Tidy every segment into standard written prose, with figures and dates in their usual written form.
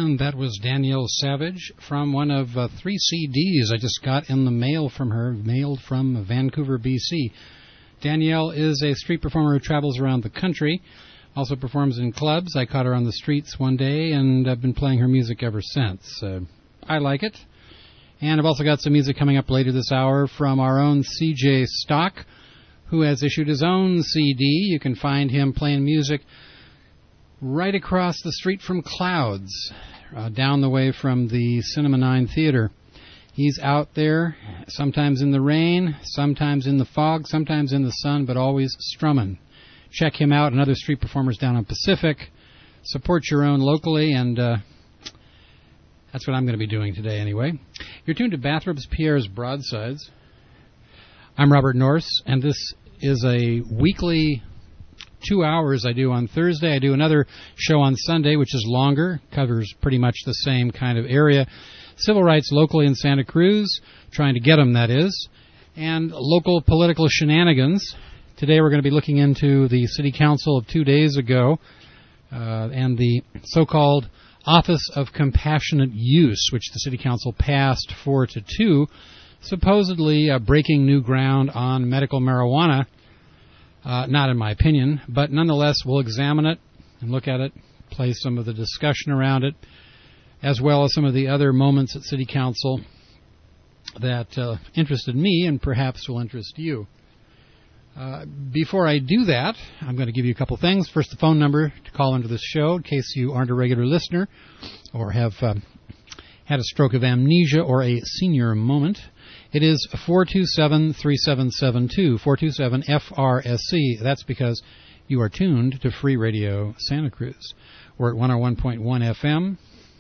And that was Danielle Savage from one of 3 CDs I just got in the mail from her, mailed from Vancouver, BC. Danielle is a street performer who travels around the country, also performs in clubs. I caught her on the streets one day, and I've been playing her music ever since. I like it. And I've also got some music coming up later this hour from our own CJ Stock, who has issued his own CD. You can find him playing music right across the street from Clouds, down the way from the Cinema 9 Theater. He's out there, sometimes in the rain, sometimes in the fog, sometimes in the sun, but always strumming. Check him out and other street performers down on Pacific. Support your own locally, and that's what I'm going to be doing today anyway. You're tuned to Bathrobes Pierre's Broadsides. I'm Robert Norse, and this is a weekly 2 hours I do on Thursday. I do another show on Sunday, which is longer, covers pretty much the same kind of area. Civil rights locally in Santa Cruz, trying to get them, that is, and local political shenanigans. Today we're going to be looking into the City Council of 2 days ago and the so-called Office of Compassionate Use, which the City Council passed 4-2, supposedly breaking new ground on medical marijuana. Not in my opinion, but nonetheless, we'll examine it and look at it, play some of the discussion around it, as well as some of the other moments at City Council that interested me and perhaps will interest you. Before I do that, I'm going to give you a couple things. First, the phone number to call into this show in case you aren't a regular listener or have had a stroke of amnesia or a senior moment. It is 427-3772, 427-FRSC. That's because you are tuned to Free Radio Santa Cruz. We're at 101.1 FM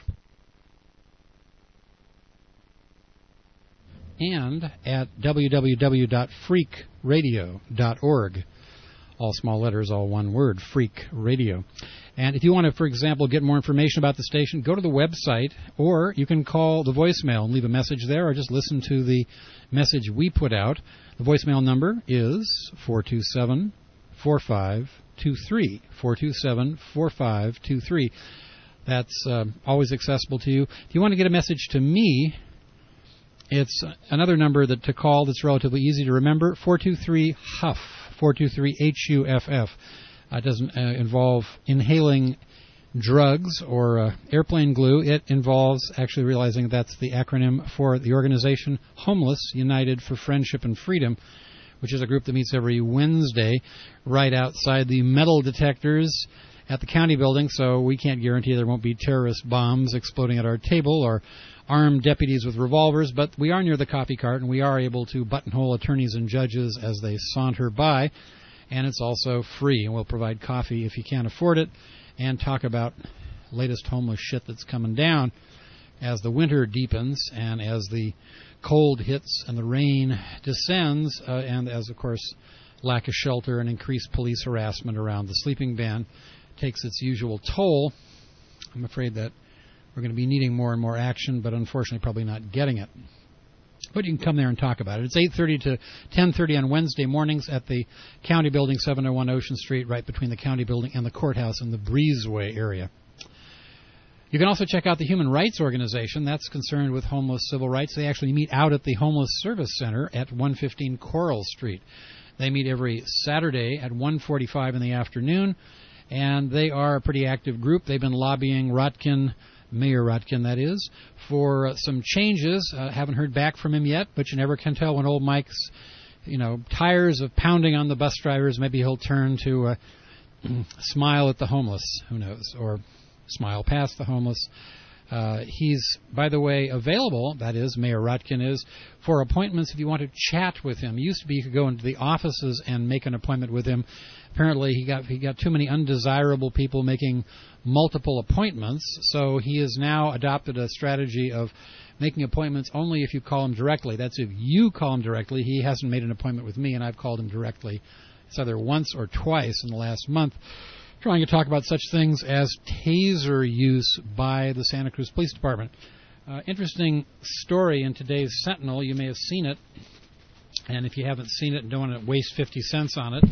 and at www.freakradio.org. All small letters, all one word, Freak Radio. And if you want to, for example, get more information about the station, go to the website, or you can call the voicemail and leave a message there, or just listen to the message we put out. The voicemail number is 427-4523, 427-4523. That's always accessible to you. If you want to get a message to me, it's another number to call that's relatively easy to remember, 423-HUFF, 423-HUFF. It doesn't involve inhaling drugs or airplane glue. It involves actually realizing that's the acronym for the organization Homeless United for Friendship and Freedom, which is a group that meets every Wednesday right outside the metal detectors at the county building, so we can't guarantee there won't be terrorist bombs exploding at our table or armed deputies with revolvers, but we are near the coffee cart, and we are able to buttonhole attorneys and judges as they saunter by, and it's also free, and we'll provide coffee if you can't afford it, and talk about latest homeless shit that's coming down as the winter deepens and as the cold hits and the rain descends, and as, of course, lack of shelter and increased police harassment around the sleeping ban takes its usual toll. I'm afraid that we're going to be needing more and more action, but unfortunately probably not getting it. But you can come there and talk about it. It's 8:30 to 10:30 on Wednesday mornings at the County Building, 701 Ocean Street, right between the County Building and the courthouse in the Breezeway area. You can also check out the Human Rights Organization. That's concerned with homeless civil rights. They actually meet out at the Homeless Service Center at 115 Coral Street. They meet every Saturday at 1:45 in the afternoon, and they are a pretty active group. They've been lobbying Mayor Rotkin, that is, for some changes. Haven't heard back from him yet, but you never can tell when old Mike's, tires of pounding on the bus drivers. Maybe he'll turn to smile at the homeless, who knows, or smile past the homeless. He's, by the way, available, that is, Mayor Rotkin is, for appointments if you want to chat with him. It used to be you could go into the offices and make an appointment with him. Apparently he got too many undesirable people making multiple appointments, so he has now adopted a strategy of making appointments only if you call him directly. That's if you call him directly. He hasn't made an appointment with me, and I've called him directly. It's either once or twice in the last month, trying to talk about such things as taser use by the Santa Cruz Police Department. Interesting story in today's Sentinel. You may have seen it, and if you haven't seen it and don't want to waste 50 cents on it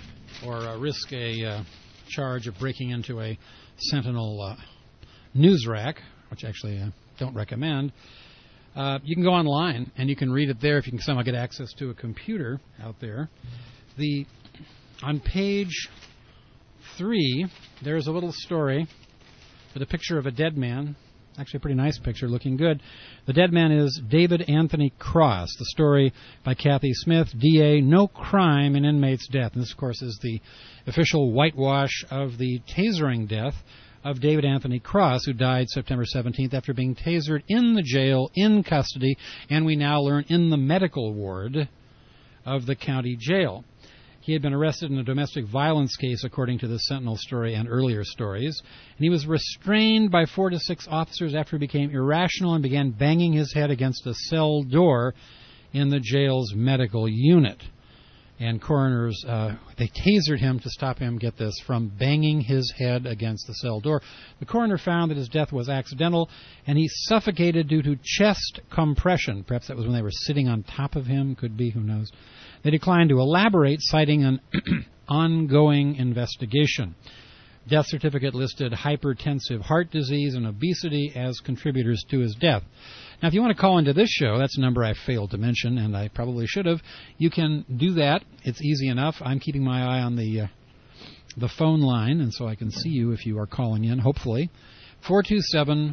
or risk a charge of breaking into a Sentinel news rack which actually I don't recommend, you can go online and you can read it there if you can somehow get access to a computer out there. On page 3, there's a little story with a picture of a dead man. Actually, a pretty nice picture, looking good. The dead man is David Anthony Cross. The story by Kathy Smith, DA, no crime in inmate's death. And this, of course, is the official whitewash of the tasering death of David Anthony Cross, who died September 17th after being tasered in the jail, in custody, and we now learn in the medical ward of the county jail. He had been arrested in a domestic violence case, according to the Sentinel story and earlier stories, and he was restrained by 4 to 6 officers after he became irrational and began banging his head against a cell door in the jail's medical unit. And coroners, they tasered him to stop him, get this, from banging his head against the cell door. The coroner found that his death was accidental, and he suffocated due to chest compression. Perhaps that was when they were sitting on top of him. Could be, who knows. They declined to elaborate, citing an ongoing investigation. Death certificate listed hypertensive heart disease and obesity as contributors to his death. Now, if you want to call into this show, that's a number I failed to mention, and I probably should have. You can do that. It's easy enough. I'm keeping my eye on the phone line, and so I can see you if you are calling in, hopefully. 427-3772.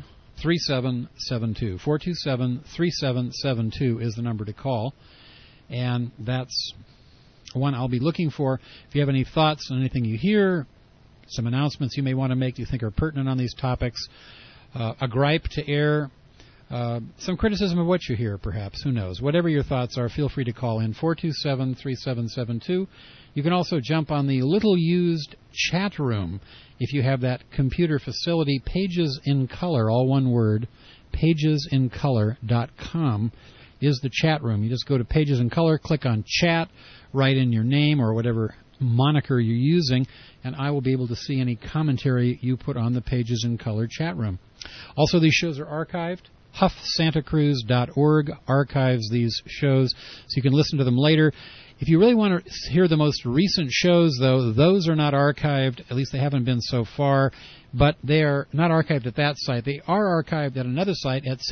427-3772 is the number to call. And that's one I'll be looking for. If you have any thoughts on anything you hear, some announcements you may want to make you think are pertinent on these topics, a gripe to air, some criticism of what you hear, perhaps. Who knows? Whatever your thoughts are, feel free to call in 427-3772. You can also jump on the little-used chat room if you have that computer facility, Pages in Color, all one word, pagesincolor.com. is the chat room. You just go to Pages in Color, click on Chat, write in your name or whatever moniker you're using, and I will be able to see any commentary you put on the Pages in Color chat room. Also, these shows are archived. HuffSantaCruz.org archives these shows, so you can listen to them later. If you really want to hear the most recent shows, though, those are not archived. At least they haven't been so far. But they are not archived at that site. They are archived at another site at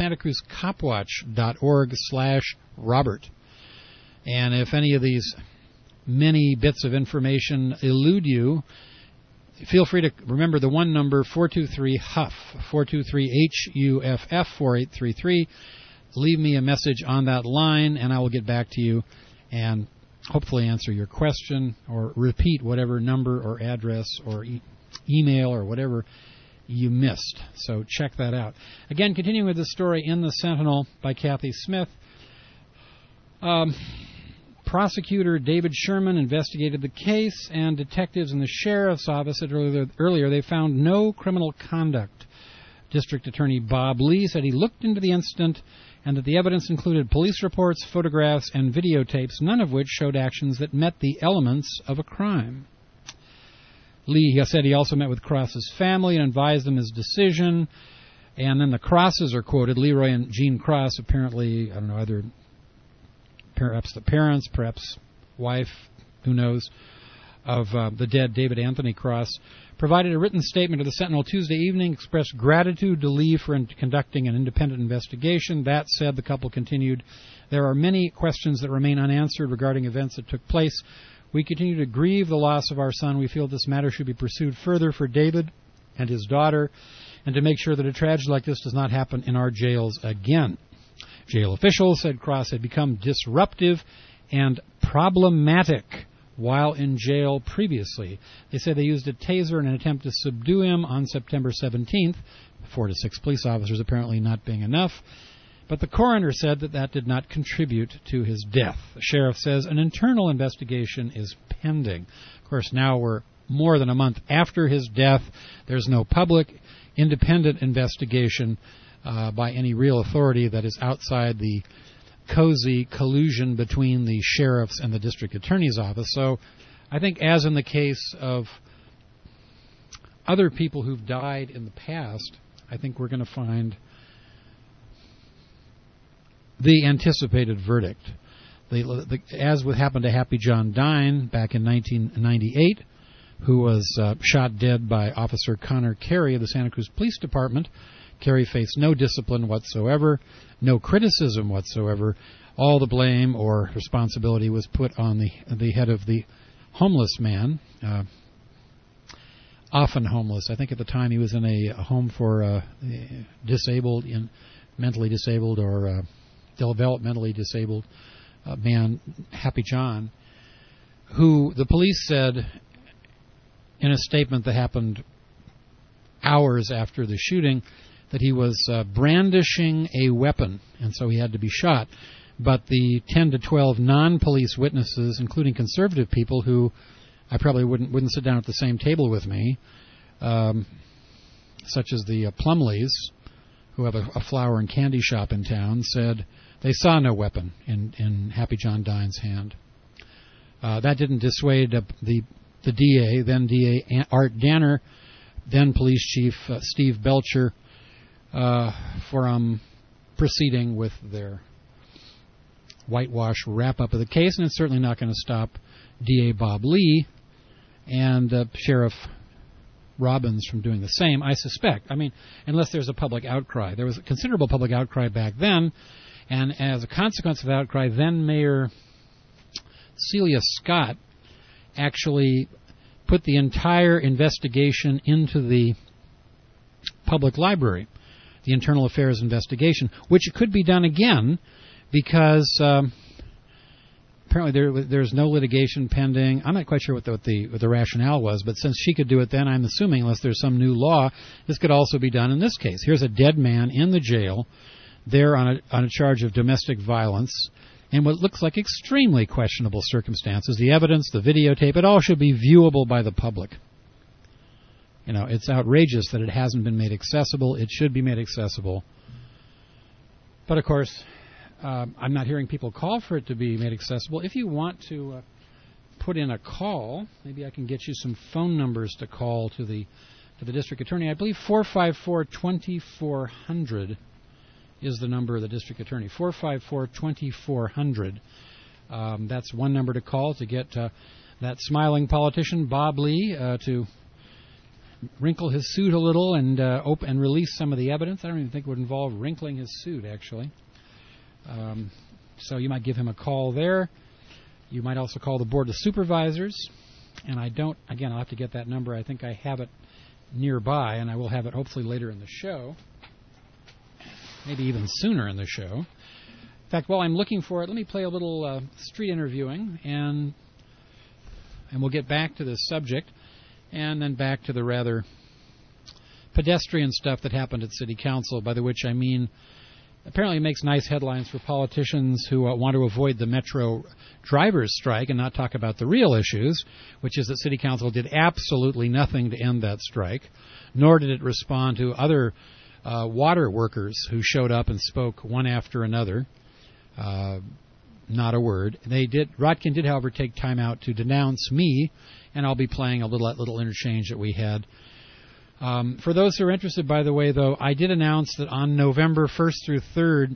SantaCruzCopWatch.org/Robert. And if any of these many bits of information elude you, feel free to remember the one number, 423-HUFF, 423-HUFF, 4833. Leave me a message on that line, and I will get back to you and hopefully answer your question or repeat whatever number or address or email or whatever you missed. So check that out. Again, continuing with the story in the Sentinel by Kathy Smith. Prosecutor David Sherman investigated the case, and detectives in the sheriff's office said earlier they found no criminal conduct. District Attorney Bob Lee said he looked into the incident and that the evidence included police reports, photographs, and videotapes, none of which showed actions that met the elements of a crime. Lee said he also met with Cross's family and advised them his decision. And then the Crosses are quoted. Leroy and Jean Cross, apparently, I don't know, either perhaps the parents, perhaps wife, who knows, of the dead David Anthony Cross, provided a written statement to the Sentinel Tuesday evening, expressed gratitude to Lee for conducting an independent investigation. That said, the couple continued, there are many questions that remain unanswered regarding events that took place. We continue to grieve the loss of our son. We feel this matter should be pursued further for David and his daughter, and to make sure that a tragedy like this does not happen in our jails again. Jail officials said Cross had become disruptive and problematic while in jail previously. They said they used a taser in an attempt to subdue him on September 17th, 4 to 6 police officers apparently not being enough. But the coroner said that that did not contribute to his death. The sheriff says an internal investigation is pending. Of course, now we're more than a month after his death. There's no public, independent investigation by any real authority that is outside the cozy collusion between the sheriff's and the district attorney's office. So I think, as in the case of other people who've died in the past, I think we're going to find the anticipated verdict. As what happened to Happy John Dine back in 1998, who was shot dead by Officer Connor Carey of the Santa Cruz Police Department. Kerry faced no discipline whatsoever, no criticism whatsoever. All the blame or responsibility was put on the head of the homeless man, often homeless. I think at the time he was in a home for mentally disabled or developmentally disabled man, Happy John, who the police said in a statement that happened hours after the shooting that he was brandishing a weapon, and so he had to be shot. But the 10 to 12 non-police witnesses, including conservative people who I probably wouldn't sit down at the same table with me, such as the Plumleys, who have a flower and candy shop in town, said they saw no weapon in Happy John Dine's hand. That didn't dissuade the DA, then DA Art Danner, then Police Chief Steve Belcher, from proceeding with their whitewash wrap-up of the case, and it's certainly not going to stop DA Bob Lee and Sheriff Robbins from doing the same, I suspect. I mean, unless there's a public outcry. There was a considerable public outcry back then, and as a consequence of the outcry, then Mayor Celia Scott actually put the entire investigation into the public library, the internal affairs investigation, which could be done again because apparently there's no litigation pending. I'm not quite sure what the rationale was, but since she could do it then, I'm assuming, unless there's some new law, this could also be done in this case. Here's a dead man in the jail there on a charge of domestic violence in what looks like extremely questionable circumstances. The evidence, the videotape, it all should be viewable by the public. You know, it's outrageous that it hasn't been made accessible. It should be made accessible. But, of course, I'm not hearing people call for it to be made accessible. If you want to put in a call, maybe I can get you some phone numbers to call to the district attorney. I believe 454-2400 is the number of the district attorney. 454-2400. That's one number to call to get that smiling politician, Bob Lee, to wrinkle his suit a little and open and release some of the evidence. I don't even think it would involve wrinkling his suit, actually. So you might give him a call there. You might also call the Board of Supervisors. And I'll have to get that number. I think I have it nearby, and I will have it hopefully later in the show. Maybe even sooner in the show. In fact, while I'm looking for it, let me play a little street interviewing, and we'll get back to this subject, and then back to the rather pedestrian stuff that happened at City Council, by the which I mean apparently it makes nice headlines for politicians who want to avoid the Metro drivers' strike and not talk about the real issues, which is that City Council did absolutely nothing to end that strike, nor did it respond to other water workers who showed up and spoke one after another. Not a word. Rotkin did, however, take time out to denounce me, and I'll be playing a little interchange that we had. For those who are interested, by the way, though, I did announce that on November 1st through 3rd,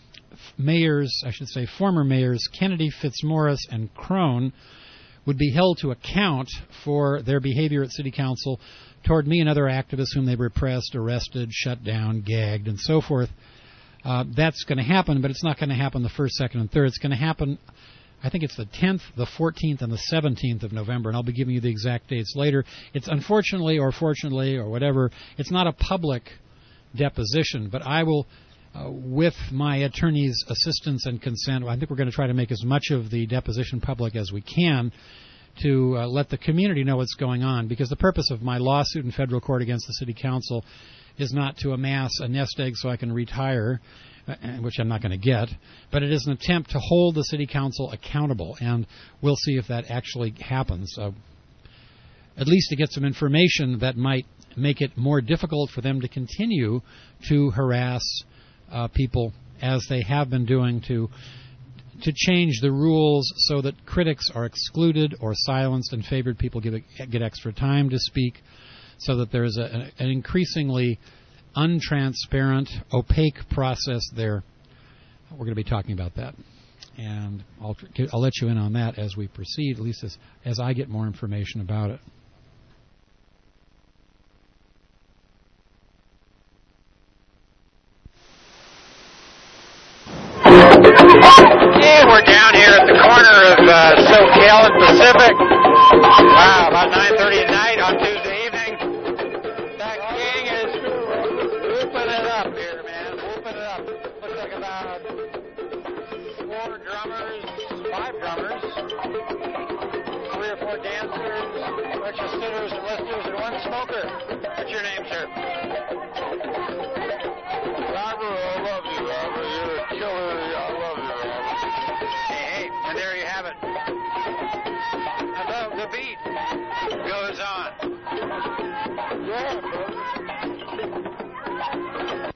former mayors Kennedy, Fitzmaurice, and Crone would be held to account for their behavior at City Council toward me and other activists whom they repressed, arrested, shut down, gagged, and so forth. That's going to happen, but it's not going to happen the 1st, 2nd, and 3rd. It's going to happen, I think it's the 10th, the 14th, and the 17th of November, and I'll be giving you the exact dates later. It's unfortunately or fortunately or whatever, it's not a public deposition, but I will, with my attorney's assistance and consent, I think we're going to try to make as much of the deposition public as we can to let the community know what's going on, because the purpose of my lawsuit in federal court against the City Council is not to amass a nest egg so I can retire, which I'm not going to get, but it is an attempt to hold the City Council accountable, and we'll see if that actually happens. At least to get some information that might make it more difficult for them to continue to harass people as they have been doing, to change the rules so that critics are excluded or silenced and favored people get extra time to speak, so that there is an increasingly untransparent, opaque process there. We're going to be talking about that, and I'll let you in on that as we proceed, at least as I get more information about it. SoCal and Pacific. Wow, about 9:30 at night on Tuesday evening. That King is whooping it up here, man. Whooping it up. Looks like about 4 drummers, 5 drummers, 3 or 4 dancers, a bunch of sitters and listeners, and 1 smoker. What's your name, sir? Robert, I love you, Robert. You're a killer. I love you, Robert. Hey, and there you have it. And the beat goes on. Yeah, brother.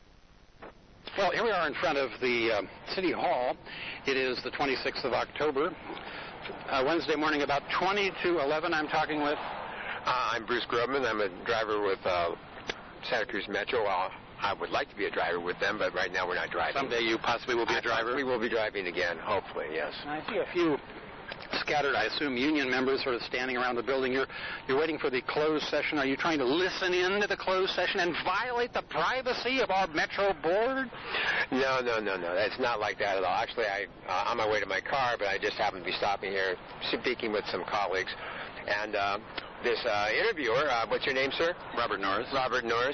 Well, here we are in front of the City Hall. It is the 26th of October. Wednesday morning, about 20 to 11, I'm talking with... I'm Bruce Grobman. I'm a driver with Santa Cruz Metro. I would like to be a driver with them, but right now we're not driving. Someday you possibly will be a driver? We will be driving again, hopefully, yes. I see a few scattered, I assume, union members sort of standing around the building. You're waiting for the closed session. Are you trying to listen in to the closed session and violate the privacy of our Metro board? No. It's not like that at all. Actually, I'm on my way to my car, but I just happened to be stopping here, speaking with some colleagues. And this interviewer, what's your name, sir? Robert Norris. Robert Norris.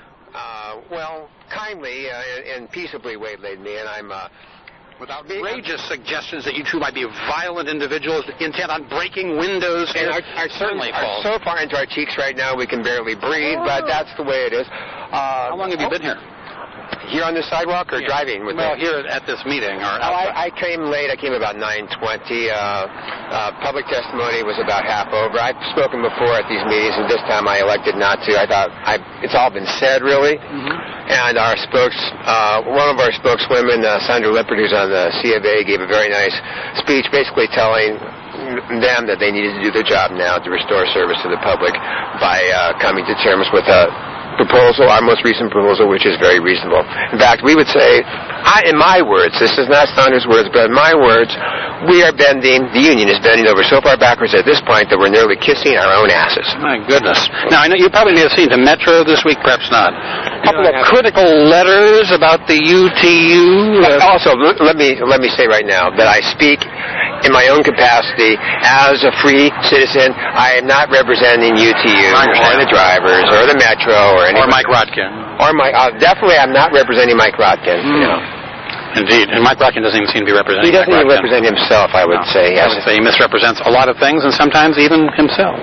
Well, kindly and peaceably waylaid me, and I'm... with outrageous suggestions that you two might be violent individuals intent on breaking windows. And our certainly are so far into our cheeks right now we can barely breathe, but that's the way it is. How long have you been here? Here on the sidewalk or driving with me? Here at this meeting. Or I came late. I came about 9:20. Public testimony was about half over. I've spoken before at these meetings, and this time I elected not to. I thought it's all been said, really. Mm-hmm. And our one of our spokeswomen, Sandra Lippert, who's on the C of A, gave a very nice speech basically telling them that they needed to do their job now to restore service to the public by coming to terms with proposal, our most recent proposal, which is very reasonable. In fact, we would say, in my words, this is not Saunders' words, but in my words, the union is bending over so far backwards at this point that we're nearly kissing our own asses. My goodness. Now, I know you probably may have seen the Metro this week, perhaps not. A couple of critical letters about the UTU. Also, let me say right now that I speak in my own capacity as a free citizen. I am not representing UTU or the drivers or the Metro or Mike Rotkin. Definitely I'm not representing Mike Rotkin. No. Indeed. And Mike Rotkin doesn't even seem to be representing He doesn't even represent himself, I would say. Yes. I would say he misrepresents a lot of things and sometimes even himself.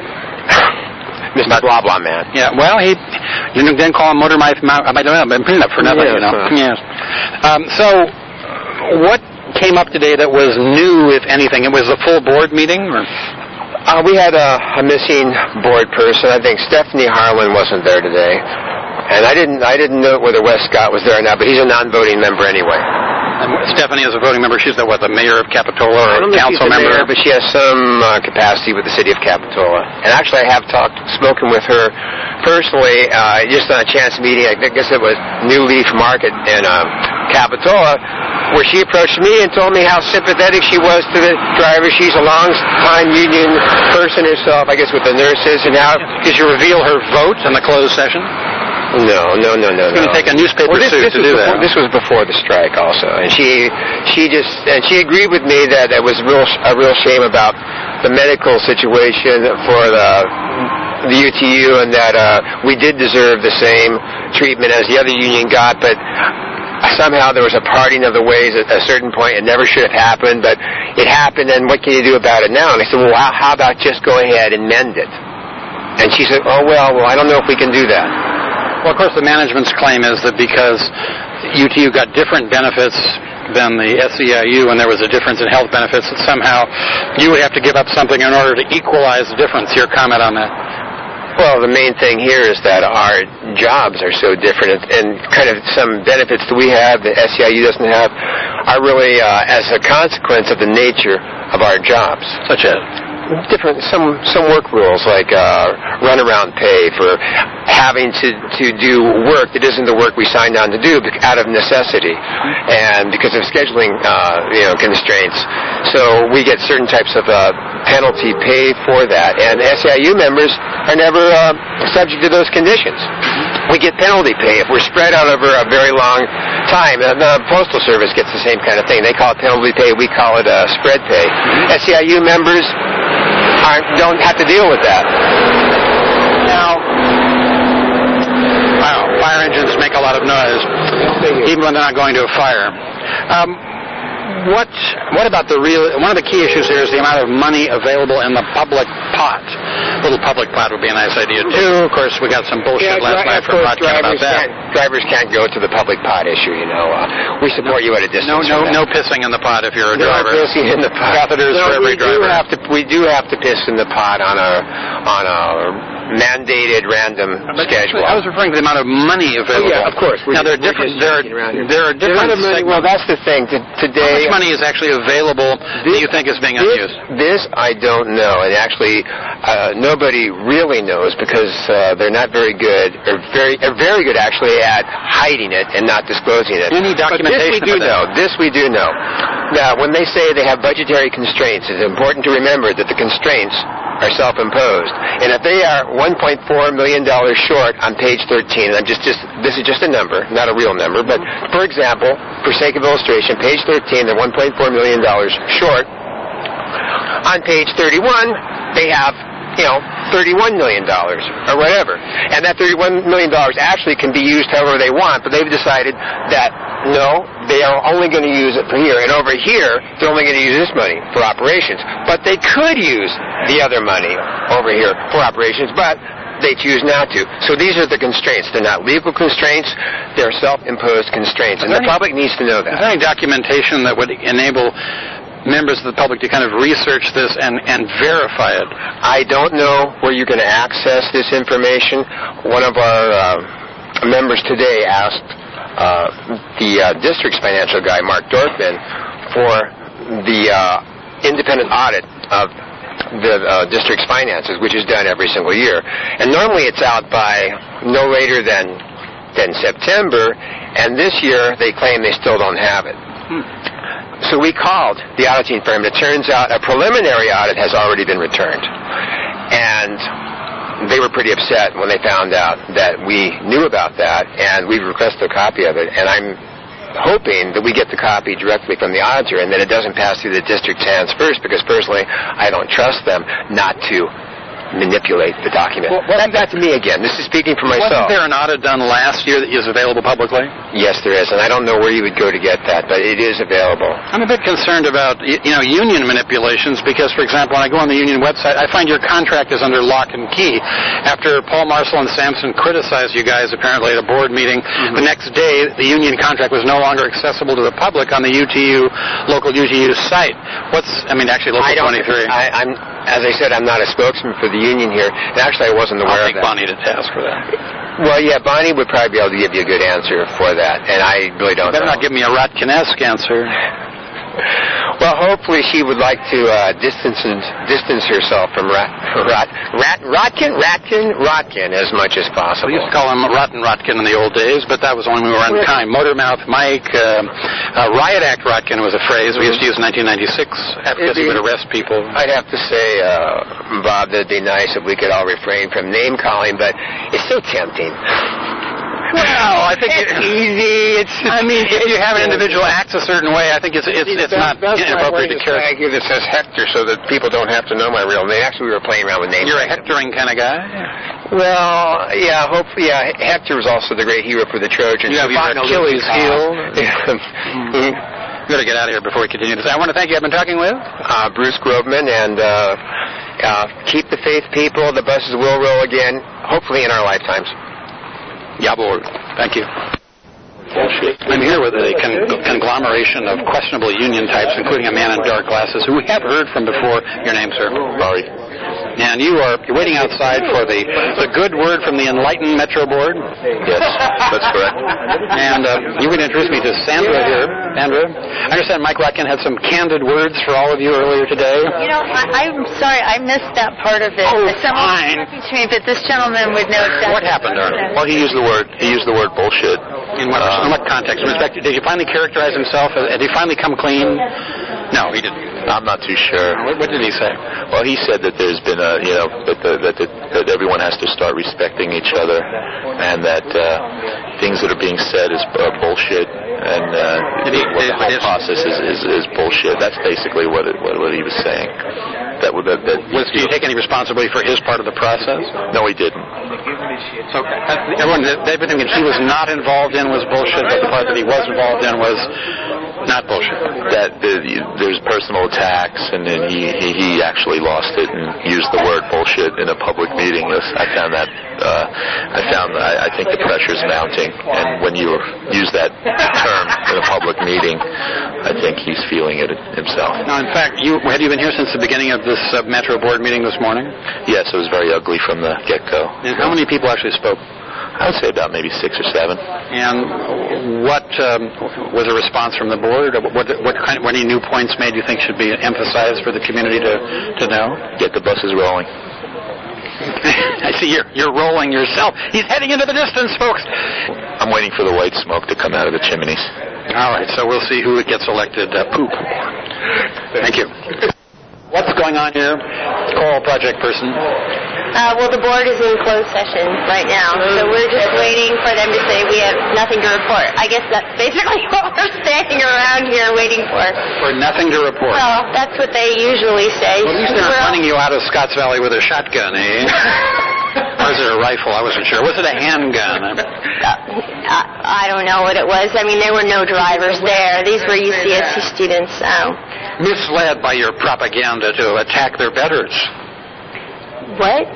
Mr. Blah Blah Man. Yeah, well, you didn't call him Motor Mouth. I might have been putting up for nothing, you know. Yes. So, what came up today that was new, if anything? It was a full board meeting? Or? We had a missing board person. I think Stephanie Harlan wasn't there today. And I didn't know whether Wes Scott was there or not, but he's a non-voting member anyway. And Stephanie is a voting member. She's the mayor of Capitola or council member? Mayor, but she has some capacity with the city of Capitola. And actually, I have spoken with her personally, just on a chance meeting. I guess it was New Leaf Market in Capitola, where she approached me and told me how sympathetic she was to the driver. She's a long-time union person herself, I guess, with the nurses. And now, did you reveal her vote in the closed session? No. It's going to take a newspaper suit to do that. This was before the strike, also, and she agreed with me that it was a real shame about the medical situation for the UTU, and that we did deserve the same treatment as the other union got, but somehow there was a parting of the ways at a certain point. It never should have happened, but it happened, and what can you do about it now? And I said, well, how about just go ahead and mend it? And she said, well, I don't know if we can do that. Well, of course, the management's claim is that because UTU got different benefits than the SEIU and there was a difference in health benefits, that somehow you would have to give up something in order to equalize the difference. Your comment on that? Well, the main thing here is that our jobs are so different, and kind of some benefits that we have that SEIU doesn't have are really as a consequence of the nature of our jobs. Such as? Different, some work rules, like runaround pay for having to do work that isn't the work we signed on to do out of necessity, and because of scheduling constraints. So we get certain types of penalty pay for that, and SEIU members are never subject to those conditions. we get penalty pay. If we're spread out over a very long time, the Postal Service gets the same kind of thing. They call it penalty pay. We call it spread pay. SEIU members don't have to deal with that. Now, wow, fire engines make a lot of noise, even when they're not going to a fire. What about one of the key issues here is the amount of money available in the public pot. A little public pot would be a nice idea, too. Of course, we got some bullshit last night from Rotkin about that. Drivers can't go to the public pot issue, we support you at a distance. No pissing in the pot if you're a driver. No pissing in the pot. Catheters for every driver. We do have to piss in the pot on a mandated random schedule. I was referring to the amount of money available. Yeah, of course. Now, there are different segments. Well, that's the thing. Today, how much money is actually available that you think is being unused? This I don't know, and actually nobody really knows because they're not very good, or very good actually at hiding it and not disclosing it. Any documentation of that? This we do know. Now, when they say they have budgetary constraints, it's important to remember that the constraints are self-imposed. And if they are $1.4 million short on page 13, and this is just a number, not a real number, but for example, for sake of illustration, page 13, they're $1.4 million short. On page 31, they have, $31 million or whatever. And that $31 million actually can be used however they want, but they've decided that, no, they are only going to use it for here. And over here, they're only going to use this money for operations. But they could use the other money over here for operations, but they choose not to. So these are the constraints. They're not legal constraints. They're self-imposed constraints. And the public needs to know that. Is there any documentation that would enable members of the public to kind of research this and verify it? I don't know where you're going to access this information. One of our members today asked the district's financial guy, Mark Dorfman, for the independent audit of the district's finances, which is done every single year. And normally it's out by no later than September, and this year they claim they still don't have it. So we called the auditing firm. It turns out a preliminary audit has already been returned. And they were pretty upset when they found out that we knew about that, and we requested a copy of it. And I'm hoping that we get the copy directly from the auditor and that it doesn't pass through the district's hands first, because personally, I don't trust them not to manipulate the document. That's me again. This is speaking for myself. Wasn't there an audit done last year that is available publicly? Yes, there is, and I don't know where you would go to get that, but it is available. I'm a bit concerned about, union manipulations because, for example, when I go on the union website, I find your contract is under lock and key. After Paul Marcel and Sampson criticized you guys apparently at a board meeting, the next day the union contract was no longer accessible to the public on the local UTU site. Actually, Local 23. As I said, I'm not a spokesman for the union here, and actually I wasn't aware of that. I'll take Bonnie to task for that. Well, yeah, Bonnie would probably be able to give you a good answer for that, and I really don't know. Better not give me a Rotkin-esque answer. Well, hopefully she would like to distance herself from Rotkin as much as possible. We used to call him Rotkin in the old days, but that was when we were unkind. Motormouth Mike, Riot Act Rotkin was a phrase we used to use in 1996 because he would arrest people. I'd have to say, Bob, that'd be nice if we could all refrain from name calling, but it's so tempting. Well, I think it's easy. If you have an individual acts a certain way, I think it's not inappropriate to care. Tag here that says Hector, so that people don't have to know my real name. Actually, we were playing around with names. You're a hectoring kind of guy. Well, yeah. Hopefully, yeah. Hector was also the great hero for the Trojans. You have Achilles' heel. We better get out of here before we continue this. I want to thank you. I've been talking with Bruce Groveman, and keep the faith, people. The buses will roll again, hopefully in our lifetimes. Jawohl. Thank you. I'm here with a conglomeration of questionable union types, including a man in dark glasses who we have heard from before. Your name, sir? Murray. And you're waiting outside for the good word from the enlightened Metro Board? Yes, that's correct. And you would introduce me to Sandra here. Sandra, I understand Mike Rotkin had some candid words for all of you earlier today. I'm sorry, I missed that part of it. Oh, fine. To me, but this gentleman would know exactly. What happened, Arnold? Well, he used the word bullshit. In what context? Did you finally characterize himself? Did he finally come clean? No, he didn't. I'm not too sure. What did he say? Well, he said that there's been that everyone has to start respecting each other, and that things that are being said is bullshit, and the whole process is bullshit. That's basically what he was saying. Did he take any responsibility for his part of the process? No, he didn't. So everything that he was not involved in was bullshit, but the part that he was involved in was not bullshit. That there's personal attacks, and then he actually lost it and used the word bullshit in a public meeting. I found that. I think the pressure's mounting, and when you use that term in a public meeting, I think he's feeling it himself. Now, in fact, had you been here since the beginning of this Metro Board meeting this morning? Yes, it was very ugly from the get-go. And how many people actually spoke? I would say about maybe 6 or 7. And what was a response from the board? What any new points made you think should be emphasized for the community to know? Get the buses rolling. I see you're rolling yourself. He's heading into the distance, folks. I'm waiting for the white smoke to come out of the chimneys. All right, so we'll see who gets elected poop. Thank you. What's going on here? Coral project person. Well, the board is in closed session right now, so we're just waiting for them to say we have nothing to report. I guess that's basically what we're standing around here waiting for. For nothing to report. Well, that's what they usually say. Well, at least they're not running you out of Scotts Valley with a shotgun, eh? Or is it a rifle? I wasn't sure. Was it a handgun? I don't know what it was. I mean, there were no drivers there. These were UCSC students. Misled by your propaganda to attack their betters. What?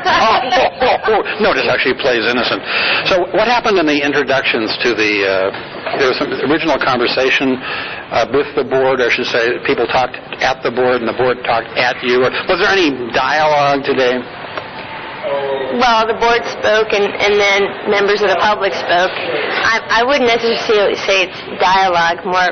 No, this actually plays innocent. So what happened in the introductions to there was some original conversation with the board, I should say. People talked at the board and the board talked at you. Was there any dialogue today? Well, the board spoke and then members of the public spoke. I wouldn't necessarily say it's dialogue, more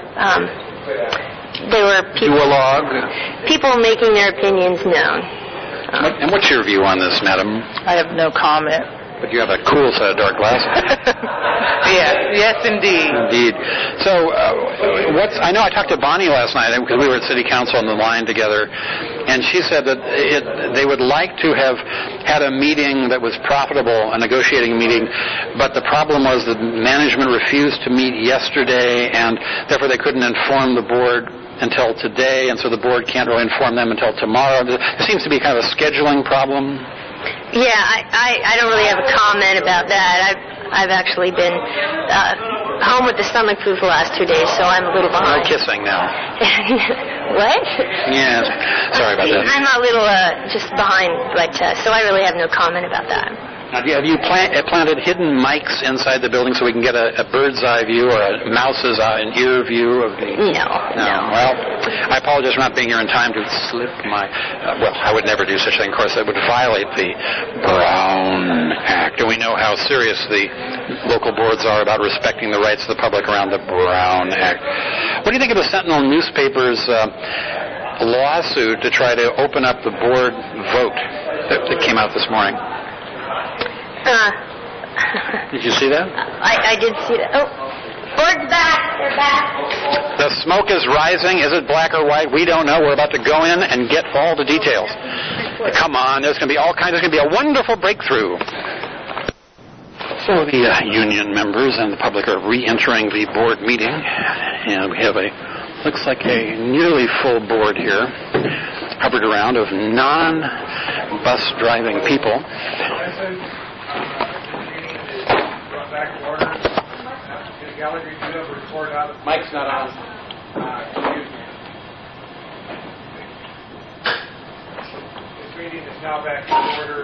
they were people making their opinions known. And what's your view on this, madam? I have no comment. But you have a cool set of dark glasses. Yes, indeed. Indeed. So, I know I talked to Bonnie last night because we were at City Council on the line together, and she said that they would like to have had a meeting that was profitable, a negotiating meeting, but the problem was that management refused to meet yesterday, and therefore they couldn't inform the board until today, and so the board can't really inform them until tomorrow. There seems to be kind of a scheduling problem. Yeah, I don't really have a comment about that. I've actually been home with the stomach flu for the last 2 days, so I'm a little behind. No kissing now. What? Yes. Sorry about that. I'm a little just behind, but so I really have no comment about that. Now, have you planted hidden mics inside the building so we can get a bird's eye view or a mouse's eye, an ear view of the... No. Well, I apologize for not being here in time to slip my... well, I would never do such a thing. Of course, that would violate the Brown Act. And we know how serious the local boards are about respecting the rights of the public around the Brown Act. What do you think of the Sentinel newspaper's lawsuit to try to open up the board vote that came out this morning? Did you see that? I did see that. Oh, board's back. They're back. The smoke is rising. Is it black or white? We don't know. We're about to go in and get all the details. Come on. There's going to be all kinds. There's going to be a wonderful breakthrough. So the union members and the public are re-entering the board meeting. And we have looks like a nearly full board here, covered around of non-bus driving people. Mike's not on. This meeting is now back to order.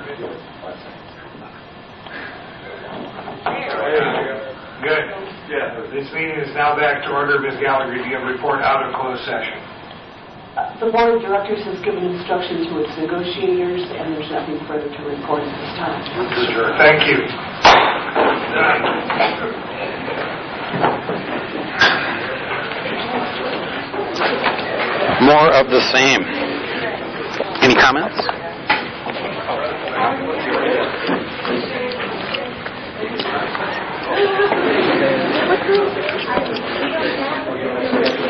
Good. Yeah. This meeting is now back to order. Ms. Gallagher, do you have a report out of closed session? The board of directors has given instructions to its negotiators, and there's nothing further to report at this time. Sure. Thank you. More of the same. Any comments?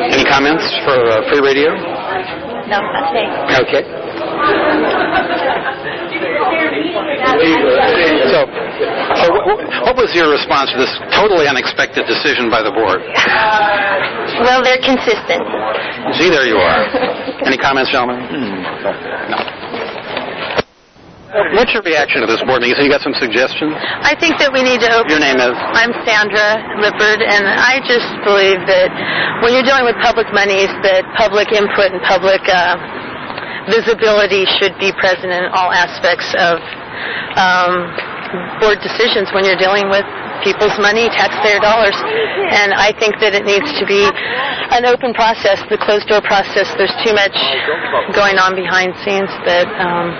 Any comments for free radio? No, that's me. Okay. So what was your response to this totally unexpected decision by the board? Well, they're consistent. See, there you are. Any comments, gentlemen? No. What's your reaction to this board meeting? So you got some suggestions? I think that we need to open... Your name is? I'm Sandra Lippard, and I just believe that when you're dealing with public monies, that public input and public visibility should be present in all aspects of board decisions when you're dealing with people's money, taxpayer dollars. And I think that it needs to be an open process, the closed-door process. There's too much going on behind scenes that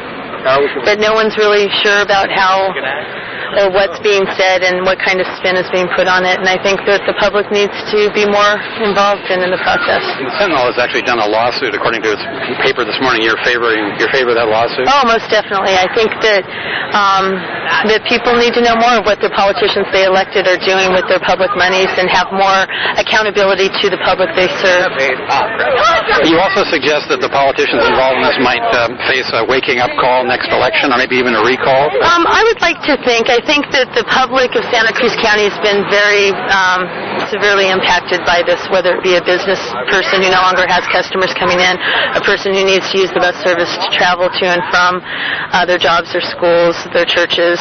no one's really sure about how or what's being said and what kind of spin is being put on it. And I think that the public needs to be more involved in the process. The Sentinel has actually done a lawsuit, according to its paper this morning. You're favor of that lawsuit? Oh, most definitely. I think that that people need to know more of what their politicians they elected are doing with their public monies and have more accountability to the public they serve. You also suggest that the politicians involved in this might face a waking-up call next election, or maybe even a recall? I would like to think. I think that the public of Santa Cruz County has been very severely impacted by this, whether it be a business person who no longer has customers coming in, a person who needs to use the bus service to travel to and from their jobs, their schools, their churches.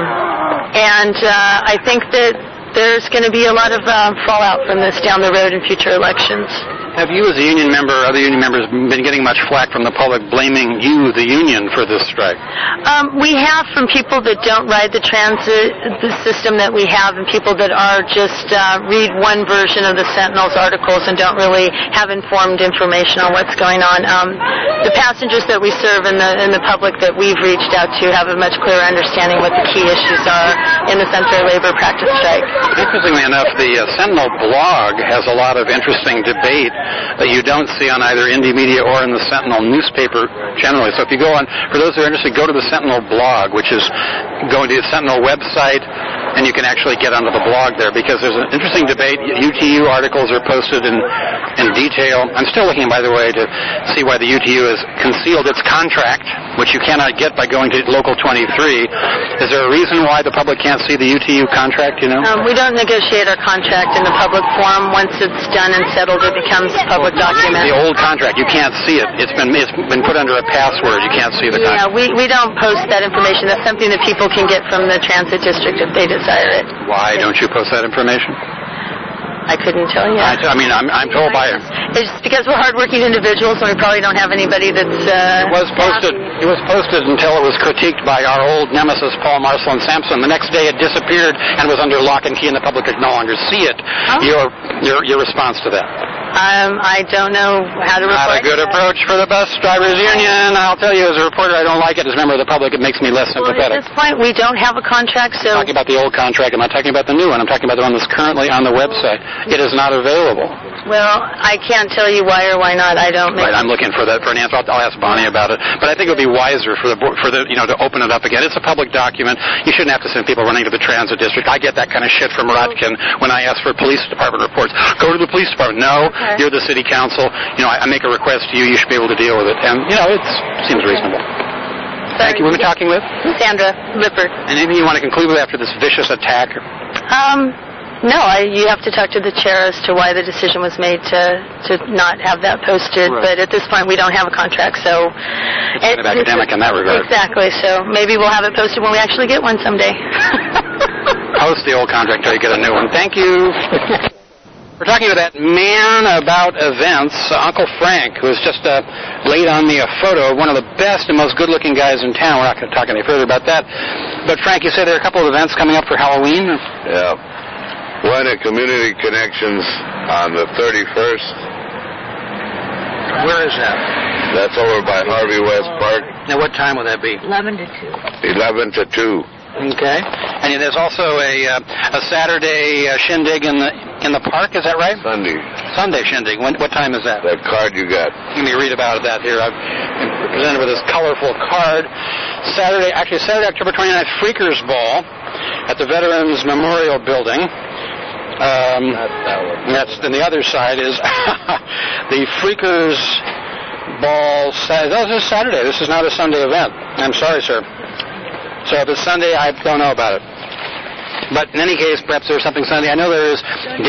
And I think that there's going to be a lot of fallout from this down the road in future elections. Have you, as a union member, other union members, been getting much flack from the public blaming you, the union, for this strike? We have, from people that don't ride the transit the system that we have, and people that are just read one version of the Sentinel's articles and don't really have informed information on what's going on. The passengers that we serve and the public that we've reached out to have a much clearer understanding what the key issues are in this unfair labor practice strike. Interestingly enough, the Sentinel blog has a lot of interesting debate that you don't see on either Indie Media or in the Sentinel newspaper generally. So if you go on, for those who are interested, go to the Sentinel blog, which is going to the Sentinel website, and you can actually get onto the blog there, because there's an interesting debate. UTU articles are posted in detail. I'm still looking, by the way, to see why the UTU has concealed its contract, which you cannot get by going to Local 23. Is there a reason why the public can't see the UTU contract, you know? We don't negotiate our contract in the public forum. Once it's done and settled, it becomes a public document. The old contract, you can't see it. It's been put under a password. You can't see the contract. Yeah, we don't post that information. That's something that people can get from the transit district if they desire it. Why don't you post that information? I couldn't tell you. I mean, I'm told by... It's because we're hardworking individuals, and we probably don't have anybody that's... It was posted until it was critiqued by our old nemesis, Paul Marcel and Sampson. The next day it disappeared and was under lock and key, and the public could no longer see it. Oh. Your response to that? I don't know how to report. Not a good approach for the bus drivers union. I'll tell you, as a reporter, I don't like it. As a member of the public, it makes me less sympathetic. At this point, we don't have a contract, so... I'm talking about the old contract. I'm not talking about the new one. I'm talking about the one that's currently on the website. It is not available. Well, I can't tell you why or why not. I don't make... Right, I'm looking for an answer. I'll ask Bonnie about it. But I think it would be wiser for the to open it up again. It's a public document. You shouldn't have to send people running to the transit district. I get that kind of shit from Rotkin when I ask for police department reports. Go to the police department. No, okay. You're the city council. I make a request to you. You should be able to deal with it. And, it seems reasonable. Thank you. We've been talking with? Sandra Lippard. And anything you want to conclude with after this vicious attack? No, you have to talk to the chair as to why the decision was made to not have that posted. Right. But at this point, we don't have a contract, so... It's kind of academic in that regard. Exactly. So maybe we'll have it posted when we actually get one someday. Post the old contract until you get a new one. Thank you. We're talking to that man about events, Uncle Frank, who has just laid on me a photo of one of the best and most good-looking guys in town. We're not going to talk any further about that. But, Frank, you said there are a couple of events coming up for Halloween? Yeah. One at Community Connections on the 31st. Where is that? That's over by Harvey West Park. Now, what time will that be? 11 to 2. 11 to 2. Okay. And there's also a Saturday shindig in the park, is that right? Sunday shindig. What time is that? That card you got. Let me read about that here. I've been presented with this colorful card. Saturday, October 29th, Freakers Ball at the Veterans Memorial Building. And the other side is the Freakers Ball. This is Saturday. This is not a Sunday event. I'm sorry, sir. So if it's Sunday, I don't know about it. But in any case, perhaps there's something Sunday. I know there is.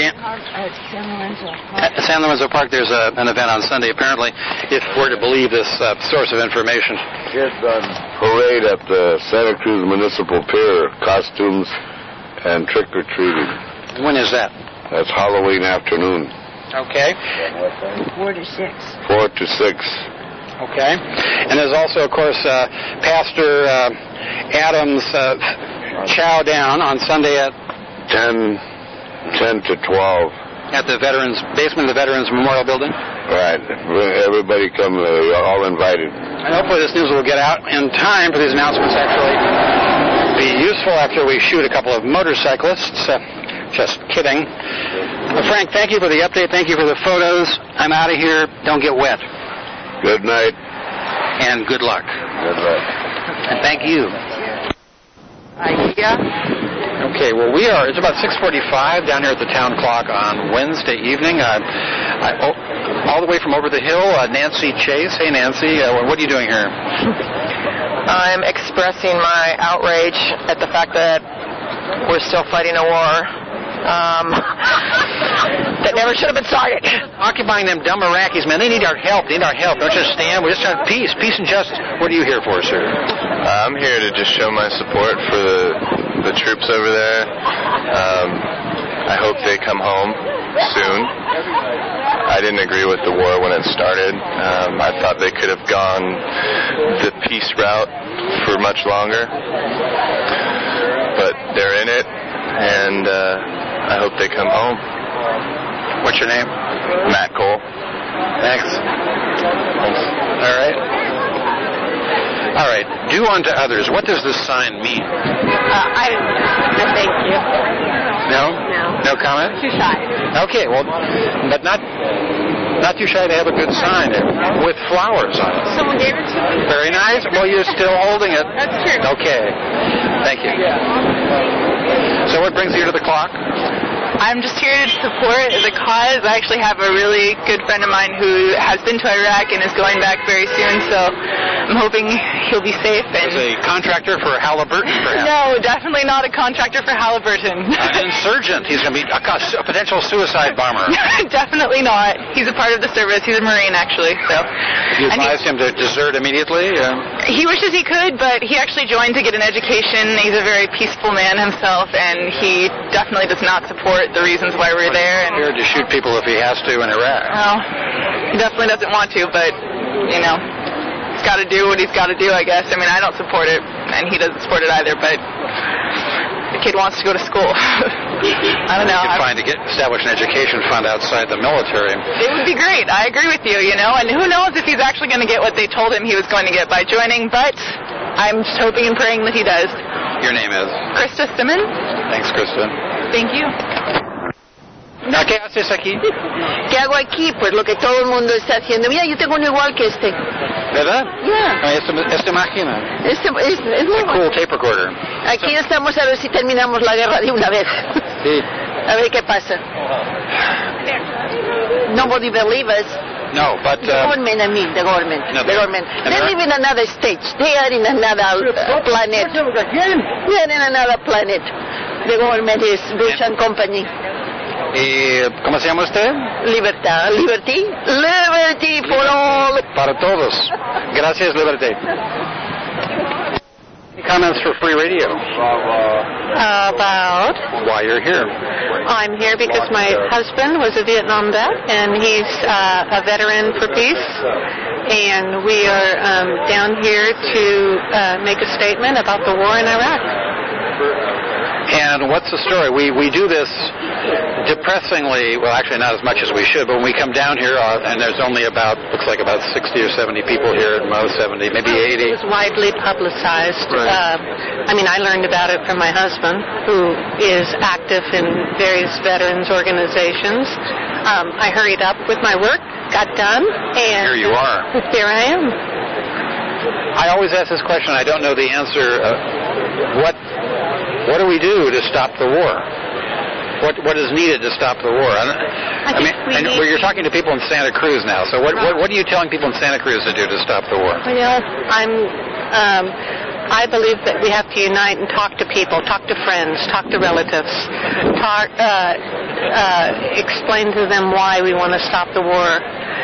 At San Lorenzo Park, there's an event on Sunday, apparently, if we're to believe this source of information. Kids on parade at the Santa Cruz Municipal Pier, costumes and trick-or-treating. When is that? That's Halloween afternoon. Okay. 4 to 6. 4 to 6. Okay. And there's also, of course, Pastor Adams' chow down on Sunday at 10 to 12. At the basement of the Veterans Memorial Building? Right. Everybody come, all invited. And hopefully this news will get out in time for these announcements actually be useful after we shoot a couple of motorcyclists. Just kidding. Frank, thank you for the update. Thank you for the photos. I'm out of here. Don't get wet. Good night. And good luck. Good luck. And thank you. Yeah. Okay, well, it's about 6:45 down here at the town clock on Wednesday evening. All the way from over the hill, Nancy Chase. Hey, Nancy, what are you doing here? I'm expressing my outrage at the fact that we're still fighting a war that never should have been started. Occupying them dumb Iraqis, man, they need our help. Don't just stand. We just want peace and justice. What are you here for, sir? I'm here to just show my support for the troops over there. I hope they come home soon. I didn't agree with the war when it started. I thought they could have gone the peace route for much longer. But they're in it, and I hope they come home. What's your name? Matt Cole. Thanks. All right. Do unto others. What does this sign mean? No, thank you. No? No comment? Too shy. Okay, well, but not too shy to have a good sign with flowers on it. Someone gave it to me. Very nice. Well, you're still holding it. That's true. Okay. Thank you. So what brings you to the clock? I'm just here to support the cause. I actually have a really good friend of mine who has been to Iraq and is going back very soon, so I'm hoping he'll be safe. As a contractor for Halliburton, perhaps? No, definitely not a contractor for Halliburton. An insurgent. He's going to be a potential suicide bomber. Definitely not. He's a part of the service. He's a Marine, actually. So. Did you advise him to desert immediately? He wishes he could, but he actually joined to get an education. He's a very peaceful man himself, and he definitely does not support the reasons why we're there. And prepared to shoot people if he has to in Iraq. Well, he definitely doesn't want to, but, he's got to do what he's got to do, I guess. I mean, I don't support it, and he doesn't support it either, but the kid wants to go to school. I don't know. Establish an education fund outside the military. It would be great. I agree with you, and who knows if he's actually going to get what they told him he was going to get by joining, but I'm just hoping and praying that he does. Your name is? Krista Simmons. Thanks, Krista. Thank you. ¿Qué haces aquí? ¿Qué hago aquí? Pues lo que todo el mundo está haciendo. Mira, yo tengo uno igual que este. ¿Verdad? Yeah. Esta máquina. Es muy cool tape recorder. Aquí estamos a ver si terminamos la guerra de una vez. Sí. A ver qué pasa. Nobody believes us. No, but... the government. No, the government. They live in another stage. They are in another planet. They are in another planet. The government is Bush and Company. ¿Cómo se llama usted? Libertad. Liberty. Liberty for all. Para todos. Gracias, Liberty. Comments for Free Radio? About? Why you're here. I'm here because my husband was a Vietnam vet, and he's a veteran for peace. And we are down here to make a statement about the war in Iraq. And what's the story? We do this depressingly, well, actually not as much as we should, but when we come down here, and there's only looks like about 60 or 70 people here at most, 70, maybe 80. It was widely publicized. Right. I learned about it from my husband, who is active in various veterans organizations. I hurried up with my work, got done, and... Here you are. Here I am. I always ask this question. I don't know the answer. What do we do to stop the war? what is needed to stop the war. You're talking to people in Santa Cruz now. So what are you telling people in Santa Cruz to do to stop the war? Well, I believe that we have to unite and talk to people, talk to friends, talk to relatives, explain to them why we want to stop the war.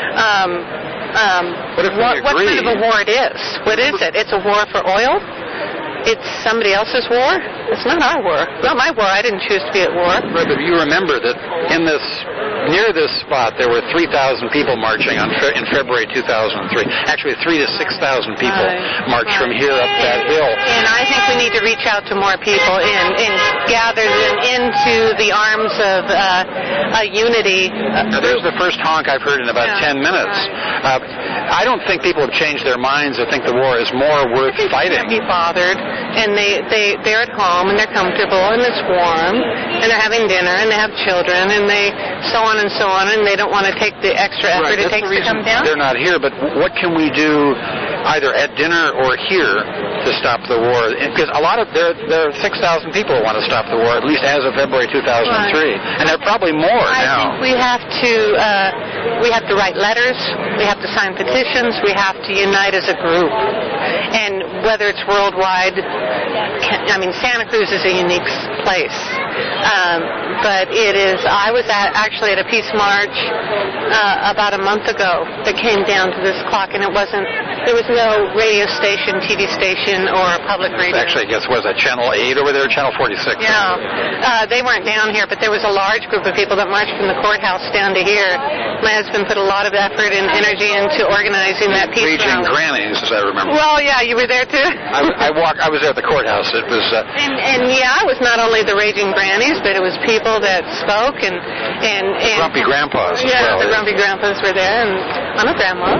What kind of a war it is? What is it? It's a war for oil? It's somebody else's war? It's not our war. It's not my war. I didn't choose to be at war. Right, but you remember that near this spot, there were 3,000 people marching in February 2003. Actually, 3,000 to 6,000 people marched from here up that hill. And I think we need to reach out to more people and gather them into the arms of a unity. Now, there's the first honk I've heard in about 10 minutes. I don't think people have changed their minds. I think the war is more worth fighting. Be bothered, and they're at home and they're comfortable and it's warm and they're having dinner and they have children and they so on and they don't want to take the extra effort it takes to come down. They're not here, but what can we do either at dinner or here to stop the war? Because there are 6,000 people who want to stop the war, at least as of February 2003, and there are probably more now. I think we have to write letters, we have to sign petitions, we have to unite as a group. And whether it's worldwide, Santa Cruz is a unique place. But it is, I was actually at a peace march about a month ago that came down to this clock, and there was no radio station, TV station, or public radio. Actually, I guess, was that Channel 8 over there, Channel 46? Yeah. They weren't down here, but there was a large group of people that marched from the courthouse down to here. My husband put a lot of effort and energy into organizing that peace Raging Grannies, as I remember. Well, yeah, you were there too. I was there at the courthouse. It was. It was not only the Raging Grannies, but it was people that spoke and Grumpy Grandpas. Yeah, the Grumpy Grandpas were there, and I'm a grandma.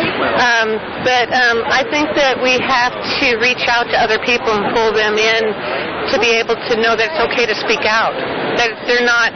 I think that we have to reach out to other people and pull them in to be able to know that it's okay to speak out. That they're not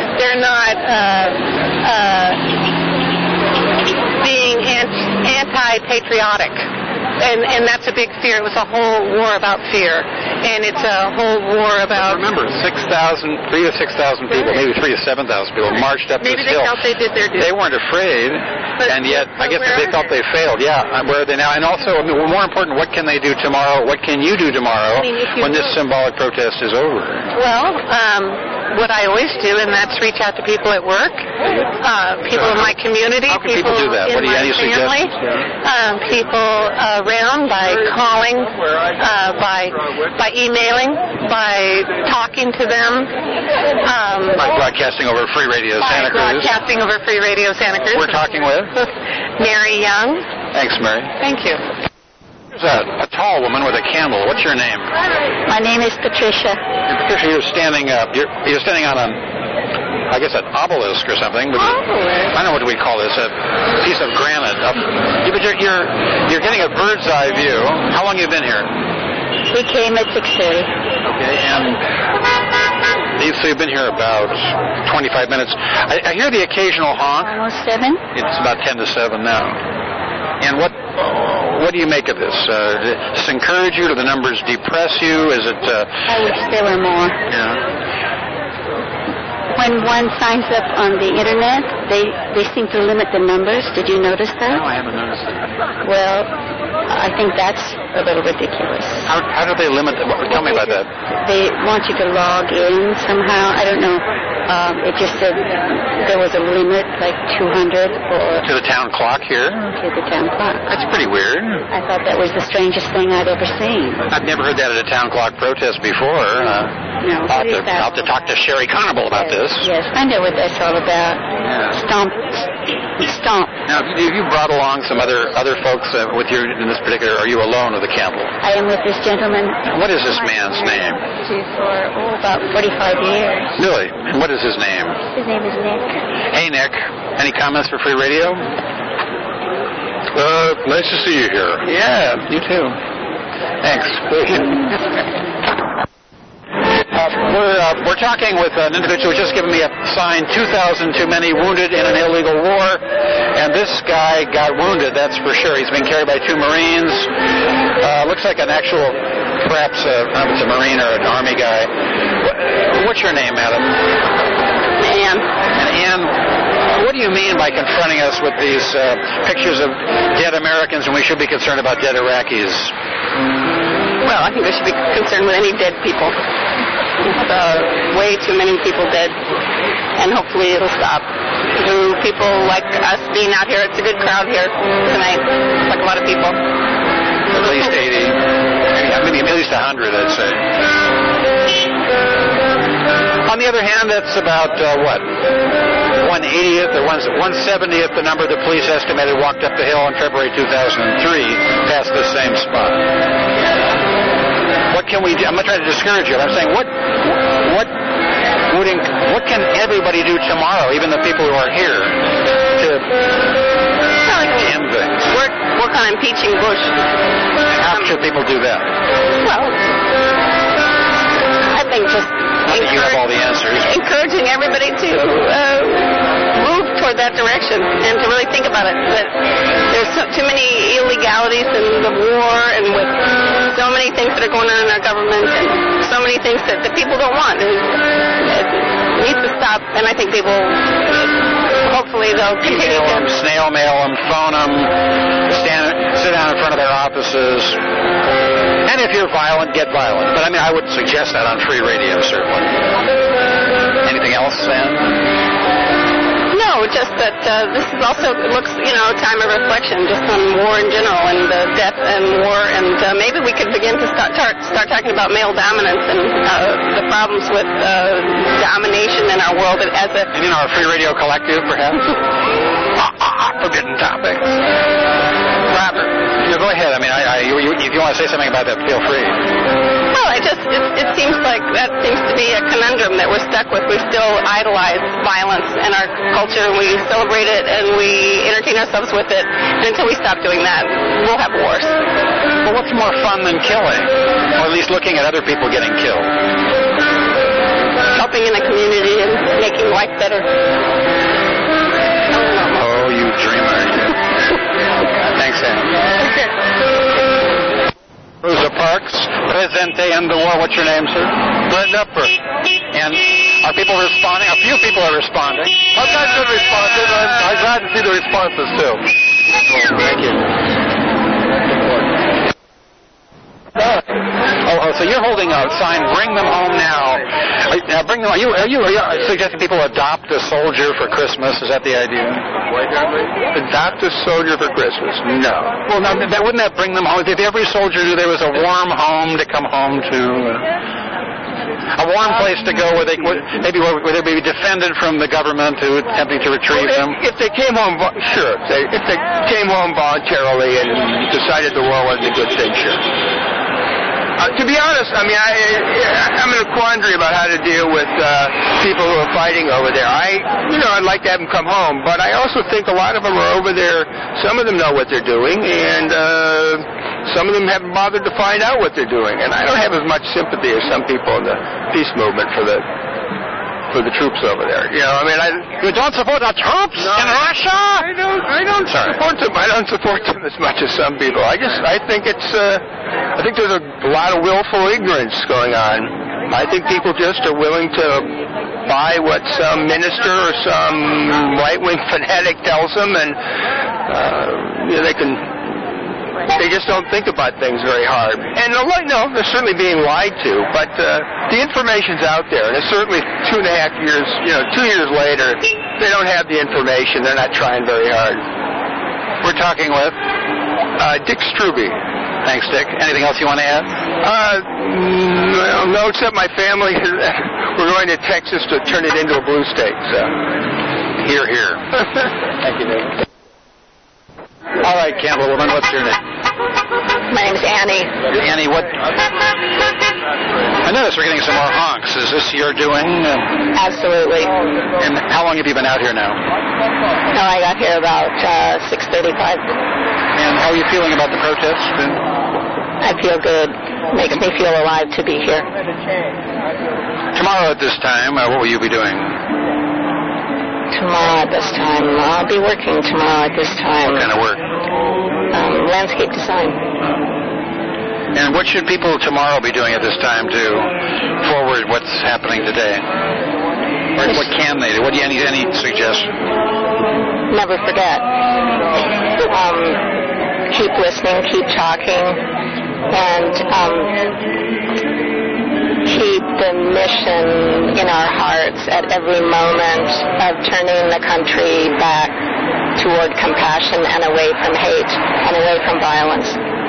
being anti-patriotic. And that's a big fear. It was a whole war about fear. And it's a whole war about... Remember, 3,000 to 6,000 people, maybe 3,000 to 7,000 people marched up this hill. Maybe they felt they did their duty. They weren't afraid, and yet I guess they felt they failed. Yeah, where are they now? And also, more important, what can they do tomorrow? What can you do tomorrow when this symbolic protest is over? Well, what I always do, and that's reach out to people at work, people in my community, How can people do that? in What do you my any family, people around by calling, by emailing, by talking to them. By broadcasting over Free Radio Santa Cruz. Broadcasting over Free Radio Santa Cruz. We're talking with? Mary Young. Thanks, Mary. Thank you. There's a tall woman with a candle. What's your name? My name is Patricia. Patricia, you're standing up. You're standing on an obelisk or something. I don't know what we call this. A piece of granite. But you're getting a bird's eye view. How long have you been here? We came at 6:30. Okay, and so you've been here about 25 minutes. I hear the occasional honk. Almost 7. It's about 10 to 7 now. And what do you make of this? Does this encourage you? Do the numbers depress you? Is it? I wish there were more. Yeah. When one signs up on the internet, they seem to limit the numbers. Did you notice that? No, I haven't noticed that. Well, I think that's a little ridiculous. How do they limit? Tell me about that. They want you to log in somehow. I don't know. It just said there was a limit, like 200 or... To the town clock here? To the town clock. That's pretty weird. I thought that was the strangest thing I'd ever seen. I've never heard that at a town clock protest before. No, I'll have to talk to Sherry Carnival about this. Yes, find out what that's all about. Yeah. Stomp. Now, have you brought along some other folks with you in this particular... Are you alone with the candle? I am with this gentleman. What is this man's name? For about 45 years. Really? And what is his name? His name is Nick. Hey, Nick. Any comments for Free Radio? Nice to see you here. Yeah, you too. Thanks. We're talking with an individual who just given me a sign, 2,000 too many wounded in an illegal war. And this guy got wounded, that's for sure. He's been carried by 2 Marines. looks like an actual, perhaps it's a Marine or an Army guy. What's your name, madam? Ann. And Ann, what do you mean by confronting us with these pictures of dead Americans when we should be concerned about dead Iraqis? Well, I think we should be concerned with any dead people. It's way too many people dead, and hopefully it'll stop. Through people like us being out here, it's a good crowd here tonight, like a lot of people. At least 80, maybe at least 100, I'd say. On the other hand, that's about, 1/80th or 1/70th the number the police estimated walked up the hill in February 2003 past the same spot. What can we do? I'm not trying to discourage you. I'm saying what can everybody do tomorrow, even the people who are here, to end things? Work on impeaching Bush. How should people do that? Well, I think just you have all the answers. Encouraging everybody to move toward that direction and to really think about it. That there's too many illegalities in the war and with so many things that are going on in our government and so many things that the people don't want. It needs to stop, and I think people, hopefully they'll continue to... snail mail them, phone them, sit down in front of their offices. And if you're violent, get violent. But I mean, I would suggest that on free radio, certainly. Anything else, Sam? No, just that this is also, it looks, a time of reflection just on war in general and death and war. And maybe we could begin to start talking about male dominance and the problems with domination in our world as a... You mean our free radio collective, perhaps? Forbidden topic. Robert, go ahead. I mean, if you want to say something about that, feel free. Well, it seems like that seems to be a conundrum that we're stuck with. We still idolize violence in our culture, and we celebrate it, and we entertain ourselves with it. And until we stop doing that, we'll have wars. Well, what's more fun than killing? Or at least looking at other people getting killed? Helping in the community and making life better. Oh, you dreamer. Thanks, Sam. Rosa Parks, Presente in the War. What's your name, sir? Glenn Knepper. And are people responding? A few people are responding. I've got good responses. I'm glad to see the responses, too. Thank you. Oh, so you're holding a sign, bring them home now. Bring them. Are you suggesting people adopt a soldier for Christmas? Is that the idea? Adopt a soldier for Christmas? No. Well, now, wouldn't that bring them home? If every soldier knew there was a warm home to come home to, a warm place to go where they would be defended from the government who was attempting to retrieve them. If they came home, sure. If they came home voluntarily and decided the war wasn't a good thing, sure. To be honest, I mean, I'm in a quandary about how to deal with people who are fighting over there. I'd like to have them come home, but I also think a lot of them are over there. Some of them know what they're doing, and some of them haven't bothered to find out what they're doing. And I don't have as much sympathy as some people in the peace movement for the troops over there. You don't support the troops in Russia? I don't support them. I don't support them as much as some people. I think I think there's a lot of willful ignorance going on. I think people just are willing to buy what some minister or some right-wing fanatic tells them, and they just don't think about things very hard. And they're certainly being lied to, but the information's out there, and it's certainly 2.5 years, 2 years later, they don't have the information. They're not trying very hard. We're talking with Dick Strube. Thanks, Dick. Anything else you want to add? No, except my family. We're going to Texas to turn it into a blue state. So, Hear, hear. Thank you, Dick. All right, Campbell woman, what's your name? My name's Annie. Annie, what? I noticed we're getting some more honks. Is this your doing? Absolutely. And how long have you been out here now? No, I got here about 6:35. And how are you feeling about the protest? I feel good. Makes me feel alive to be here. Tomorrow at this time, what will you be doing? Tomorrow at this time, I'll be working tomorrow at this time. What kind of work? Landscape design. And what should people tomorrow be doing at this time to forward what's happening today? Or what can they do? What do you need? Any suggestion? Never forget. Keep listening, keep talking, and keep the mission in our hearts at every moment of turning the country back toward compassion and away from hate and away from violence.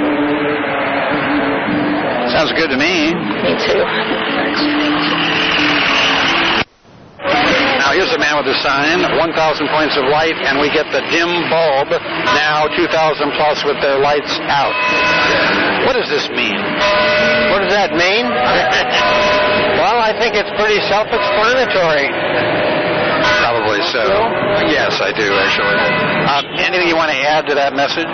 Sounds good to me. Me too. Thanks. Now here's a man with a sign, 1,000 points of light, and we get the dim bulb, now 2,000 plus with their lights out. What does this mean? What does that mean? Well, I think it's pretty self-explanatory. Probably so. Yes, I do, actually. Anything you want to add to that message?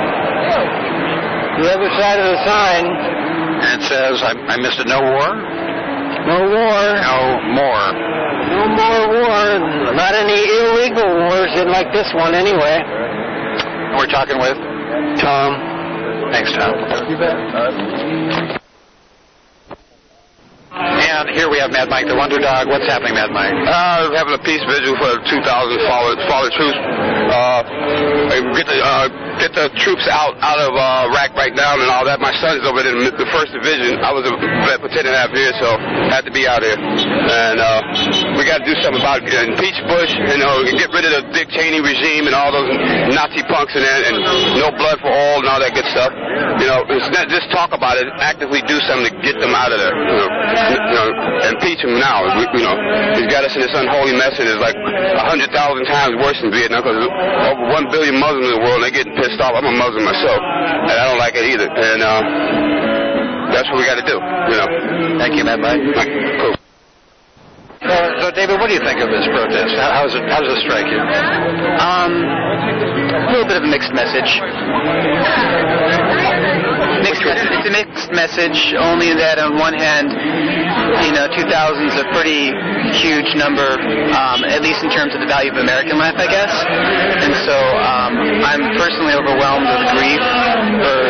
The other side of the sign. And it says, I missed it, no war? No war. No more. No more war. Not any illegal wars like this one, anyway. We're talking with? Tom. Thanks, Tom. You bet. And here we have Mad Mike, the Wonder Dog. What's happening, Mad Mike? Having a peace vigil for 2,000 fallen troops. Get the troops out of Iraq right now and all that. My son's over there in the 1st Division. I was a vet for 10.5 years, so I had to be out here. And we got to do something about it. Impeach Bush, get rid of the Dick Cheney regime and all those Nazi punks in there, and no blood for all and all that good stuff. It's not just talk about it, actively do something to get them out of there. Impeach him now. He's got us in this unholy mess, and it's like 100,000 times worse than Vietnam because over 1 billion Muslims in the world, and they're getting pissed off. I'm a Muslim myself, and I don't like it either. And that's what we got to do. Thank you, Mad Mike. Cool. So, David, what do you think of this protest? How does it strike you? A little bit of a mixed message. It's a mixed message, only that on one hand, 2,000 is a pretty huge number, at least in terms of the value of American life, I guess. And so I'm personally overwhelmed with grief for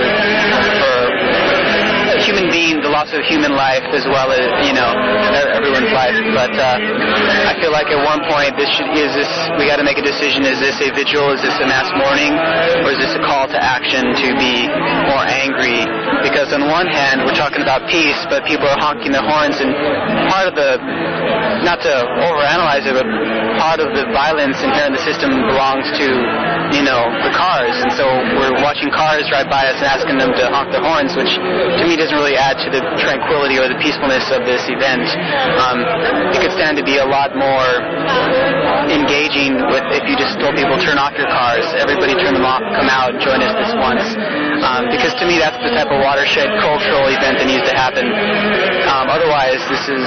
human being, the loss of human life, as well as everyone's life. But I feel like at one point we got to make a decision: is this a vigil? Is this a mass mourning? Or is this a call to action to be more angry? Because on one hand we're talking about peace, but people are honking their horns, and part of the, not to overanalyze it, but part of the violence inherent in the system belongs to the cars, and so we're watching cars drive by us and asking them to honk their horns, which to me doesn't really add to the tranquility or the peacefulness of this event. It could stand to be a lot more engaging if you just told people, turn off your cars, everybody turn them off, come out and join us this once. Because to me that's the type of watershed cultural event that needs to happen. Otherwise this is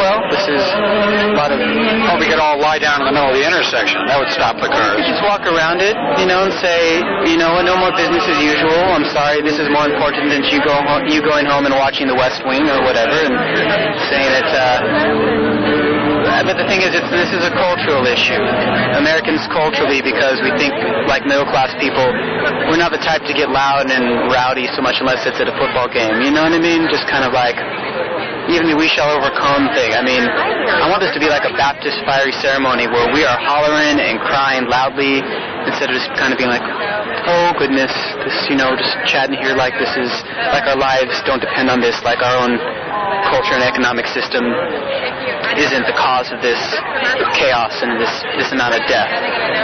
a lot of... Well, we could all lie down in the middle of the intersection. That would stop the cars. You could just walk around it, and say, no more business as usual. I'm sorry, this is more important than you going home and watching The West Wing or whatever, and saying that. But the thing is, this is a cultural issue. Americans culturally, because we think like middle-class people, we're not the type to get loud and rowdy so much unless it's at a football game. You know what I mean? Just kind of like, even the We Shall Overcome thing. I mean, I want this to be like a Baptist fiery ceremony where we are hollering and crying loudly instead of just kind of being like, oh goodness, this, just chatting here like this is, like our lives don't depend on this, like our own culture and economic system isn't the cause of this chaos and this amount of death.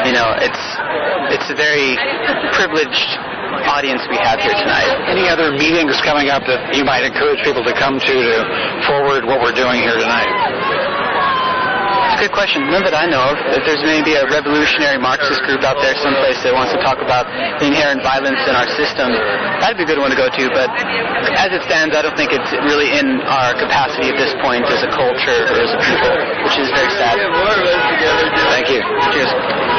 It's a very privileged audience we have here tonight. Any other meetings coming up that you might encourage people to come to forward what we're doing here tonight? It's a good question. None that I know of. If there's maybe a revolutionary Marxist group out there someplace that wants to talk about the inherent violence in our system, that'd be a good one to go to. But as it stands, I don't think it's really in our capacity at this point as a culture or as a people, which is very sad. Thank you. Cheers.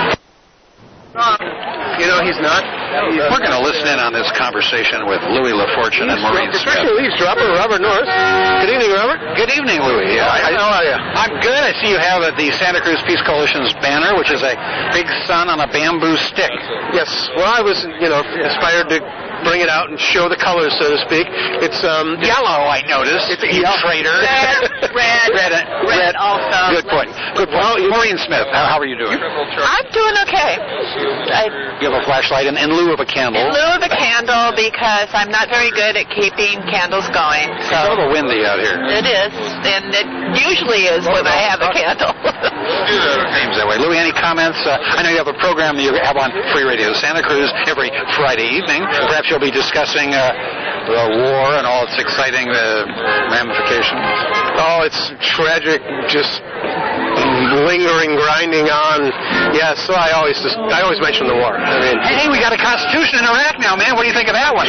He's not. We're going to listen in on this conversation with Louis LaFortune and Maureen Smith. Special eavesdropper, Robert Norris. Good evening, Robert. Good evening, Louis. How are you? I'm good. I see you have the Santa Cruz Peace Coalition's banner, which is a big sun on a bamboo stick. Yes. Well, I was, inspired to bring it out and show the colors, so to speak. It's yellow, I noticed. It's you traitor. Red also. Good point. Good point. Well, Maureen Smith, how are you doing? I'm doing okay. You have a flashlight in lieu of a candle. In lieu of a candle, because I'm not very good at keeping candles going. It's a little windy out here. It is, and it usually is when I have a candle. Seems that way. Louis, any comments? I know you have a program that you have on Free Radio Santa Cruz every Friday evening. Perhaps you'll be discussing the war and all its exciting ramifications. Oh, it's tragic, just lingering, grinding on. Yes, so I always mention the war. I mean, hey, we got a constitution in Iraq now, man. What do you think of that one?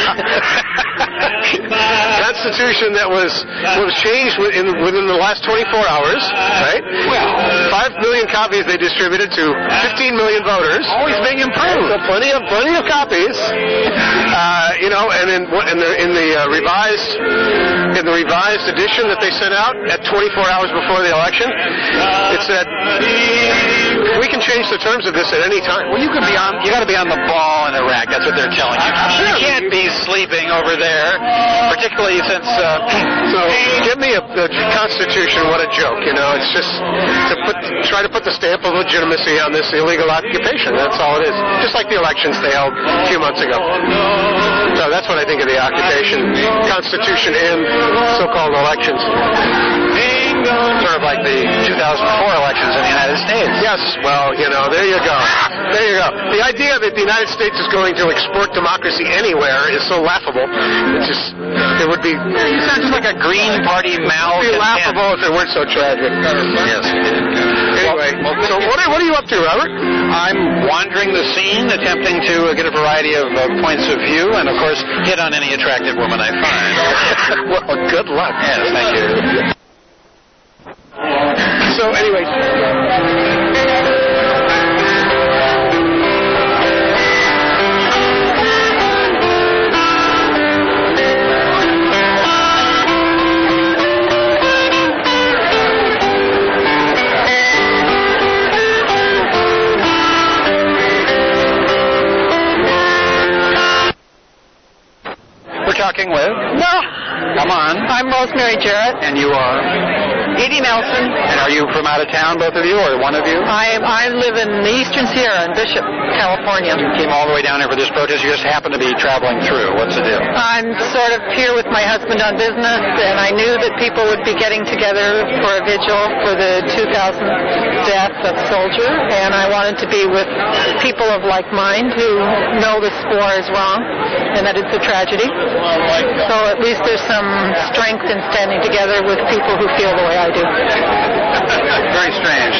Constitution that was changed within the last 24 hours, right? Well, 5 million copies they distributed to 15 million voters. Always being improved. So plenty of copies. And in the revised edition that they sent out at 24 hours before the election, it said we can change the terms of this at any time. Well, you got to be on the ball in Iraq. That's what they're telling you. You can't be sleeping over there, particularly since. So give me a constitution. What a joke! It's just try to put the stamp of legitimacy on this illegal occupation. That's all it is. Just like the elections they held a few months ago. So that's what I think of the occupation, constitution, and so-called elections. Sort of like the 2004 elections in the United States. Yes, well, there you go. There you go. The idea that the United States is going to export democracy anywhere is so laughable. It would be... You sound just like a Green Party malcontent. It would be laughable if it weren't so tragic. Yes. Anyway, so what are you up to, Robert? I'm wandering the scene, attempting to get a variety of points of view, and, of course, hit on any attractive woman I find. Well, good luck. Yes, thank you. So, anyway... Talking with? No. Come on. I'm Rosemary Jarrett. And you are? Edie Nelson. And are you from out of town, both of you, or one of you? I live in the Eastern Sierra in Bishop, California. You came all the way down here for this protest. You just happen to be traveling through. What's the deal? I'm sort of here with my husband on business, and I knew that people would be getting together for a vigil for the 2000th death of a soldier, and I wanted to be with people of like mind who know this war is wrong and that it's a tragedy. So at least there's some strength in standing together with people who feel the way I do. Very strange.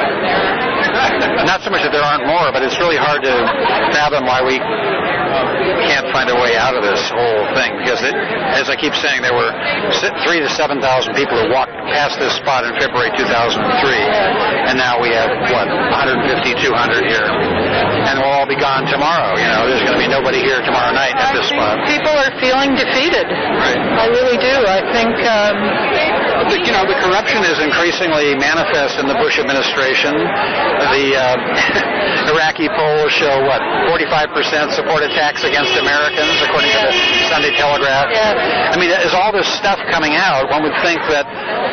Not so much that there aren't more, but it's really hard to fathom why we can't find a way out of this whole thing, because as I keep saying, there were 3,000 to 7,000 people who walked past this spot in February 2003, and now we have, 150, 200 here, and we'll all be gone tomorrow. There's going to be nobody here tomorrow night at this spot. People are feeling defeated. Right. I really do. I think... the corruption is increasingly manifest in the Bush administration. The Iraqi polls show, 45% support attacks against Americans, according to the Sunday Telegraph. Yeah. I mean, as all this stuff coming out, one would think that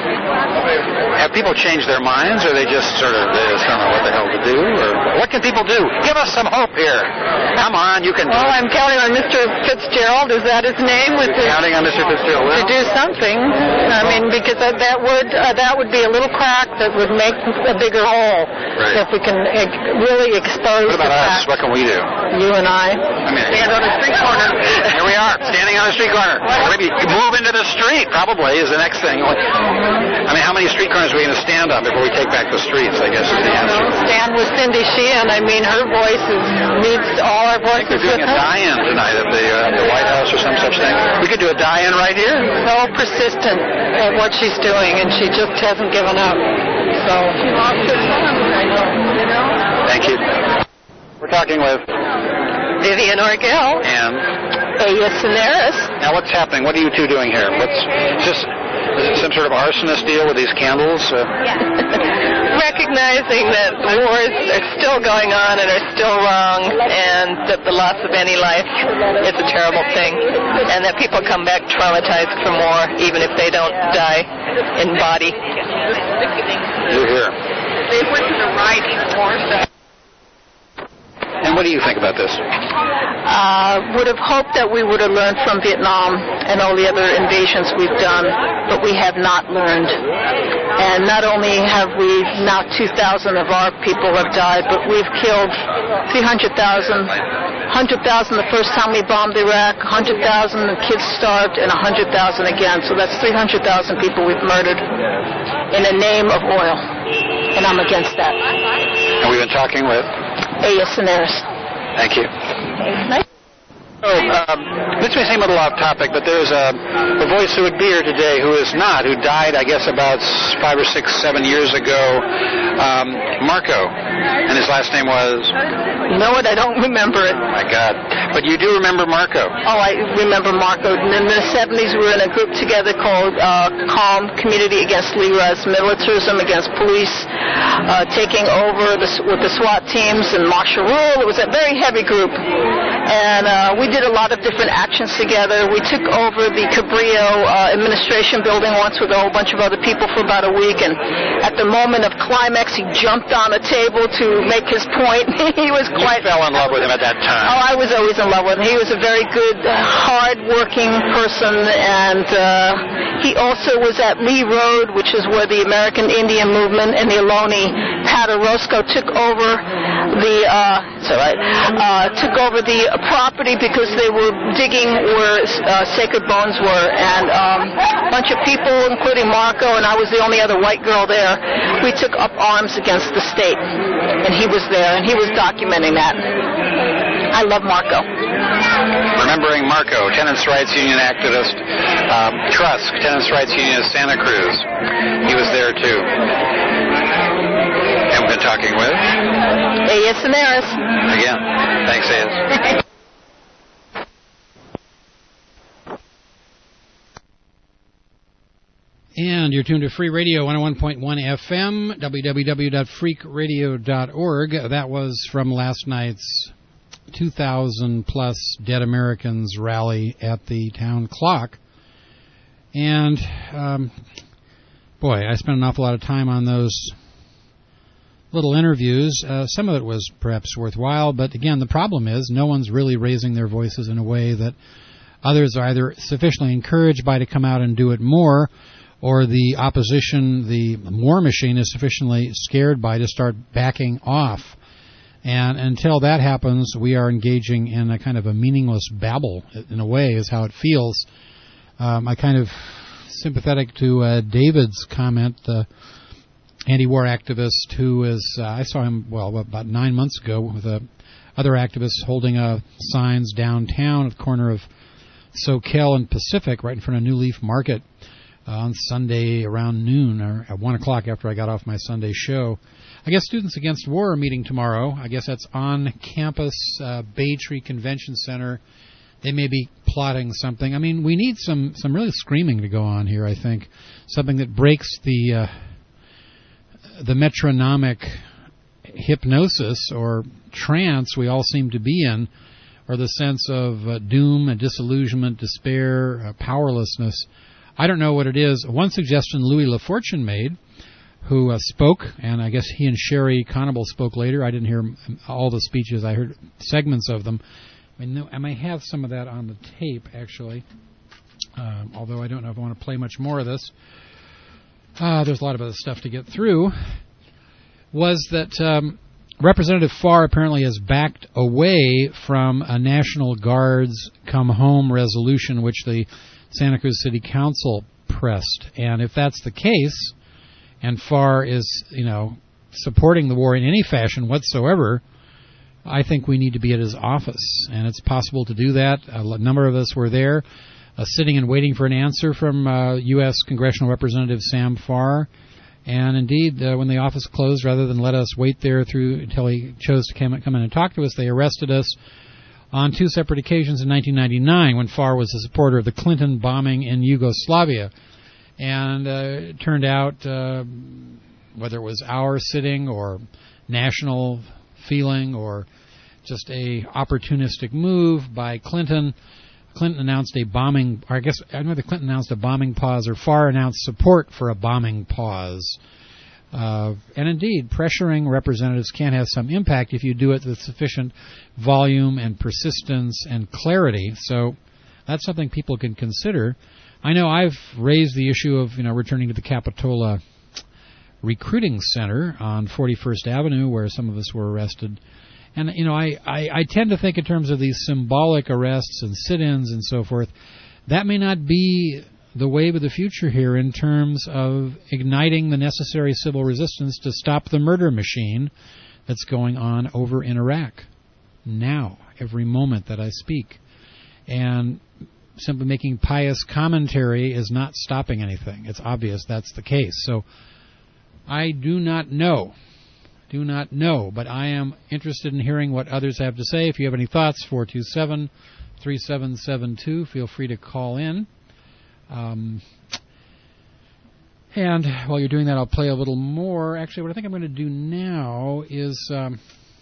have people changed their minds, or they just sort of they just don't know what the hell to do, or what can people do? Give us some hope here. Come on, you can do it. I'm counting on Mr. Fitzgerald. Is that his name? Counting on Mr. Fitzgerald. To do something. I mean, because that would be a little crack that would make a bigger hole. Right. If we can really expose. What about us? What can we do? You and I. Stand on a street corner. Here we are, standing on a street corner. Maybe move into the street, probably, is the next thing. I mean, how many street corners are we going to stand on before we take back the streets, I guess, is the answer. Stand with Cindy Sheehan. I mean, her voice needs all our voices. They're doing a die-in tonight at the White House or some such thing. We could do a die-in right here. So persistent at what she's doing, and she just hasn't given up. So she lost her son, I know. Thank you. We're talking with Vivian Orgel and Aya Cineris. Now, what's happening? What are you two doing here? Is it some sort of arsonist deal with these candles? recognizing that the wars are still going on and are still wrong, and that the loss of any life is a terrible thing, and that people come back traumatized from war, even if they don't die in body. You're here. They went to the right in war. And what do you think about this? Would have hoped that we would have learned from Vietnam and all the other invasions we've done, but we have not learned. And not only have we now 2,000 of our people have died, but we've killed 300,000, 100,000 the first time we bombed Iraq, 100,000 the kids starved, and 100,000 again. So that's 300,000 people we've murdered in the name of oil. And I'm against that. And we've been talking with Aya Cineris. Thank you. This may seem a little off topic, but there's a voice who would be here today who is not, who died, I guess, about 5 or 6, 7 years ago, Marco, and his last name was? You know what? I don't remember it. My God. But you do remember Marco. Oh, I remember Marco. In the 70s, we were in a group together called CALM, Community Against Leroy's Militarism Against Police, taking over with the SWAT teams and martial rule. It was a very heavy group. And we did a lot of different actions together. We took over the Cabrillo administration building once with a whole bunch of other people for about a week. And at the moment of climax, he jumped on a table to make his point. He was quite... You fell in love with him at that time. Oh, I was always in love with him. He was a very good, hard-working person. And he also was at Lee Road, which is where the American Indian movement and the Ohlone Pat Orozco took over the... took over the property because they were digging where sacred bones were, and a bunch of people, including Marco, and I was the only other white girl there, we took up arms against the state, and he was there, and he was documenting that. I love Marco. Remembering Marco, Tenants' Rights Union activist, Trusk, Tenants' Rights Union of Santa Cruz. He was there too. And we've been talking with? Aya Cineris. Again. Thanks, Aya. And you're tuned to Free Radio 101.1 FM, www.freakradio.org. That was from last night's 2,000-plus Dead Americans rally at the town clock. And, boy, I spent an awful lot of time on those little interviews. Some of it was perhaps worthwhile, but again, the problem is no one's really raising their voices in a way that others are either sufficiently encouraged by to come out and do it more, or the opposition, the war machine, is sufficiently scared by to start backing off. And until that happens, we are engaging in a kind of a meaningless babble, in a way, is how it feels. I kind of sympathetic to David's comment, the anti-war activist who is, I saw him, about 9 months ago with other activists holding signs downtown at the corner of Soquel and Pacific, right in front of New Leaf Market, on Sunday around noon, or at 1 o'clock after I got off my Sunday show. I guess Students Against War are meeting tomorrow. I guess that's on campus, Bay Tree Convention Center. They may be plotting something. I mean, we need some really screaming to go on here, I think. Something that breaks the metronomic hypnosis or trance we all seem to be in, or the sense of doom and disillusionment, despair, powerlessness. I don't know what it is. One suggestion Louis LaFortune made, who spoke, and I guess he and Sherry Conable spoke later. I didn't hear all the speeches. I heard segments of them. I may have some of that on the tape, actually, although I don't know if I want to play much more of this. There's a lot of other stuff to get through. Was that Representative Farr apparently has backed away from a National Guard's Come Home resolution, which the Santa Cruz City Council pressed. And if that's the case, and Farr is, supporting the war in any fashion whatsoever, I think we need to be at his office. And it's possible to do that. A number of us were there, sitting and waiting for an answer from U.S. Congressional Representative Sam Farr. And indeed, when the office closed, rather than let us wait there until he chose to come in and talk to us, they arrested us on 2 separate occasions in 1999 when Farr was a supporter of the Clinton bombing in Yugoslavia. And it turned out whether it was our sitting or national feeling or just a opportunistic move by Clinton. Clinton announced a bombing, or I guess I don't know whether Clinton announced a bombing pause or Farr announced support for a bombing pause. And indeed, pressuring representatives can have some impact if you do it with sufficient volume and persistence and clarity. So that's something people can consider. I know I've raised the issue of, returning to the Capitola Recruiting Center on 41st Avenue where some of us were arrested. And, I tend to think in terms of these symbolic arrests and sit-ins and so forth. That may not be the wave of the future here in terms of igniting the necessary civil resistance to stop the murder machine that's going on over in Iraq now, every moment that I speak. And simply making pious commentary is not stopping anything. It's obvious that's the case. So I do not know, but I am interested in hearing what others have to say. If you have any thoughts, 427-3772, feel free to call in. And while you're doing that, I'll play a little more. Actually, what I think I'm going to do now is, I'm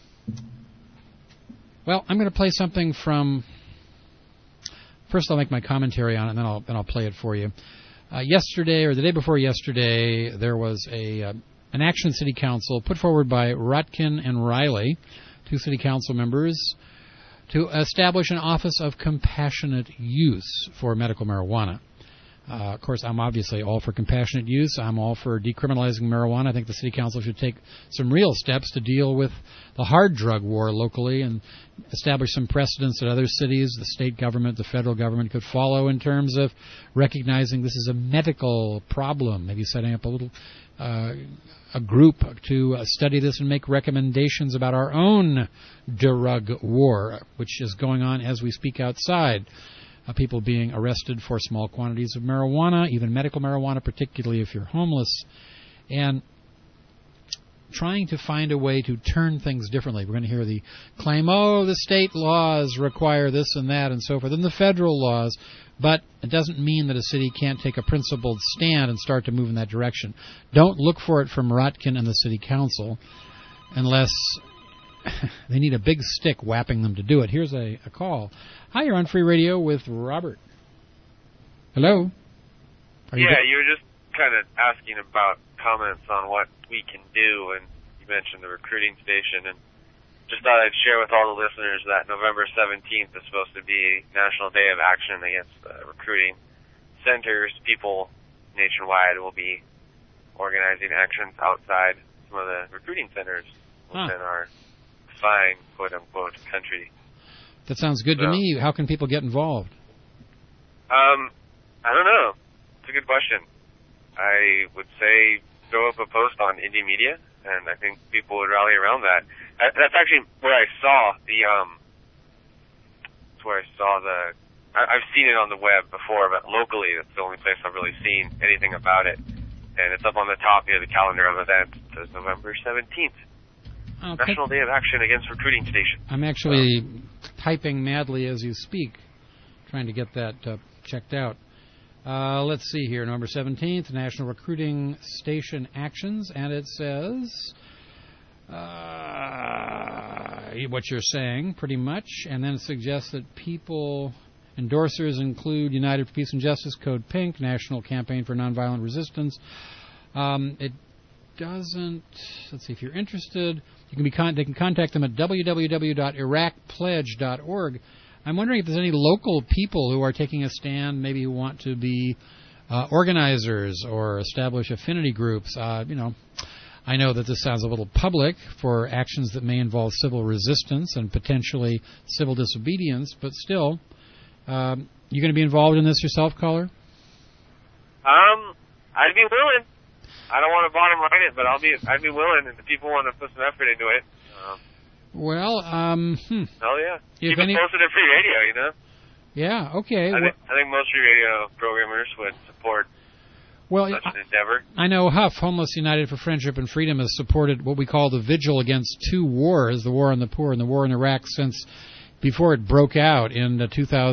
going to play something from. First, I'll make my commentary on it, and then I'll play it for you. Yesterday, or the day before yesterday, there was an action City Council put forward by Rotkin and Riley, two City Council members, to establish an Office of Compassionate Use for medical marijuana. Of course, I'm obviously all for compassionate use. I'm all for decriminalizing marijuana. I think the City Council should take some real steps to deal with the hard drug war locally and establish some precedents that other cities, the state government, the federal government could follow in terms of recognizing this is a medical problem, maybe setting up a little a group to study this and make recommendations about our own drug war, which is going on as we speak outside. People being arrested for small quantities of marijuana, even medical marijuana, particularly if you're homeless, and trying to find a way to turn things differently. We're going to hear the claim, the state laws require this and that and so forth, and the federal laws, but it doesn't mean that a city can't take a principled stand and start to move in that direction. Don't look for it from Rotkin and the City Council unless they need a big stick whapping them to do it. Here's a call. Hi, you're on Free Radio with Robert. Hello? You were just kind of asking about comments on what we can do, and you mentioned the recruiting station, and just thought I'd share with all the listeners that November 17th is supposed to be National Day of Action against recruiting centers. People nationwide will be organizing actions outside some of the recruiting centers within our fine, quote-unquote, country. That sounds good to me. How can people get involved? I don't know. It's a good question. I would say throw up a post on Indie Media, and I think people would rally around that. That's actually where I saw I've seen it on the web before, but locally, that's the only place I've really seen anything about it. And it's up on the top near the calendar of events. It says November 17th. National Day of Action against Recruiting Station. I'm actually typing madly as you speak, trying to get that checked out. Let's see here. November 17th, National Recruiting Station Actions, and it says what you're saying, pretty much, and then it suggests that endorsers include United for Peace and Justice, Code Pink, National Campaign for Nonviolent Resistance. It doesn't. Let's see if you're interested. They can contact them at www.iraqpledge.org. I'm wondering if there's any local people who are taking a stand, maybe who want to be organizers or establish affinity groups. I know that this sounds a little public for actions that may involve civil resistance and potentially civil disobedience, but still, you going to be involved in this yourself, caller? I'd be willing. I don't want to bottom line it, but I'd be willing if the people want to put some effort into it. Well, Hell yeah. Keep it posted at Free Radio, Yeah, okay. I think most Free Radio programmers would support such an endeavor. I know Huff, Homeless United for Friendship and Freedom, has supported what we call the vigil against two wars, the war on the poor and the war in Iraq, since before it broke out in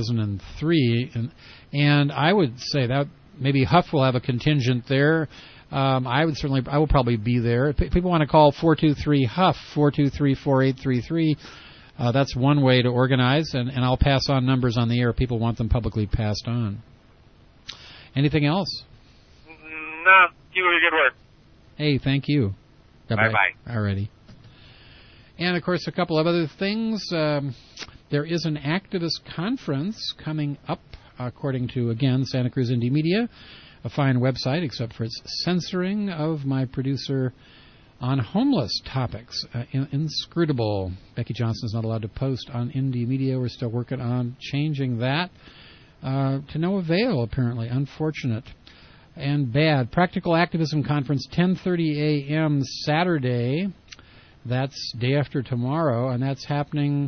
2003. And I would say that maybe Huff will have a contingent there. I will probably be there. If people want to call 423-HUFF, 423-4833. That's one way to organize, and I'll pass on numbers on the air if people want them publicly passed on. Anything else? No, keep up your good work. Hey, thank you. Bye-bye. Alrighty. And, of course, a couple of other things. There is an activist conference coming up, according to, again, Santa Cruz Indie Media, a fine website, except for its censoring of my producer on homeless topics. Inscrutable. Becky Johnson is not allowed to post on Indie Media. We're still working on changing that to no avail, apparently. Unfortunate and bad. Practical Activism Conference, 10:30 a.m. Saturday. That's day after tomorrow, and that's happening.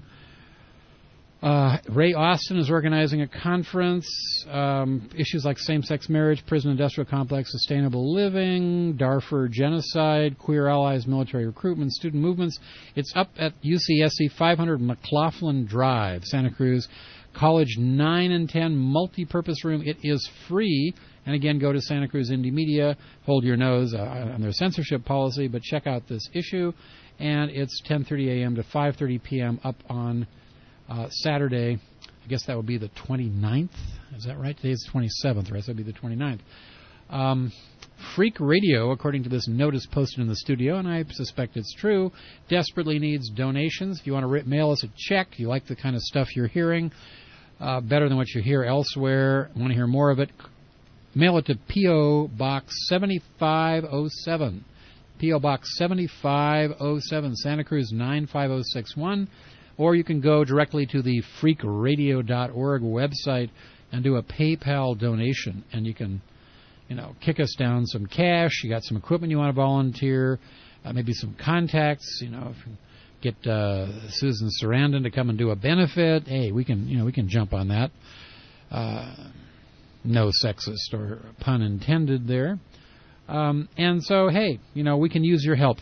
Ray Austin is organizing a conference. Issues like same-sex marriage, prison industrial complex, sustainable living, Darfur genocide, queer allies, military recruitment, student movements. It's up at UCSC 500 McLaughlin Drive, Santa Cruz. College 9 and 10 multi-purpose room. It is free. And again, go to Santa Cruz Indie Media. Hold your nose on their censorship policy, but check out this issue. And it's 10:30 a.m. to 5:30 p.m. up on Saturday. I guess that would be the 29th. Is that right? Today is the 27th, right? So that would be the 29th. Freak Radio, according to this notice posted in the studio, and I suspect it's true, desperately needs donations. If you want to mail us a check, you like the kind of stuff you're hearing, better than what you hear elsewhere, want to hear more of it, mail it to P.O. Box 7507. P.O. Box 7507, Santa Cruz 95061. Or you can go directly to the freakradio.org website and do a PayPal donation. And you can, kick us down some cash. You got some equipment you want to volunteer, maybe some contacts. If you get Susan Sarandon to come and do a benefit, hey, we can jump on that. No sexist or pun intended there. And so, hey, we can use your help.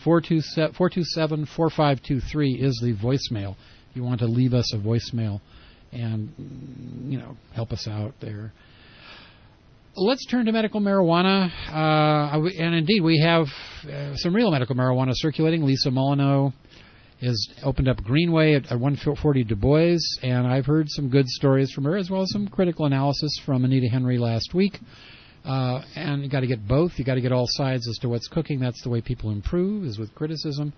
427-4523 is the voicemail. If you want to leave us a voicemail and, help us out there. Let's turn to medical marijuana. And indeed, we have some real medical marijuana circulating. Lisa Molyneux has opened up Greenway at 140 Du Bois, and I've heard some good stories from her, as well as some critical analysis from Anita Henry last week. And you got to get both. You got to get all sides as to what's cooking. That's the way people improve, is with criticism.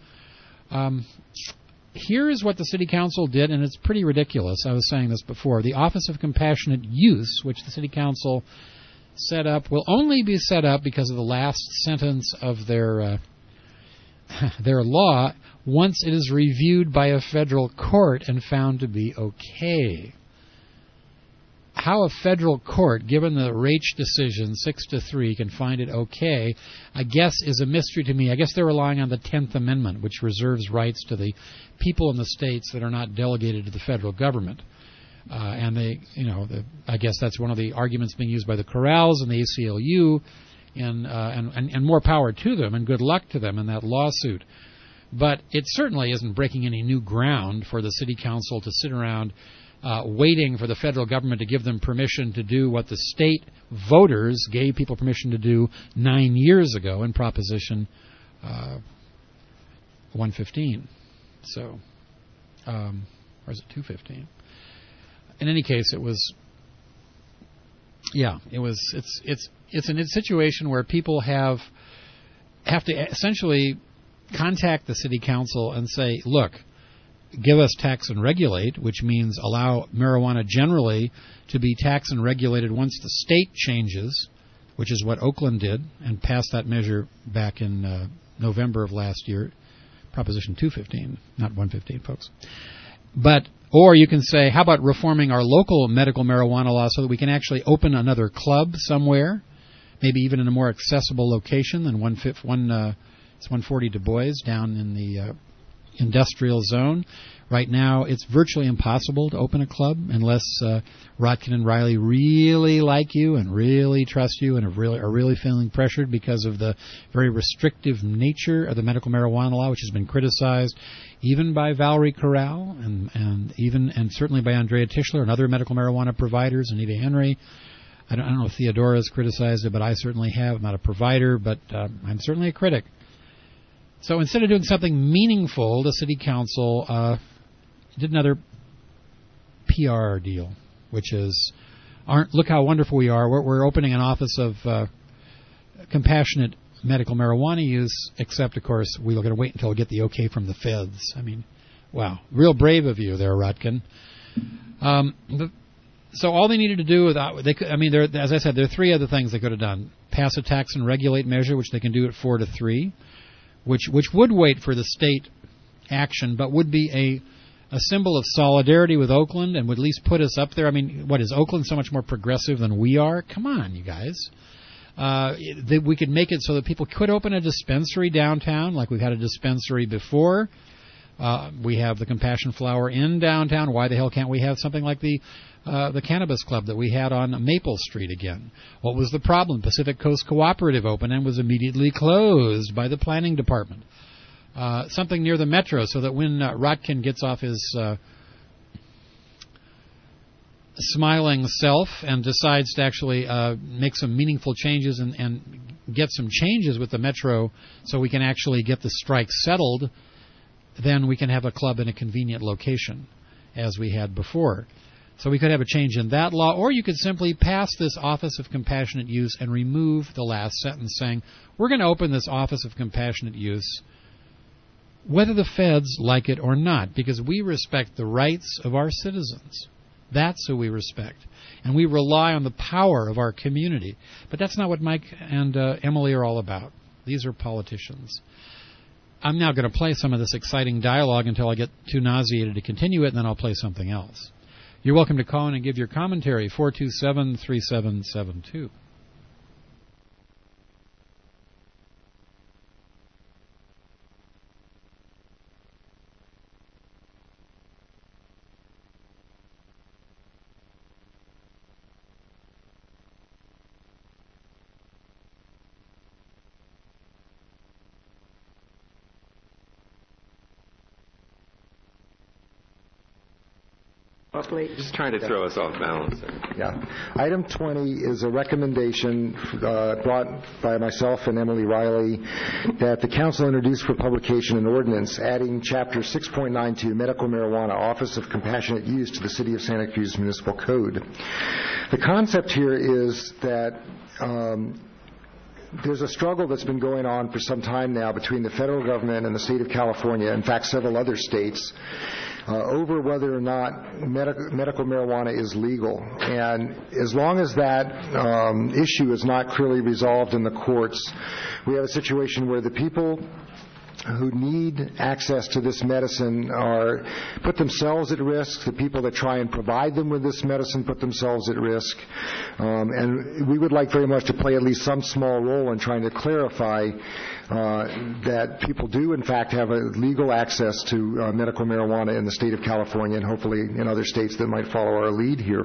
Here is what the City Council did, and it's pretty ridiculous. I was saying this before. The Office of Compassionate Use, which the City Council set up, will only be set up because of the last sentence of their law once it is reviewed by a federal court and found to be okay. How a federal court, given the Raich decision 6-3, can find it okay, I guess, is a mystery to me. I guess they're relying on the 10th Amendment, which reserves rights to the people in the states that are not delegated to the federal government. And they, I guess that's one of the arguments being used by the Corrals and the ACLU, and more power to them, and good luck to them in that lawsuit. But it certainly isn't breaking any new ground for the City Council to sit around waiting for the federal government to give them permission to do what the state voters gave people permission to do 9 years ago in Proposition 115. So, or is it 215? In any case, it's in a situation where people have to essentially contact the City Council and say, look, give us tax and regulate, which means allow marijuana generally to be tax and regulated once the state changes, which is what Oakland did, and passed that measure back in November of last year, Proposition 215, not 115, folks. Or you can say, how about reforming our local medical marijuana law so that we can actually open another club somewhere, maybe even in a more accessible location than 140 Du Bois down in the industrial zone. Right now, it's virtually impossible to open a club unless Rotkin and Riley really like you and really trust you and are really feeling pressured because of the very restrictive nature of the medical marijuana law, which has been criticized even by Valerie Corral and certainly by Andrea Tischler and other medical marijuana providers, Anita Henry. I don't know if Theodora has criticized it, but I certainly have. I'm not a provider, but I'm certainly a critic. So instead of doing something meaningful, the city council did another PR deal, which is, look how wonderful we are. We're opening an office of compassionate medical marijuana use, except, of course, we're going to wait until we get the okay from the feds. I mean, wow. Real brave of you there, Rutkin. So all they needed to do, as I said, there are three other things they could have done. Pass a tax and regulate measure, which they can do at 4-3, which would wait for the state action, but would be a symbol of solidarity with Oakland and would at least put us up there. I mean, what, is Oakland so much more progressive than we are? Come on, you guys. We could make it so that people could open a dispensary downtown, like we've had a dispensary before. We have the Compassion Flower in downtown. Why the hell can't we have something like the Cannabis Club that we had on Maple Street again? What was the problem? Pacific Coast Cooperative opened and was immediately closed by the planning department. Something near the Metro, so that when Rotkin gets off his smiling self and decides to actually make some meaningful changes and get some changes with the Metro so we can actually get the strike settled, then we can have a club in a convenient location, as we had before. So we could have a change in that law, or you could simply pass this Office of Compassionate Use and remove the last sentence saying, we're going to open this Office of Compassionate Use whether the feds like it or not, because we respect the rights of our citizens. That's who we respect. And we rely on the power of our community. But that's not what Mike and Emily are all about. These are politicians. I'm now going to play some of this exciting dialogue until I get too nauseated to continue it, and then I'll play something else. You're welcome to call in and give your commentary, 427-3772. Just trying to throw us off balance there. Yeah. Item 20 is a recommendation brought by myself and Emily Riley that the council introduce for publication an ordinance adding Chapter 6.92, Medical Marijuana, Office of Compassionate Use, to the City of Santa Cruz Municipal Code. The concept here is that there's a struggle that's been going on for some time now between the federal government and the state of California, in fact several other states, over whether or not medical marijuana is legal. And as long as that issue is not clearly resolved in the courts, we have a situation where the people who need access to this medicine put themselves at risk. The people that try and provide them with this medicine put themselves at risk. And we would like very much to play at least some small role in trying to clarify that people do, in fact, have a legal access to medical marijuana in the state of California and hopefully in other states that might follow our lead here.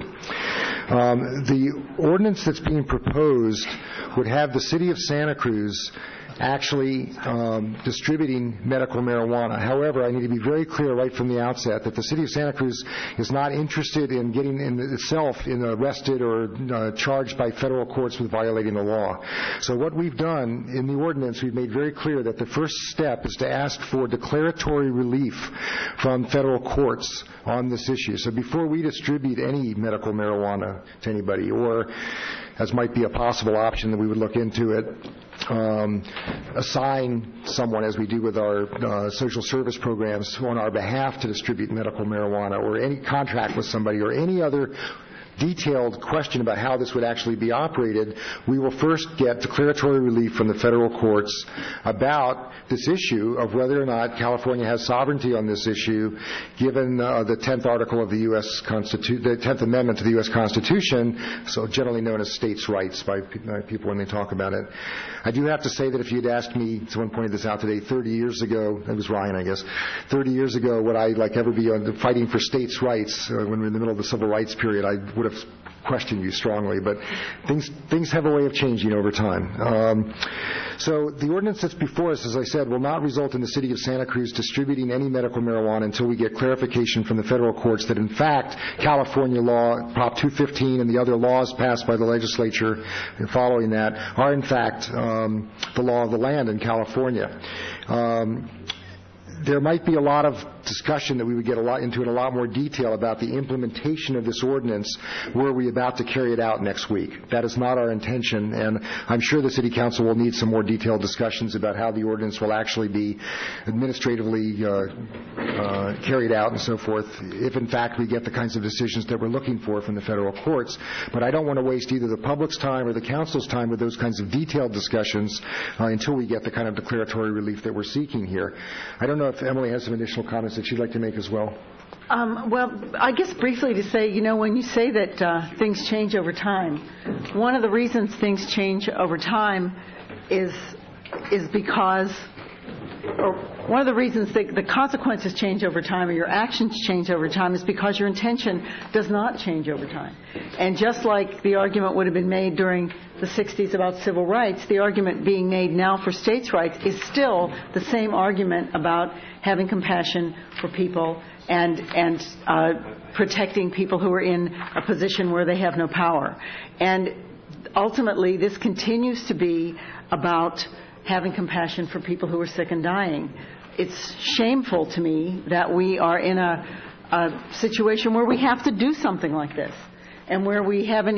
The ordinance that's being proposed would have the city of Santa Cruz actually distributing medical marijuana. However, I need to be very clear right from the outset that the city of Santa Cruz is not interested in getting itself arrested or charged by federal courts with violating the law. So what we've done in the ordinance, we've made very clear that the first step is to ask for declaratory relief from federal courts on this issue. So before we distribute any medical marijuana to anybody, or as might be a possible option that we would look into it, assign someone, as we do with our social service programs, on our behalf to distribute medical marijuana, or any contract with somebody, or any other detailed question about how this would actually be operated, we will first get declaratory relief from the federal courts about this issue of whether or not California has sovereignty on this issue, given the 10th article of the U.S. Constitution, the 10th Amendment to the U.S. Constitution, so generally known as states' rights by people when they talk about it. I do have to say that if you'd asked me, someone pointed this out today, 30 years ago, it was Ryan, I guess, 30 years ago, would I ever be fighting for states' rights when we're in the middle of the civil rights period, I would have questioned you strongly, but things have a way of changing over time. So the ordinance that's before us, as I said, will not result in the city of Santa Cruz distributing any medical marijuana until we get clarification from the federal courts that, in fact, California law, Prop 215, and the other laws passed by the legislature following that are, in fact, the law of the land in California. There might be a lot of discussion that we would get into in a lot more detail about the implementation of this ordinance were we about to carry it out next week. That is not our intention, and I'm sure the City Council will need some more detailed discussions about how the ordinance will actually be administratively carried out and so forth, if in fact we get the kinds of decisions that we're looking for from the federal courts. But I don't want to waste either the public's time or the council's time with those kinds of detailed discussions until we get the kind of declaratory relief that we're seeking here. I don't know if Emily has some additional comments that she'd like to make as well. Well, I guess briefly to say, when you say that things change over time, one of the reasons things change over time is because, or one of the reasons the consequences change over time or your actions change over time is because your intention does not change over time. And just like the argument would have been made during the 60s about civil rights, the argument being made now for states' rights is still the same argument about having compassion for people and protecting people who are in a position where they have no power. And ultimately, this continues to be about having compassion for people who are sick and dying. It's shameful to me that we are in a situation where we have to do something like this, and where we haven't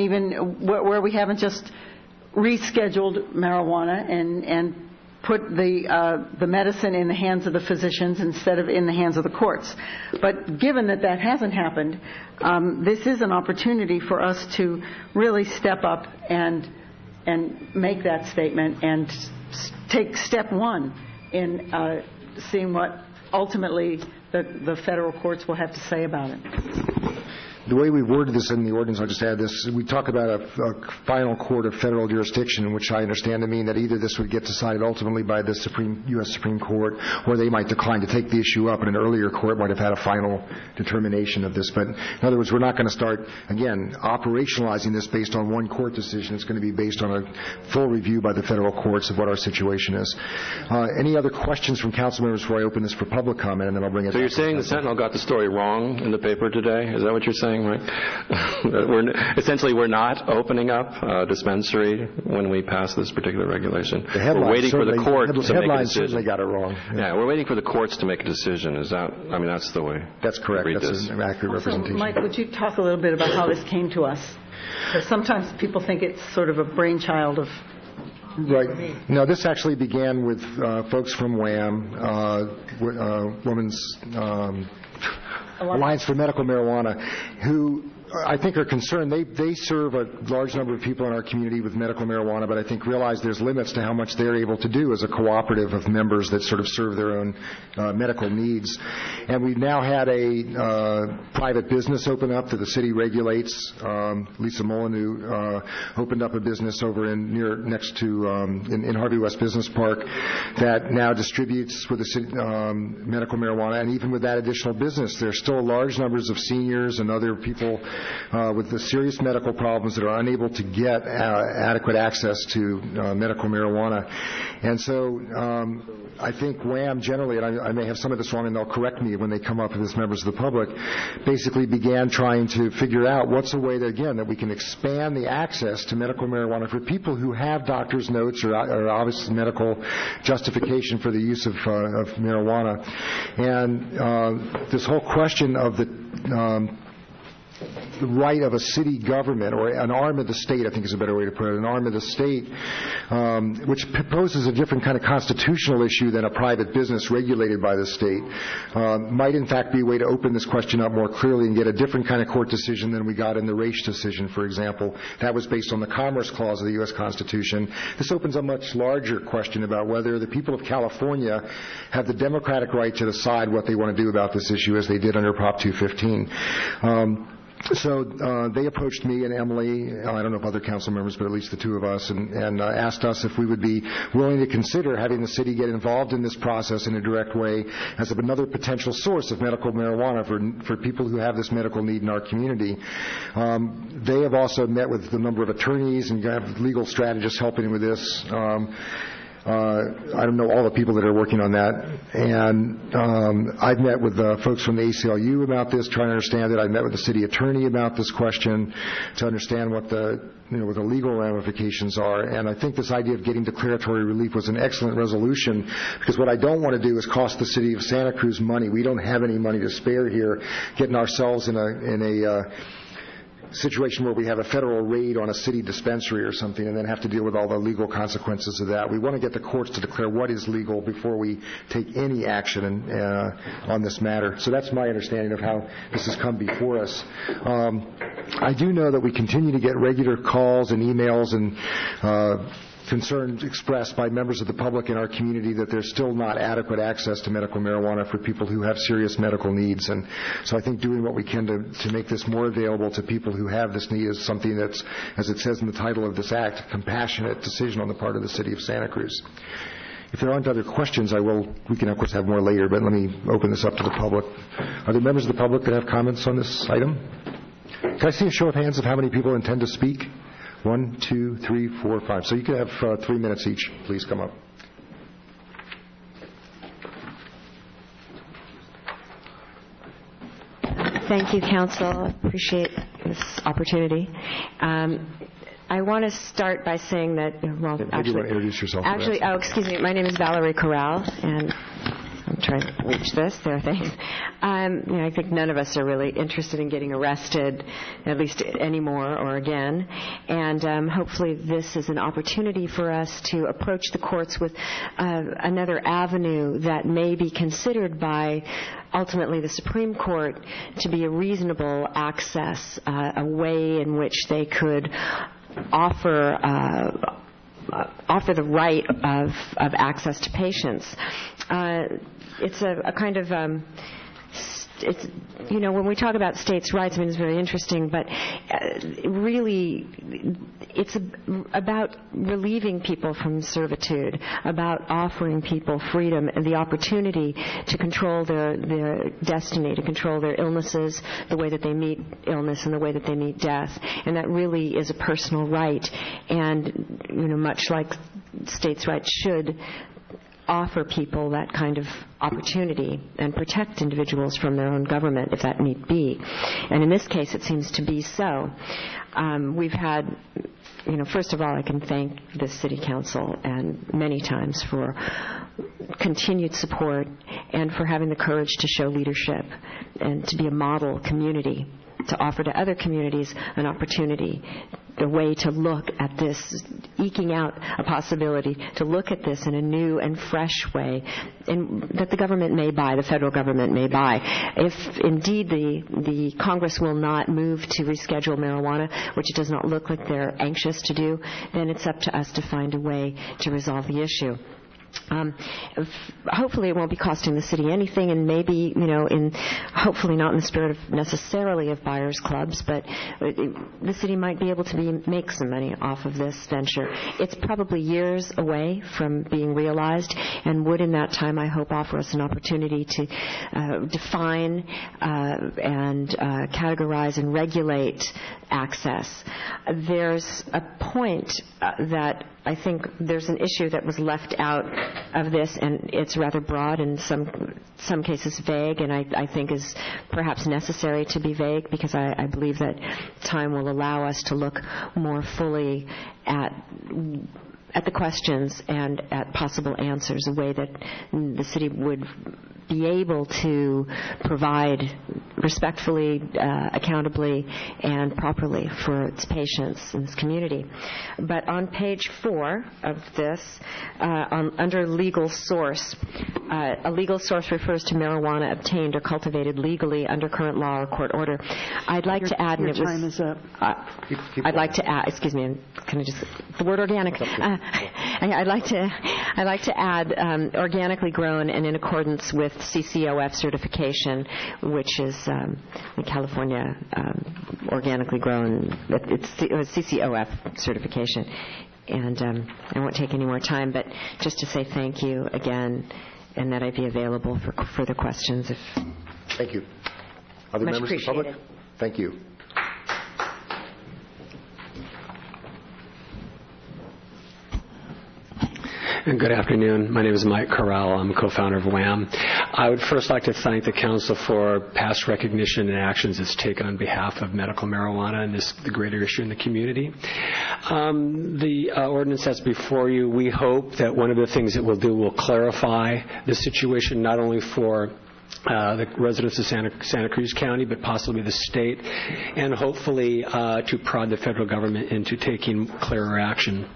just rescheduled marijuana and put the medicine in the hands of the physicians instead of in the hands of the courts. But given that hasn't happened, this is an opportunity for us to really step up and make that statement and take step one in seeing what ultimately the federal courts will have to say about it. The way we worded this in the ordinance, I'll just add this, we talk about a final court of federal jurisdiction, which I understand to mean that either this would get decided ultimately by the U.S. Supreme Court, or they might decline to take the issue up, and an earlier court might have had a final determination of this. But in other words, we're not going to start, again, operationalizing this based on one court decision. It's going to be based on a full review by the federal courts of what our situation is. Any other questions from council members before I open this for public comment, and then I'll bring it back. So you're saying the Sentinel got the story wrong in the paper today? Is that what you're saying? Right? We're not opening up a dispensary when we pass this particular regulation. We're waiting for the court to make a headlines decision. Certainly got it wrong. Yeah, we're waiting for the courts to make a decision. Is that? I mean, that's the way. That's correct. That's an accurate representation. Mike, would you talk a little bit about how this came to us? Because sometimes people think it's sort of a brainchild of. Right. No, this actually began with folks from WHAM, Women's Alliance for Medical Marijuana, who I think are concerned. They serve a large number of people in our community with medical marijuana, but I think realize there's limits to how much they're able to do as a cooperative of members that sort of serve their own medical needs. And we've now had a private business open up that the city regulates. Lisa Molyneux opened up a business over next to in Harvey West Business Park that now distributes with the city, medical marijuana. And even with that additional business, there's still large numbers of seniors and other people with the serious medical problems that are unable to get adequate access to medical marijuana. And so I think WHAM generally, and I may have some of this wrong and they'll correct me when they come up as members of the public, basically began trying to figure out what's a way that, again, that we can expand the access to medical marijuana for people who have doctor's notes or obvious medical justification for the use of marijuana. And this whole question of the right of a city government, or an arm of the state, I think is a better way to put it, an arm of the state, which poses a different kind of constitutional issue than a private business regulated by the state, might in fact be a way to open this question up more clearly and get a different kind of court decision than we got in the Raich decision, for example. That was based on the Commerce Clause of the U.S. Constitution. This opens a much larger question about whether the people of California have the democratic right to decide what they want to do about this issue, as they did under Prop 215. So they approached me and Emily, I don't know if other council members, but at least the two of us, and asked us if we would be willing to consider having the city get involved in this process in a direct way as another potential source of medical marijuana for people who have this medical need in our community. They have also met with a number of attorneys and have legal strategists helping with this. I don't know all the people that are working on that. And I've met with folks from the ACLU about this, trying to understand it. I met with the city attorney about this question to understand what the legal ramifications are. And I think this idea of getting declaratory relief was an excellent resolution, because what I don't want to do is cost the city of Santa Cruz money. We don't have any money to spare here, getting ourselves in a situation where we have a federal raid on a city dispensary or something and then have to deal with all the legal consequences of that. We want to get the courts to declare what is legal before we take any action on this matter. So that's my understanding of how this has come before us. I do know that we continue to get regular calls and emails and concerns expressed by members of the public in our community that there's still not adequate access to medical marijuana for people who have serious medical needs. And so I think doing what we can to make this more available to people who have this need is something that's, as it says in the title of this act, a compassionate decision on the part of the city of Santa Cruz. If there aren't other questions, we can of course have more later, but let me open this up to the public. Are there members of the public that have comments on this item? Can I see a show of hands of how many people intend to speak? 1, 2, 3, 4, 5. So you can have 3 minutes each. Please come up. Thank you, Council. I appreciate this opportunity. I want to start by saying that, well, Maybe you want to introduce yourself. Excuse me. My name is Valerie Corral, and I'm trying to reach this. There, thanks. I think none of us are really interested in getting arrested, at least anymore or again. And hopefully this is an opportunity for us to approach the courts with another avenue that may be considered by ultimately the Supreme Court to be a reasonable access, a way in which they could offer the right of access to patients. It's a kind of it's, when we talk about states' rights, I mean, it's very interesting, but really it's about relieving people from servitude, about offering people freedom and the opportunity to control their destiny, to control their illnesses, the way that they meet illness and the way that they meet death. And that really is a personal right. And, much like states' rights should offer people that kind of opportunity and protect individuals from their own government if that need be. And in this case, it seems to be so. We've had, first of all, I can thank the City Council and many times for continued support and for having the courage to show leadership and to be a model community, to offer to other communities an opportunity, a way to look at this, eking out a possibility to look at this in a new and fresh way, and that the government may buy, the federal government may buy. If indeed the Congress will not move to reschedule marijuana, which it does not look like they're anxious to do, then it's up to us to find a way to resolve the issue. Hopefully it won't be costing the city anything, and maybe, hopefully not in the spirit of necessarily of buyers clubs, but the city might be able to make some money off of this venture. It's probably years away from being realized, and would in that time, I hope, offer us an opportunity to define and categorize and regulate access. There's a point that I think there's an issue that was left out of this, and it's rather broad and some cases vague, and I think is perhaps necessary to be vague, because I believe that time will allow us to look more fully at the questions and at possible answers, a way that the city would be able to provide respectfully, accountably, and properly for its patients in this community. But on page 4 of this, under legal source, A legal source refers to marijuana obtained or cultivated legally under current law or court order. I'd like to add... Your time is up. I'd like to add... Excuse me. Can I just... The word organic. I'd like to add organically grown and in accordance with CCOF certification, which is the California organically grown... It's CCOF certification. And I won't take any more time, but just to say thank you again, and that I'd be available for further questions. Thank you. Other members of the public? Thank you. Good afternoon. My name is Mike Corral. I'm a co-founder of WHAM. I would first like to thank the Council for past recognition and actions it's taken on behalf of medical marijuana and the greater issue in the community. The ordinance that's before you, we hope that one of the things it will do will clarify the situation not only for the residents of Santa Cruz County, but possibly the state, and hopefully to prod the federal government into taking clearer action.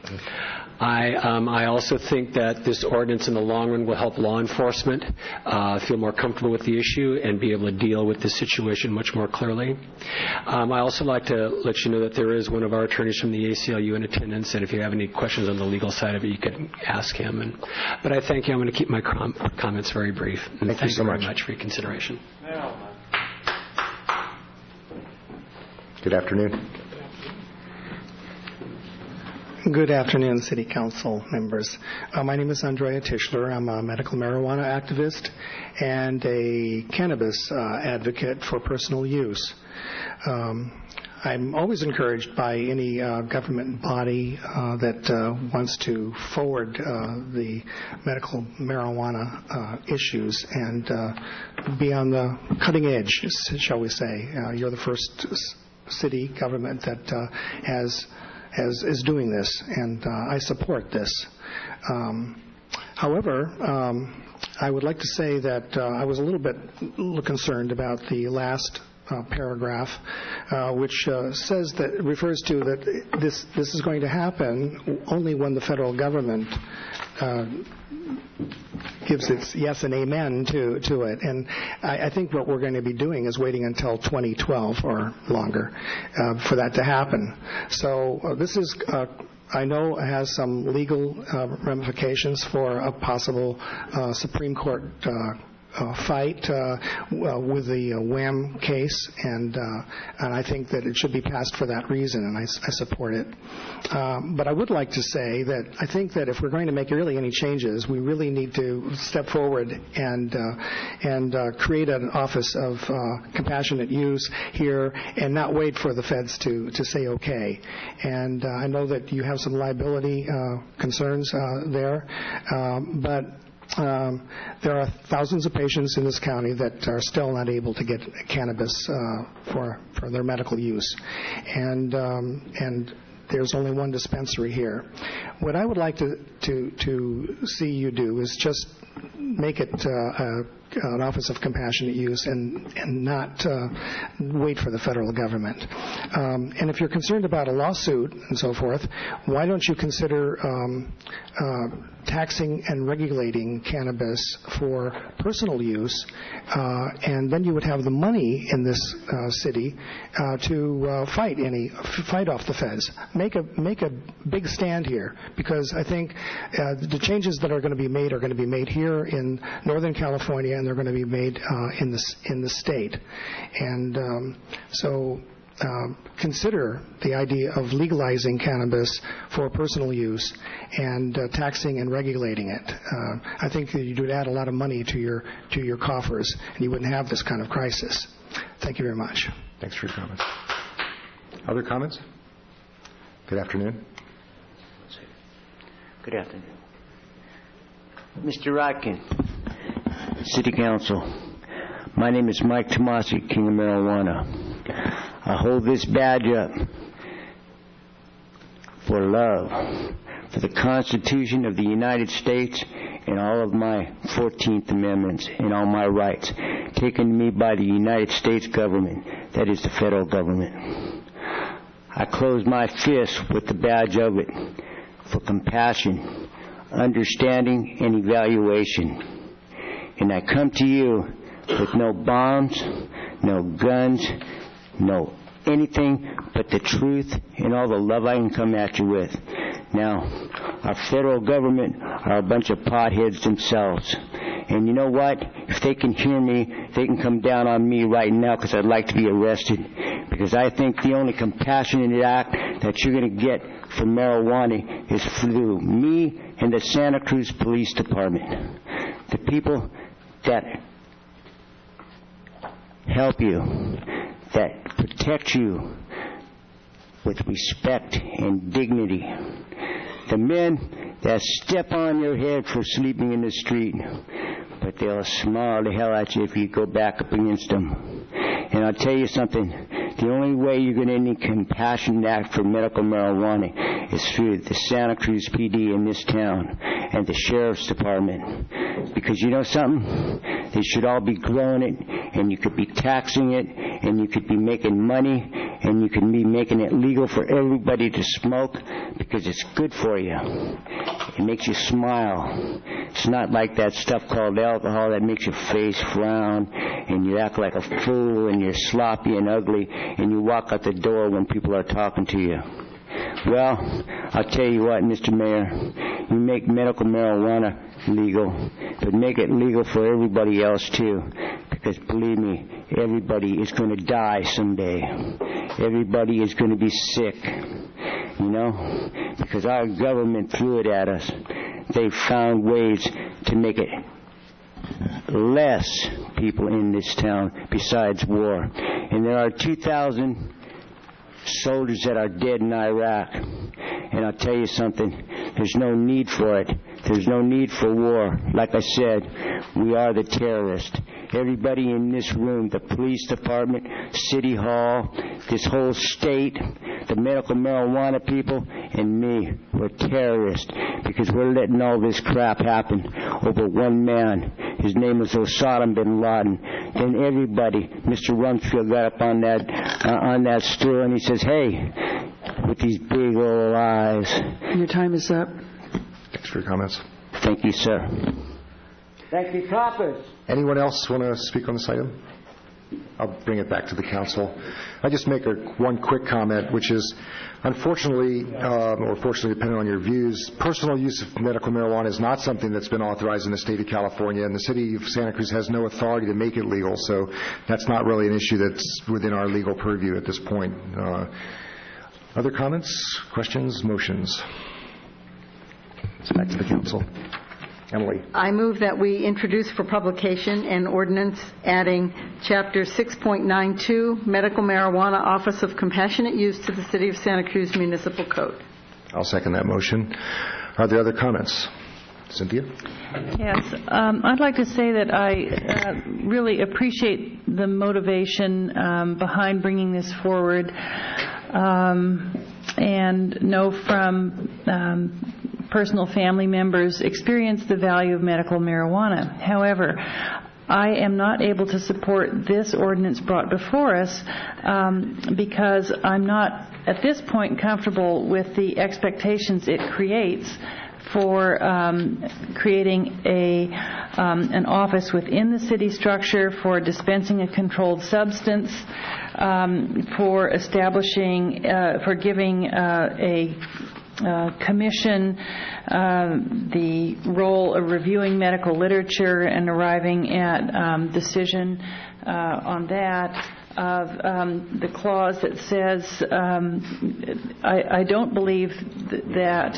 I also think that this ordinance in the long run will help law enforcement feel more comfortable with the issue and be able to deal with this situation much more clearly. I also like to let you know that there is one of our attorneys from the ACLU in attendance, and if you have any questions on the legal side of it, you can ask him. But I thank you. I'm going to keep my comments very brief. And thank you so very much for your consideration. Good afternoon. Good afternoon, City Council members. My name is Andrea Tischler. I'm a medical marijuana activist and a cannabis advocate for personal use. I'm always encouraged by any government body that wants to forward the medical marijuana issues and be on the cutting edge, shall we say. You're the first city government that is doing this, and I support this. However, I would like to say that I was a little bit concerned about the last paragraph, which refers to that this is going to happen only when the federal government gives its yes and amen to it. And I think what we're going to be doing is waiting until 2012 or longer for that to happen. So this is, I know, has some legal ramifications for a possible Supreme Court fight with the WHAM case, and I think that it should be passed for that reason, and I support it. But I would like to say that I think that if we're going to make really any changes, we really need to step forward and create an office of compassionate use here and not wait for the feds to say okay. And I know that you have some liability concerns there, but there are thousands of patients in this county that are still not able to get cannabis for their medical use, and there's only one dispensary here. What I would like to see you do is just make it an office of compassionate use and not wait for the federal government. And if you're concerned about a lawsuit and so forth, why don't you consider taxing and regulating cannabis for personal use, and then you would have the money in this city to fight off the feds. Make a big stand here, because I think the changes that are going to be made here in Northern California, and they're going to be made in the state. And so consider the idea of legalizing cannabis for personal use and taxing and regulating it. I think that you would add a lot of money to your coffers, and you wouldn't have this kind of crisis. Thank you very much. Thanks for your comments. Other comments? Good afternoon. Good afternoon. Mr. Rotkin, City Council. My name is Mike Tomasi, King of Marijuana. I hold this badge up for love, for the Constitution of the United States and all of my 14th Amendments and all my rights taken to me by the United States government, that is the federal government. I close my fist with the badge of it for compassion, understanding, and evaluation. And I come to you with no bombs, no guns, no anything but the truth and all the love I can come at you with. Now, our federal government are a bunch of potheads themselves. And you know what? If they can hear me, they can come down on me right now because I'd like to be arrested. Because I think the only compassionate act that you're going to get for marijuana is through me and the Santa Cruz Police Department. The people that help you, that protect you with respect and dignity. The men that step on your head for sleeping in the street, but they'll smile the hell at you if you go back up against them. And I'll tell you something, the only way you're going to any compassionate act for medical marijuana is through the Santa Cruz PD in this town and the Sheriff's Department. Because you know something? They should all be growing it, and you could be taxing it, and you could be making money, and you could be making it legal for everybody to smoke because it's good for you. It makes you smile. It's not like that stuff called alcohol that makes your face frown and you act like a fool and you're sloppy and ugly and you walk out the door when people are talking to you. Well, I'll tell you what, Mr. Mayor, you make medical marijuana legal, but make it legal for everybody else too. Because believe me, everybody is going to die someday. Everybody is going to be sick. You know? Because our government threw it at us. They found ways to make it less people in this town besides war. And there are 2,000 soldiers that are dead in Iraq. And I'll tell you something, there's no need for it. There's no need for war. Like I said, we are the terrorists. Everybody in this room, the police department, City Hall, this whole state, the medical marijuana people, and me, we're terrorists because we're letting all this crap happen over one man. His name was Osama bin Laden. Then everybody, Mr. Rumsfeld got up on that stool and he says, hey, with these big old eyes. Your time is up. Thanks for your comments. Thank you, sir. Thank you, coppers. Anyone else want to speak on this item? I'll bring it back to the council. I just make one quick comment, which is, unfortunately, or fortunately, depending on your views, personal use of medical marijuana is not something that's been authorized in the state of California, and the city of Santa Cruz has no authority to make it legal, so that's not really an issue that's within our legal purview at this point. Other comments, questions, motions? It's back to the council. Emily. I move that we introduce for publication an ordinance adding Chapter 6.92, Medical Marijuana Office of Compassionate Use to the City of Santa Cruz Municipal Code. I'll second that motion. Are there other comments? Cynthia? Yes. I'd like to say that I really appreciate the motivation behind bringing this forward and know from personal family members experience the value of medical marijuana. However, I am not able to support this ordinance brought before us because I'm not at this point comfortable with the expectations it creates for creating an office within the city structure for dispensing a controlled substance, for establishing, for giving a commission the role of reviewing medical literature and arriving at decision on that, of the clause that says I don't believe that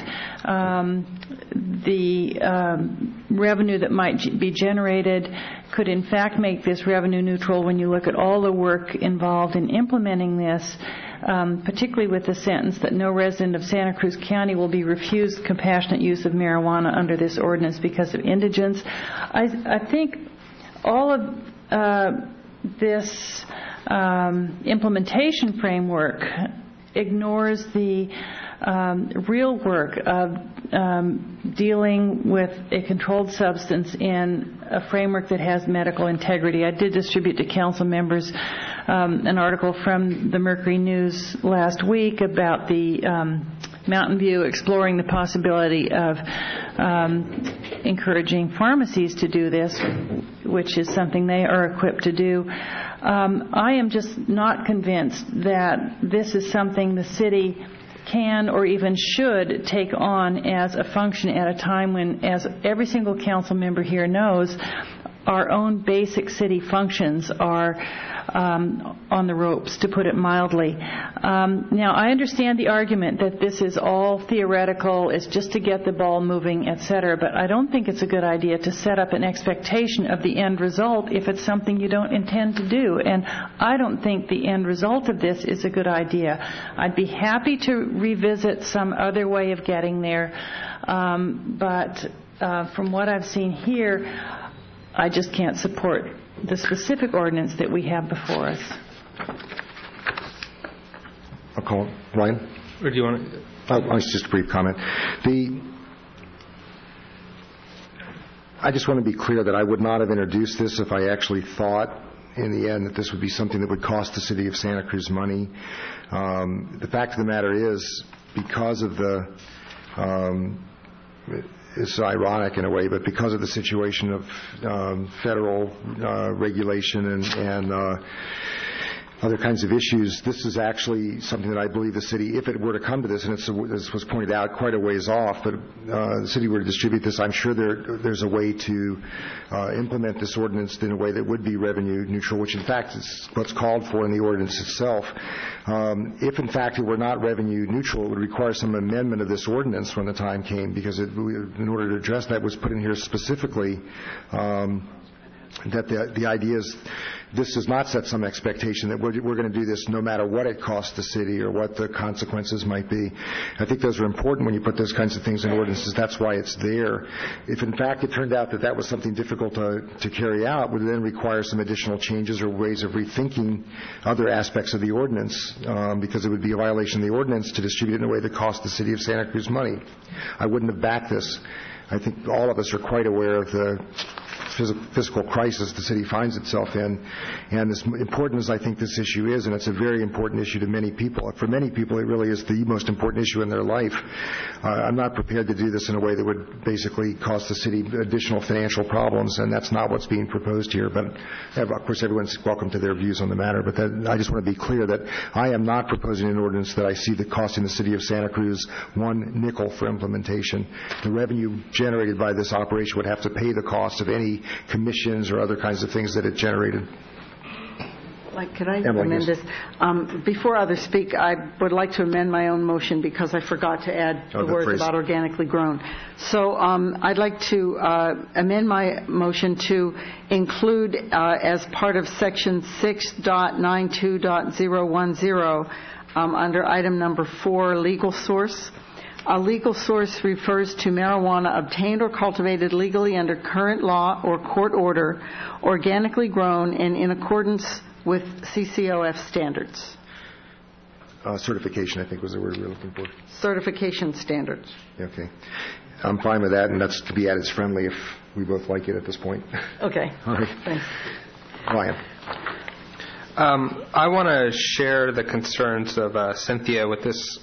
the revenue that might be generated could in fact make this revenue neutral when you look at all the work involved in implementing this, particularly with the sentence that no resident of Santa Cruz County will be refused compassionate use of marijuana under this ordinance because of indigence. I think all of this implementation framework ignores the real work of dealing with a controlled substance in a framework that has medical integrity. I did distribute to council members an article from the Mercury News last week about the Mountain View, exploring the possibility of encouraging pharmacies to do this, which is something they are equipped to do. I am just not convinced that this is something the city can or even should take on as a function at a time when, as every single council member here knows, our own basic city functions are on the ropes, to put it mildly. Now, I understand the argument that this is all theoretical, it's just to get the ball moving, etc., but I don't think it's a good idea to set up an expectation of the end result if it's something you don't intend to do. And I don't think the end result of this is a good idea. I'd be happy to revisit some other way of getting there, but from what I've seen here, I just can't support the specific ordinance that we have before us. I'll call Ryan. Or do you want to? It's just a brief comment. I just want to be clear that I would not have introduced this if I actually thought in the end that this would be something that would cost the city of Santa Cruz money. The fact of the matter is, because of the it's ironic in a way, but because of the situation of federal regulation and other kinds of issues, this is actually something that I believe the city, if it were to come to this, and this was pointed out, quite a ways off, but the city were to distribute this, I'm sure there's a way to implement this ordinance in a way that would be revenue neutral, which in fact is what's called for in the ordinance itself. If in fact it were not revenue neutral, it would require some amendment of this ordinance when the time came, because in order to address that, was put in here specifically that the idea is this does not set some expectation that we're going to do this no matter what it costs the city or what the consequences might be. I think those are important when you put those kinds of things in ordinances. That's why it's there. If in fact it turned out that was something difficult to carry out, would then require some additional changes or ways of rethinking other aspects of the ordinance, because it would be a violation of the ordinance to distribute it in a way that cost the city of Santa Cruz money. I wouldn't have backed this. I think all of us are quite aware of the physical crisis the city finds itself in, and as important as I think this issue is, and it's a very important issue to many people, for many people it really is the most important issue in their life, I'm not prepared to do this in a way that would basically cost the city additional financial problems, and that's not what's being proposed here. But of course everyone's welcome to their views on the matter, but I just want to be clear that I am not proposing an ordinance that I see that costing the city of Santa Cruz one nickel for implementation. The revenue generated by this operation would have to pay the cost of any commissions or other kinds of things that it generated. Could I amend this? Before others speak, I would like to amend my own motion because I forgot to add the words about organically grown. So I'd like to amend my motion to include as part of section 6.92.010 under item number 4, legal source. A legal source refers to marijuana obtained or cultivated legally under current law or court order, organically grown, and in accordance with CCOF standards. Certification, I think, was the word we were looking for. Certification standards. Okay. I'm fine with that, and that's to be added friendly if we both like it at this point. Okay. All right. Thanks. Ryan. I want to share the concerns of Cynthia with this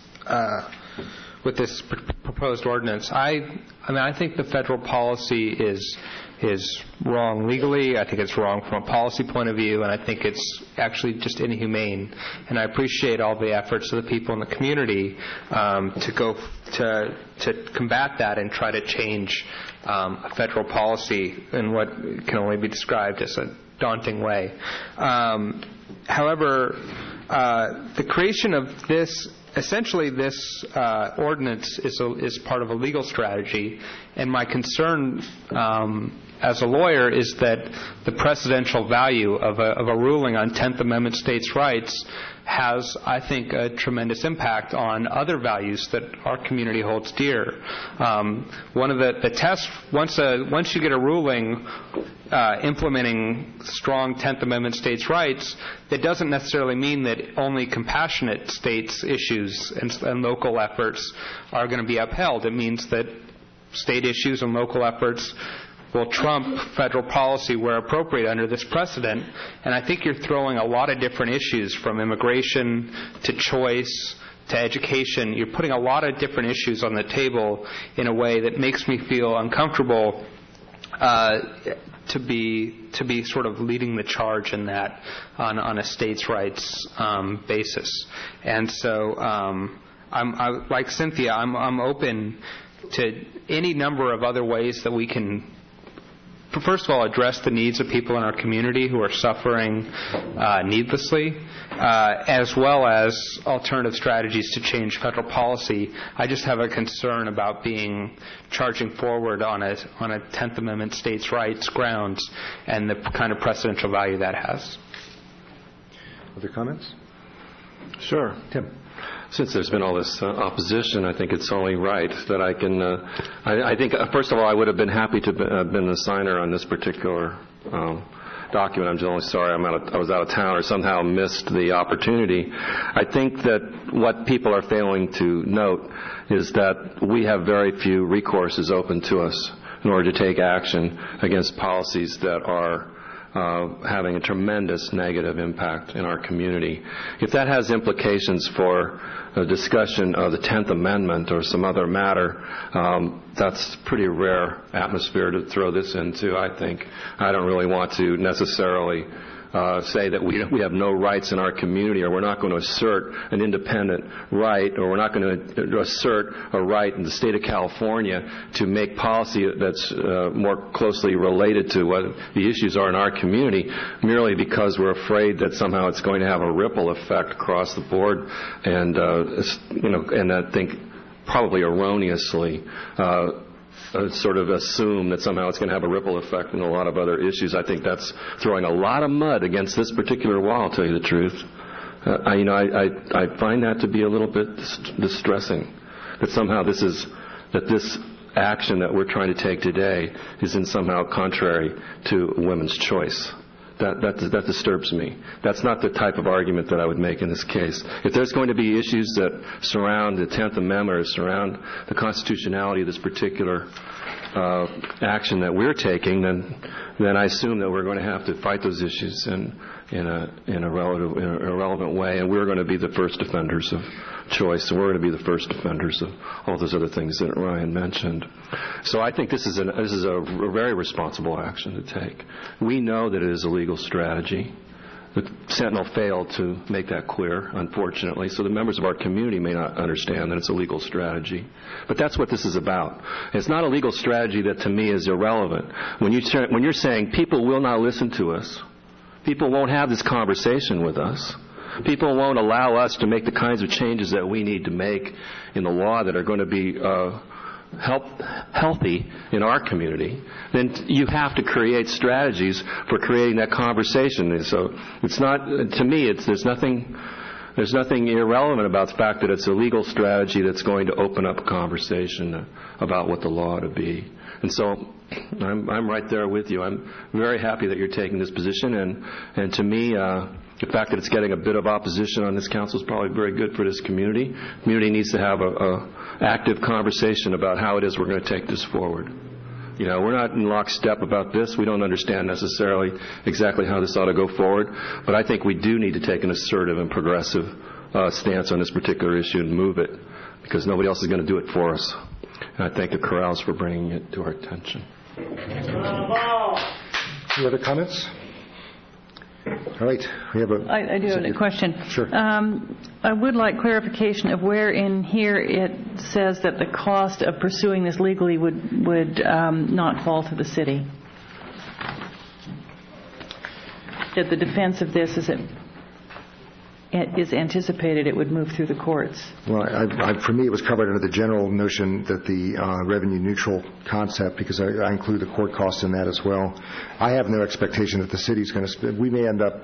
proposed ordinance. I think the federal policy is wrong legally. I think it's wrong from a policy point of view, and I think it's actually just inhumane. And I appreciate all the efforts of the people in the community to combat that and try to change a federal policy in what can only be described as a daunting way. However, the creation of this. Essentially, this ordinance is part of a legal strategy, and my concern as a lawyer is that the precedential value of a ruling on 10th Amendment states' rights has, I think, a tremendous impact on other values that our community holds dear. One of the tests, once you get a ruling implementing strong 10th Amendment states' rights, that doesn't necessarily mean that only compassionate states' issues and local efforts are going to be upheld. It means that state issues and local efforts will trump federal policy where appropriate under this precedent. And I think you're throwing a lot of different issues, from immigration to choice to education, you're putting a lot of different issues on the table in a way that makes me feel uncomfortable to be sort of leading the charge in that on a states' rights basis. And so I'm like Cynthia, I'm open to any number of other ways that we can, first of all, address the needs of people in our community who are suffering needlessly, as well as alternative strategies to change federal policy. I just have a concern about charging forward on a 10th Amendment states' rights grounds and the kind of precedential value that has. Other comments? Sure. Tim. Since there's been all this opposition, I think it's only right that I can. I think, first of all, I would have been happy to have been the signer on this particular document. I'm just only sorry I was out of town or somehow missed the opportunity. I think that what people are failing to note is that we have very few recourses open to us in order to take action against policies that are having a tremendous negative impact in our community. If that has implications for a discussion of the 10th Amendment or some other matter, that's a pretty rare atmosphere to throw this into, I think. I don't really want to necessarily say that we have no rights in our community, or we're not going to assert an independent right, or we're not going to assert a right in the state of California to make policy that's more closely related to what the issues are in our community, merely because we're afraid that somehow it's going to have a ripple effect across the board, and and I think probably erroneously sort of assume that somehow it's going to have a ripple effect in a lot of other issues. I think that's throwing a lot of mud against this particular wall, I'll tell you the truth. I find that to be a little bit distressing, that somehow this action that we're trying to take today is in somehow contrary to women's choice. That disturbs me. That's not the type of argument that I would make in this case. If there's going to be issues that surround the 10th Amendment or surround the constitutionality of this particular action that we're taking, then I assume that we're going to have to fight those issues in a relevant way, and we're going to be the first defenders of choice, and we're going to be the first defenders of all those other things that Ryan mentioned. So I think this is a very responsible action to take. We know that it is a legal strategy. The Sentinel failed to make that clear, unfortunately, so the members of our community may not understand that it's a legal strategy. But that's what this is about. It's not a legal strategy that, to me, is irrelevant. When you're saying people will not listen to us, people won't have this conversation with us, people won't allow us to make the kinds of changes that we need to make in the law that are going to be healthy in our community, then you have to create strategies for creating that conversation. And so it's not, to me, there's nothing irrelevant about the fact that it's a legal strategy that's going to open up a conversation about what the law ought to be. And so I'm right there with you. I'm very happy that you're taking this position, and to me, the fact that it's getting a bit of opposition on this council is probably very good for this community. The community needs to have an active conversation about how it is we're going to take this forward. We're not in lockstep about this. We don't understand necessarily exactly how this ought to go forward, but I think we do need to take an assertive and progressive stance on this particular issue and move it, because nobody else is going to do it for us. And I thank the Corrals for bringing it to our attention. Any other comments? All right. I do have a question. Sure. I would like clarification of where in here it says that the cost of pursuing this legally would not fall to the city. That the defense of this is anticipated it would move through the courts. Well, for me, it was covered under the general notion that the revenue neutral concept, because I include the court costs in that as well. I have no expectation that the city's going to spend. We may end up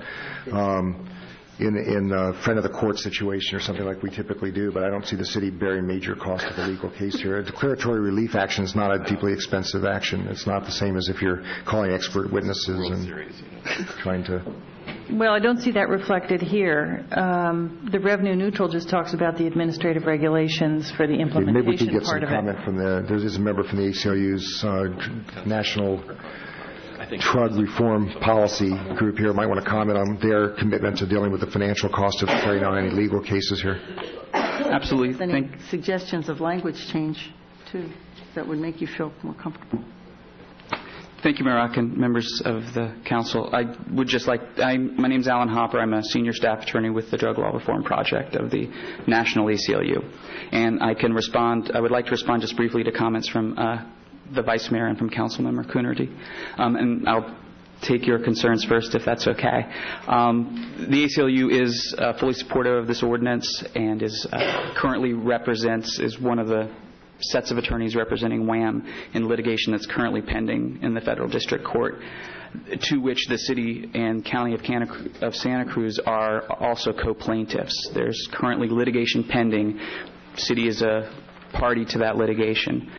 in a friend of the court situation or something like we typically do, but I don't see the city bearing major cost of the legal case here. A declaratory relief action is not a deeply expensive action. It's not the same as if you're calling expert witnesses and trying to... Well, I don't see that reflected here. The revenue neutral just talks about the administrative regulations for the implementation part of it. Maybe we could get some comment from there's a member from the ACLU's National Drug Reform Policy Group here might want to comment on their commitment to dealing with the financial cost of carrying out any legal cases here. Absolutely. Any suggestions of language change, too, that would make you feel more comfortable? Thank you, Mayor Rock, and members of the council. I would just my name is Alan Hopper. I'm a senior staff attorney with the Drug Law Reform Project of the National ACLU. And I would like to respond just briefly to comments from the Vice Mayor and from Councilmember Coonerty. And I'll take your concerns first, if that's okay. The ACLU is fully supportive of this ordinance and is one of the sets of attorneys representing WHAM in litigation that's currently pending in the federal district court, to which the city and county of Santa Cruz are also co-plaintiffs. There's currently litigation pending. City is a party to that litigation.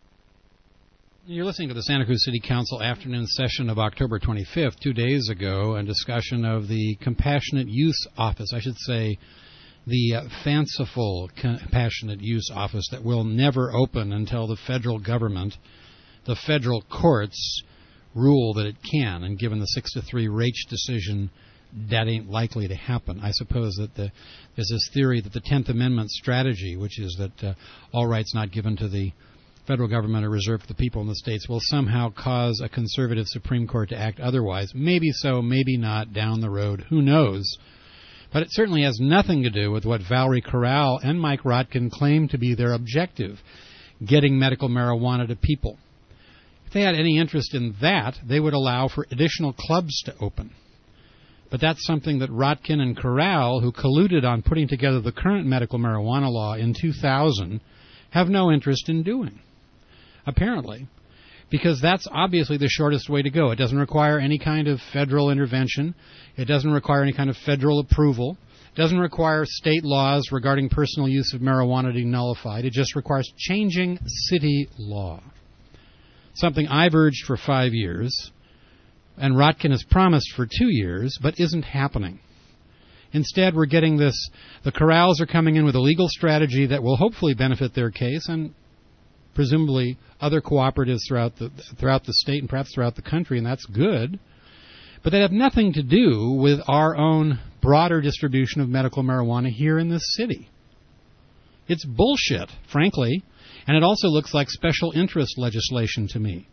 You're listening to the Santa Cruz City Council afternoon session of October 25th, 2 days ago, a discussion of the Compassionate Use Office, I should say the fanciful Compassionate Use Office that will never open until the federal government, the federal courts, rule that it can. And given the 6-3 Raich decision, that ain't likely to happen. I suppose that there's this theory that the 10th Amendment strategy, which is that all rights not given to the federal government are reserved for the people in the states, will somehow cause a conservative Supreme Court to act otherwise. Maybe so, maybe not, down the road. Who knows? But it certainly has nothing to do with what Valerie Corral and Mike Rotkin claim to be their objective, getting medical marijuana to people. If they had any interest in that, they would allow for additional clubs to open. But that's something that Rotkin and Corral, who colluded on putting together the current medical marijuana law in 2000, have no interest in doing, apparently, because that's obviously the shortest way to go. It doesn't require any kind of federal intervention. It doesn't require any kind of federal approval. It doesn't require state laws regarding personal use of marijuana to be nullified. It just requires changing city law, something I've urged for 5 years, and Rotkin has promised for 2 years, but isn't happening. Instead, we're getting this. The Corrals are coming in with a legal strategy that will hopefully benefit their case and presumably other cooperatives throughout the state and perhaps throughout the country, and that's good. But they have nothing to do with our own broader distribution of medical marijuana here in this city. It's bullshit, frankly, and it also looks like special interest legislation to me.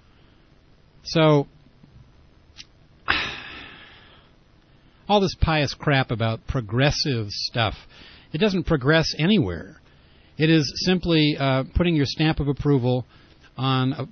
So, all this pious crap about progressive stuff, it doesn't progress anywhere. It is simply putting your stamp of approval on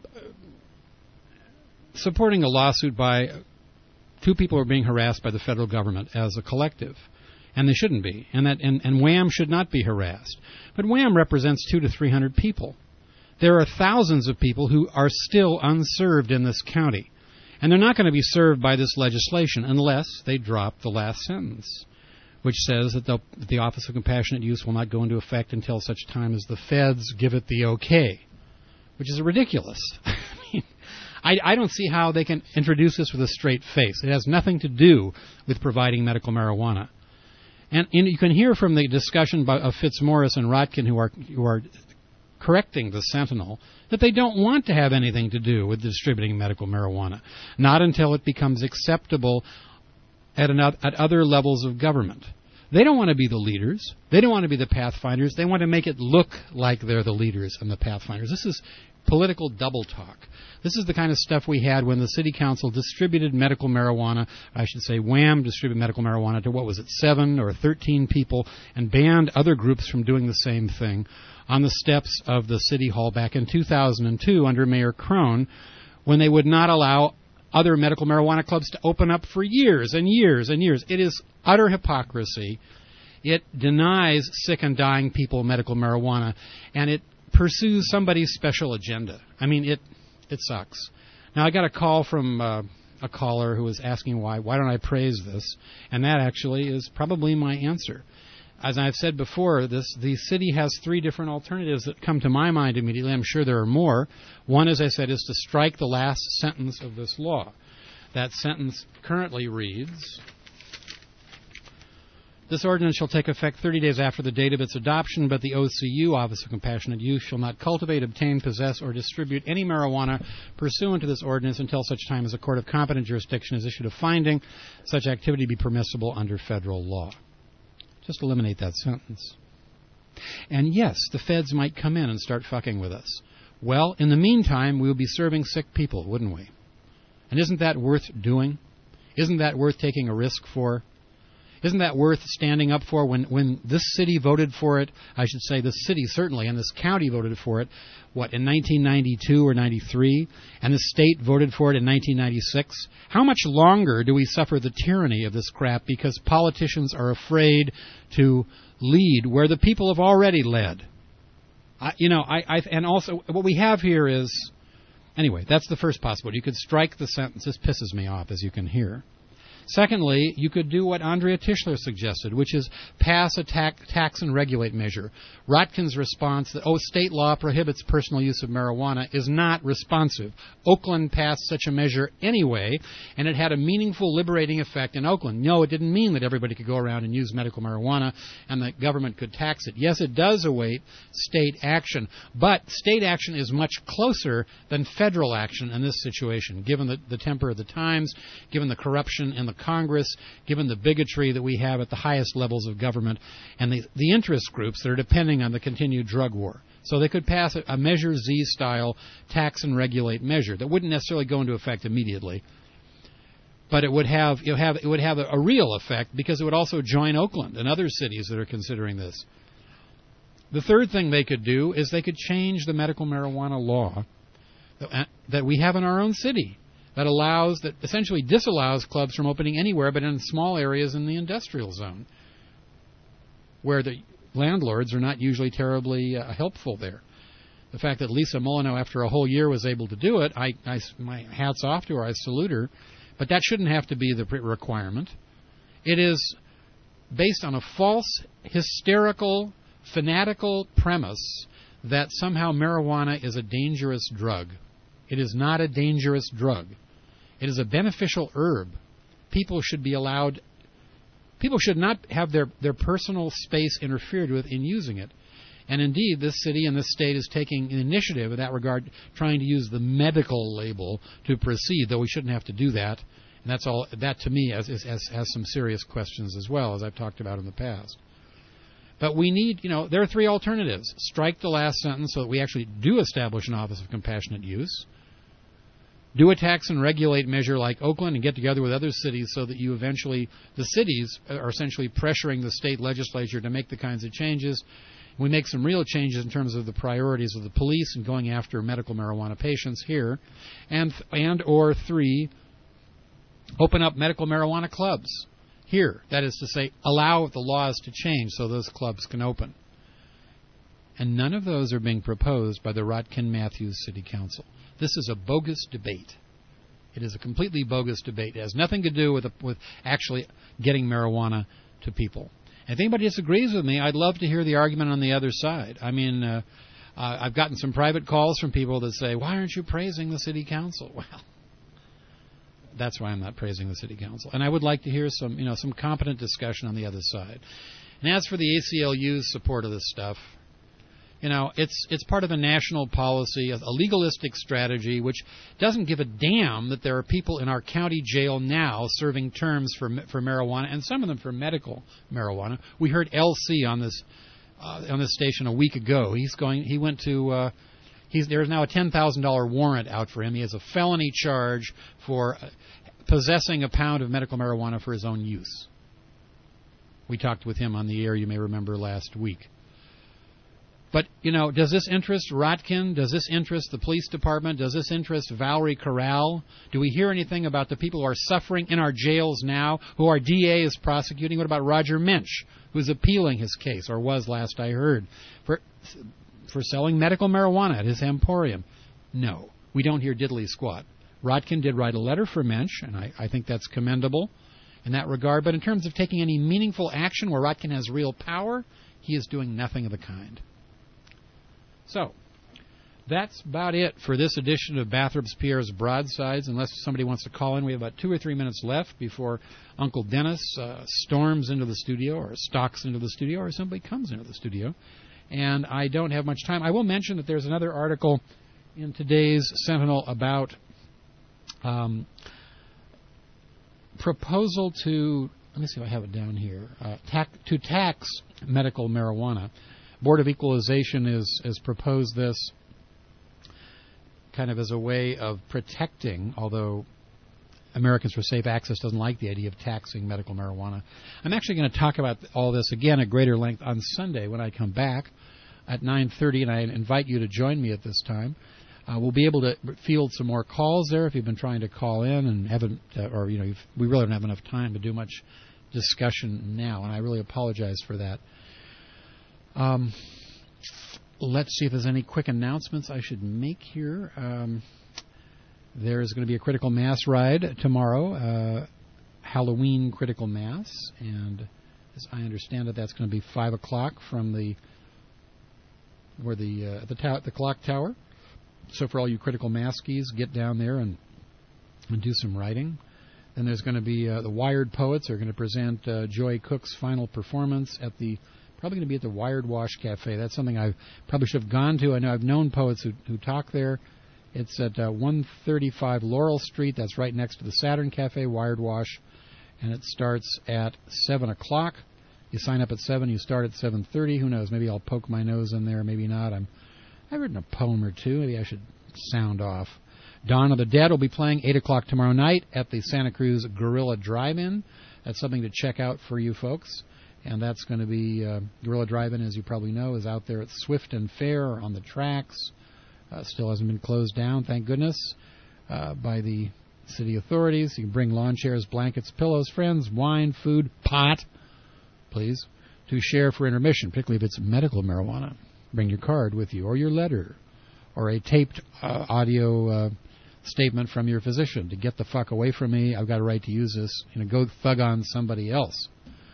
supporting a lawsuit by two people who are being harassed by the federal government as a collective. And they shouldn't be. And WHAM should not be harassed. But WHAM represents 200 to 300 people. There are thousands of people who are still unserved in this county. And they're not going to be served by this legislation unless they drop the last sentence, which says that the Office of Compassionate Use will not go into effect until such time as the feds give it the okay, which is ridiculous. I don't see how they can introduce this with a straight face. It has nothing to do with providing medical marijuana. And you can hear from the discussion of Fitzmaurice and Rotkin, who are correcting the Sentinel, that they don't want to have anything to do with distributing medical marijuana, not until it becomes acceptable at other levels of government. They don't want to be the leaders. They don't want to be the pathfinders. They want to make it look like they're the leaders and the pathfinders. This is political double talk. This is the kind of stuff we had when the city council distributed medical marijuana, I should say WHAM distributed medical marijuana to, 7 or 13 people, and banned other groups from doing the same thing on the steps of the city hall back in 2002 under Mayor Crone, when they would not allow other medical marijuana clubs to open up for years and years and years. It is utter hypocrisy. It denies sick and dying people medical marijuana, and it pursues somebody's special agenda. I mean, it sucks. Now, I got a call from a caller who was asking why don't I praise this, and that actually is probably my answer. As I've said before, the city has 3 different alternatives that come to my mind immediately. I'm sure there are more. One, as I said, is to strike the last sentence of this law. That sentence currently reads, "This ordinance shall take effect 30 days after the date of its adoption, but the OCU, Office of Compassionate Use, shall not cultivate, obtain, possess, or distribute any marijuana pursuant to this ordinance until such time as a court of competent jurisdiction has issued a finding such activity be permissible under federal law." Just eliminate that sentence. And yes, the feds might come in and start fucking with us. Well, in the meantime, we would be serving sick people, wouldn't we? And isn't that worth doing? Isn't that worth taking a risk for? Isn't that worth standing up for? When this city voted for it, I should say this city certainly, and this county voted for it, in 1992 or 93, and the state voted for it in 1996? How much longer do we suffer the tyranny of this crap because politicians are afraid to lead where the people have already led? And also what we have here is, anyway, that's the first possibility. You could strike the sentence. This pisses me off, as you can hear. Secondly, you could do what Andrea Tischler suggested, which is pass a tax and regulate measure. Rotkin's response that, state law prohibits personal use of marijuana is not responsive. Oakland passed such a measure anyway, and it had a meaningful liberating effect in Oakland. No, it didn't mean that everybody could go around and use medical marijuana and the government could tax it. Yes, it does await state action, but state action is much closer than federal action in this situation, given the temper of the times, given the corruption in the Congress, given the bigotry that we have at the highest levels of government, and the interest groups that are depending on the continued drug war. So they could pass a Measure Z-style tax and regulate measure that wouldn't necessarily go into effect immediately, but it would have a real effect because it would also join Oakland and other cities that are considering this. The third thing they could do is they could change the medical marijuana law that we have in our own city, that essentially disallows clubs from opening anywhere but in small areas in the industrial zone, where the landlords are not usually terribly helpful there. The fact that Lisa Molyneux, after a whole year, was able to do it, my hat's off to her, I salute her, but that shouldn't have to be the requirement. It is based on a false, hysterical, fanatical premise that somehow marijuana is a dangerous drug. It is not a dangerous drug. It is a beneficial herb. People should not have their personal space interfered with in using it. And indeed, this city and this state is taking an initiative in that regard, trying to use the medical label to proceed, though we shouldn't have to do that. And that's all. That, to me, has some serious questions as well, as I've talked about in the past. But we need, there are three alternatives. Strike the last sentence so that we actually do establish an Office of Compassionate Use. Do a tax and regulate measure like Oakland and get together with other cities so that the cities are essentially pressuring the state legislature to make the kinds of changes. We make some real changes in terms of the priorities of the police and going after medical marijuana patients here. Or three, open up medical marijuana clubs here. That is to say, allow the laws to change so those clubs can open. And none of those are being proposed by the Rotkin-Matthews City Council. This is a bogus debate. It is a completely bogus debate. It has nothing to do with actually getting marijuana to people. And if anybody disagrees with me, I'd love to hear the argument on the other side. I mean, I've gotten some private calls from people that say, why aren't you praising the City Council? Well, that's why I'm not praising the City Council. And I would like to hear some competent discussion on the other side. And as for the ACLU's support of this stuff, it's part of a national policy, a legalistic strategy, which doesn't give a damn that there are people in our county jail now serving terms for marijuana, and some of them for medical marijuana. We heard LC on this station a week ago. There's now a $10,000 warrant out for him. He has a felony charge for possessing a pound of medical marijuana for his own use. We talked with him on the air, you may remember, last week. But, does this interest Rotkin? Does this interest the police department? Does this interest Valerie Corral? Do we hear anything about the people who are suffering in our jails now, who our DA is prosecuting? What about Roger Minch, who's appealing his case, or was last I heard, for selling medical marijuana at his emporium? No, we don't hear diddly squat. Rotkin did write a letter for Minch, and I think that's commendable in that regard. But in terms of taking any meaningful action where Rotkin has real power, he is doing nothing of the kind. So, that's about it for this edition of Bathurst Pierre's Broadsides. Unless somebody wants to call in, we have about 2 or 3 minutes left before Uncle Dennis storms into the studio, or stalks into the studio, or somebody comes into the studio. And I don't have much time. I will mention that there's another article in today's Sentinel about proposal to, let me see if I have it down here, to tax medical marijuana Board of Equalization has proposed this kind of as a way of protecting, although Americans for Safe Access doesn't like the idea of taxing medical marijuana. I'm actually going to talk about all this again at greater length on Sunday when I come back at 9:30, and I invite you to join me at this time. We'll be able to field some more calls there if you've been trying to call in and haven't, we really don't have enough time to do much discussion now, and I really apologize for that. Let's see if there's any quick announcements I should make here. There's going to be a Critical Mass ride tomorrow, Halloween Critical Mass, and as I understand it, that's going to be 5 o'clock from the clock tower. So for all you Critical Maskies, get down there and do some writing. Then there's going to be the Wired Poets are going to present Joy Cook's final performance at probably going to be at the Wired Wash Cafe. That's something I probably should have gone to. I know I've known poets who talk there. It's at 135 Laurel Street. That's right next to the Saturn Cafe, Wired Wash, and it starts at 7 o'clock. You sign up at 7, you start at 7:30. Who knows? Maybe I'll poke my nose in there, maybe not. I've written a poem or two. Maybe I should sound off. Dawn of the Dead will be playing 8 o'clock tomorrow night at the Santa Cruz Guerrilla Drive-In. That's something to check out for you folks. And that's going to be Guerrilla Drive-In, as you probably know, is out there at Swift and Fair on the tracks. Still hasn't been closed down, thank goodness, by the city authorities. You can bring lawn chairs, blankets, pillows, friends, wine, food, pot, please, to share for intermission, particularly if it's medical marijuana. Bring your card with you, or your letter, or a taped audio statement from your physician to get the fuck away from me. I've got a right to use this. Go thug on somebody else.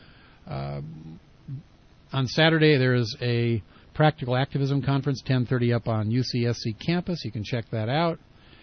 On Saturday, there is a Practical Activism Conference, 10:30 up on UCSC campus. You can check that out.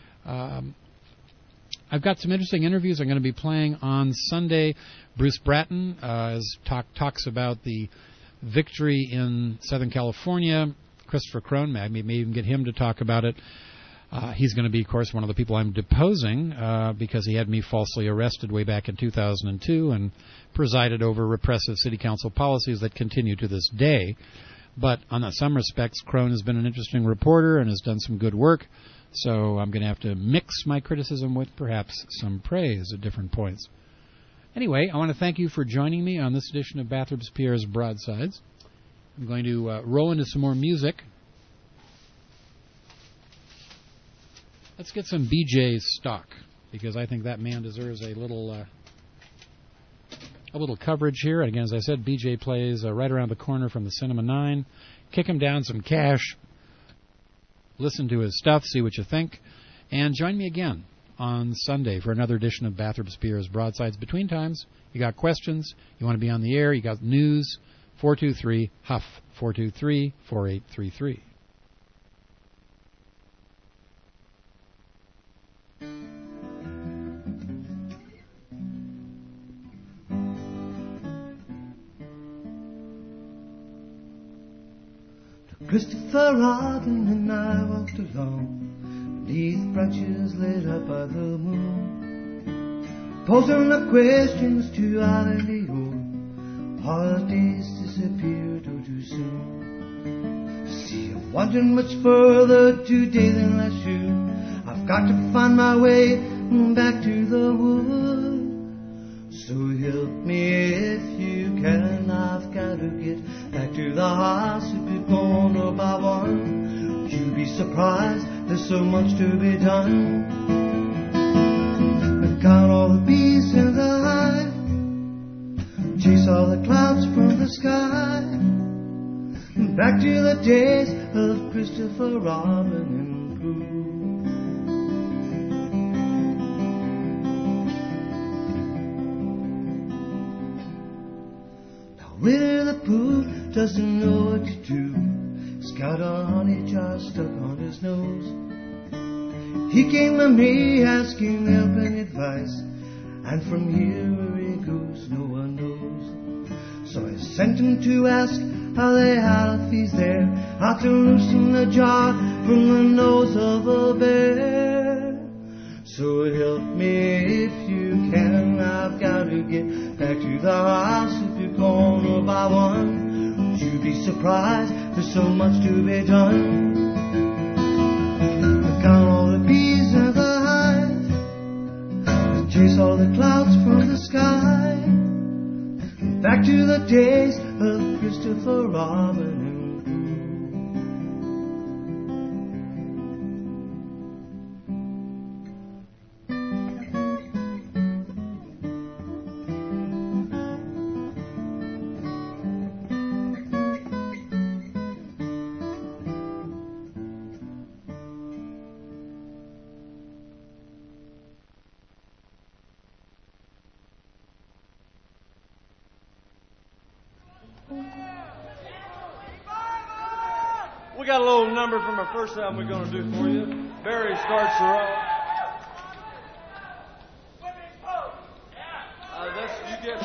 I've got some interesting interviews I'm going to be playing on Sunday. Bruce Bratton talks about the victory in Southern California. Christopher Crone, may even get him to talk about it. He's going to be, of course, one of the people I'm deposing because he had me falsely arrested way back in 2002 and presided over repressive city council policies that continue to this day. But in some respects, Crone has been an interesting reporter and has done some good work, so I'm going to have to mix my criticism with perhaps some praise at different points. Anyway, I want to thank you for joining me on this edition of Bathurst Pierre's Broadsides. I'm going to roll into some more music. Let's get some BJ stock, because I think that man deserves a little coverage here. And again, as I said, BJ plays right around the corner from the Cinema 9. Kick him down some cash. Listen to his stuff, see what you think. And join me again on Sunday for another edition of Bathurst Pierre's Broadsides. Between times, you got questions, you want to be on the air, you got news, 423-HUFF, 423-4833. Christopher Robin and I walked along beneath branches lit up by the moon, posing the questions to Alain Leon. Holidays disappeared too soon. See, I'm wandering much further today than last year. I've got to find my way back to the wood. So help me if you can. I've got to get back to the house. If you're gonna buy one, you'd be surprised. There's so much to be done. I count all the bees in the hive, chase all the clouds from the sky, back to the days of Christopher Robin and Prue. Winnie the Pooh doesn't know what to do. He's got a honey jar stuck on his nose. He came to me asking help and advice, and from here where he goes no one knows. So I sent him to ask how they had fees there, how to loosen the jar from the nose of a bear. So help me if you can. I've got to get back to the house. If you're gonna buy one, you'd be surprised. There's so much to be done. Count all the bees in the hive, chase all the clouds from the sky, back to the days of Christopher Robin. We got a little number from our first album we're going to do for you. Barry starts her off. You get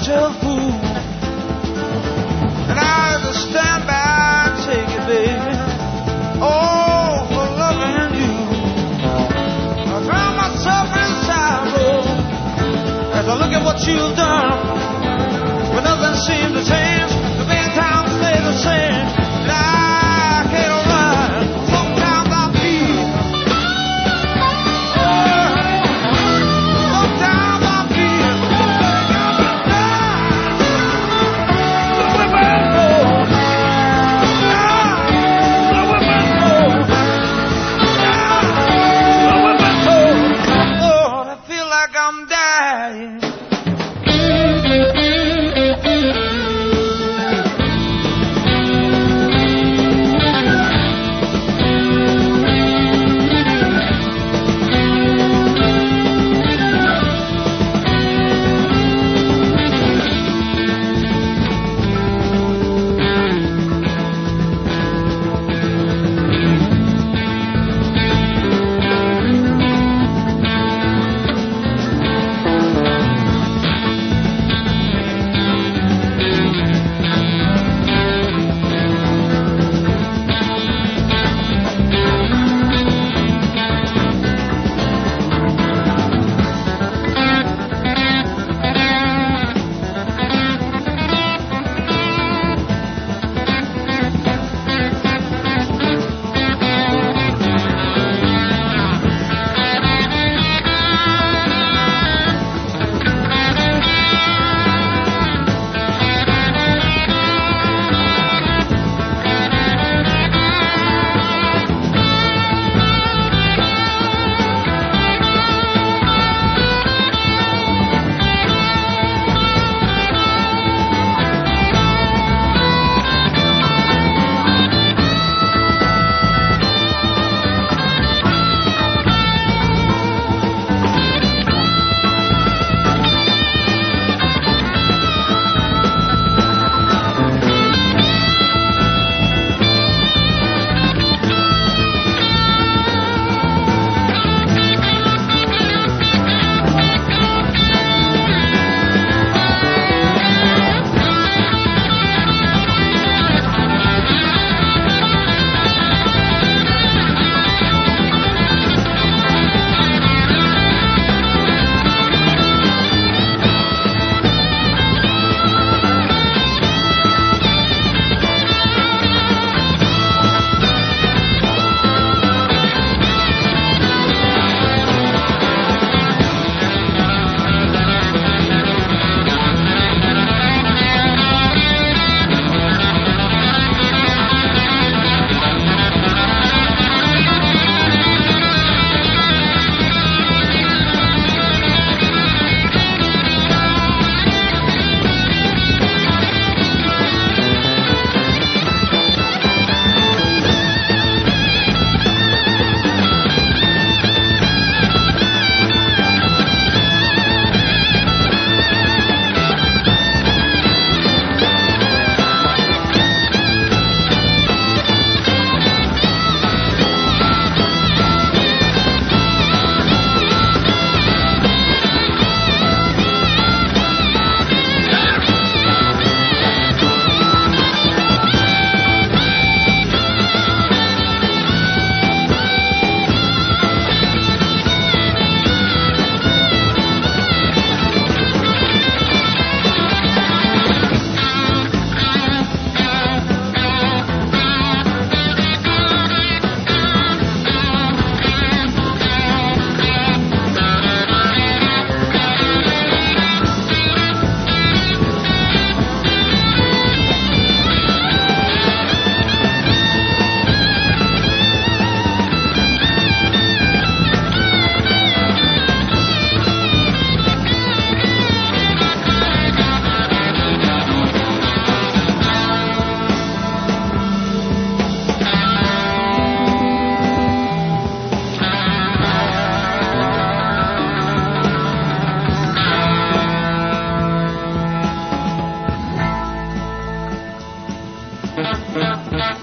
myself fool, and I had to stand by and take it, baby. Oh, for loving you. I drown myself in sorrow as I look at what you've done, but nothing seems to change. The bad times stay the same, and I can't run. Sometimes I feel, sometimes I feel the women go, the women go, the women go. Lord, I feel like I'm dying.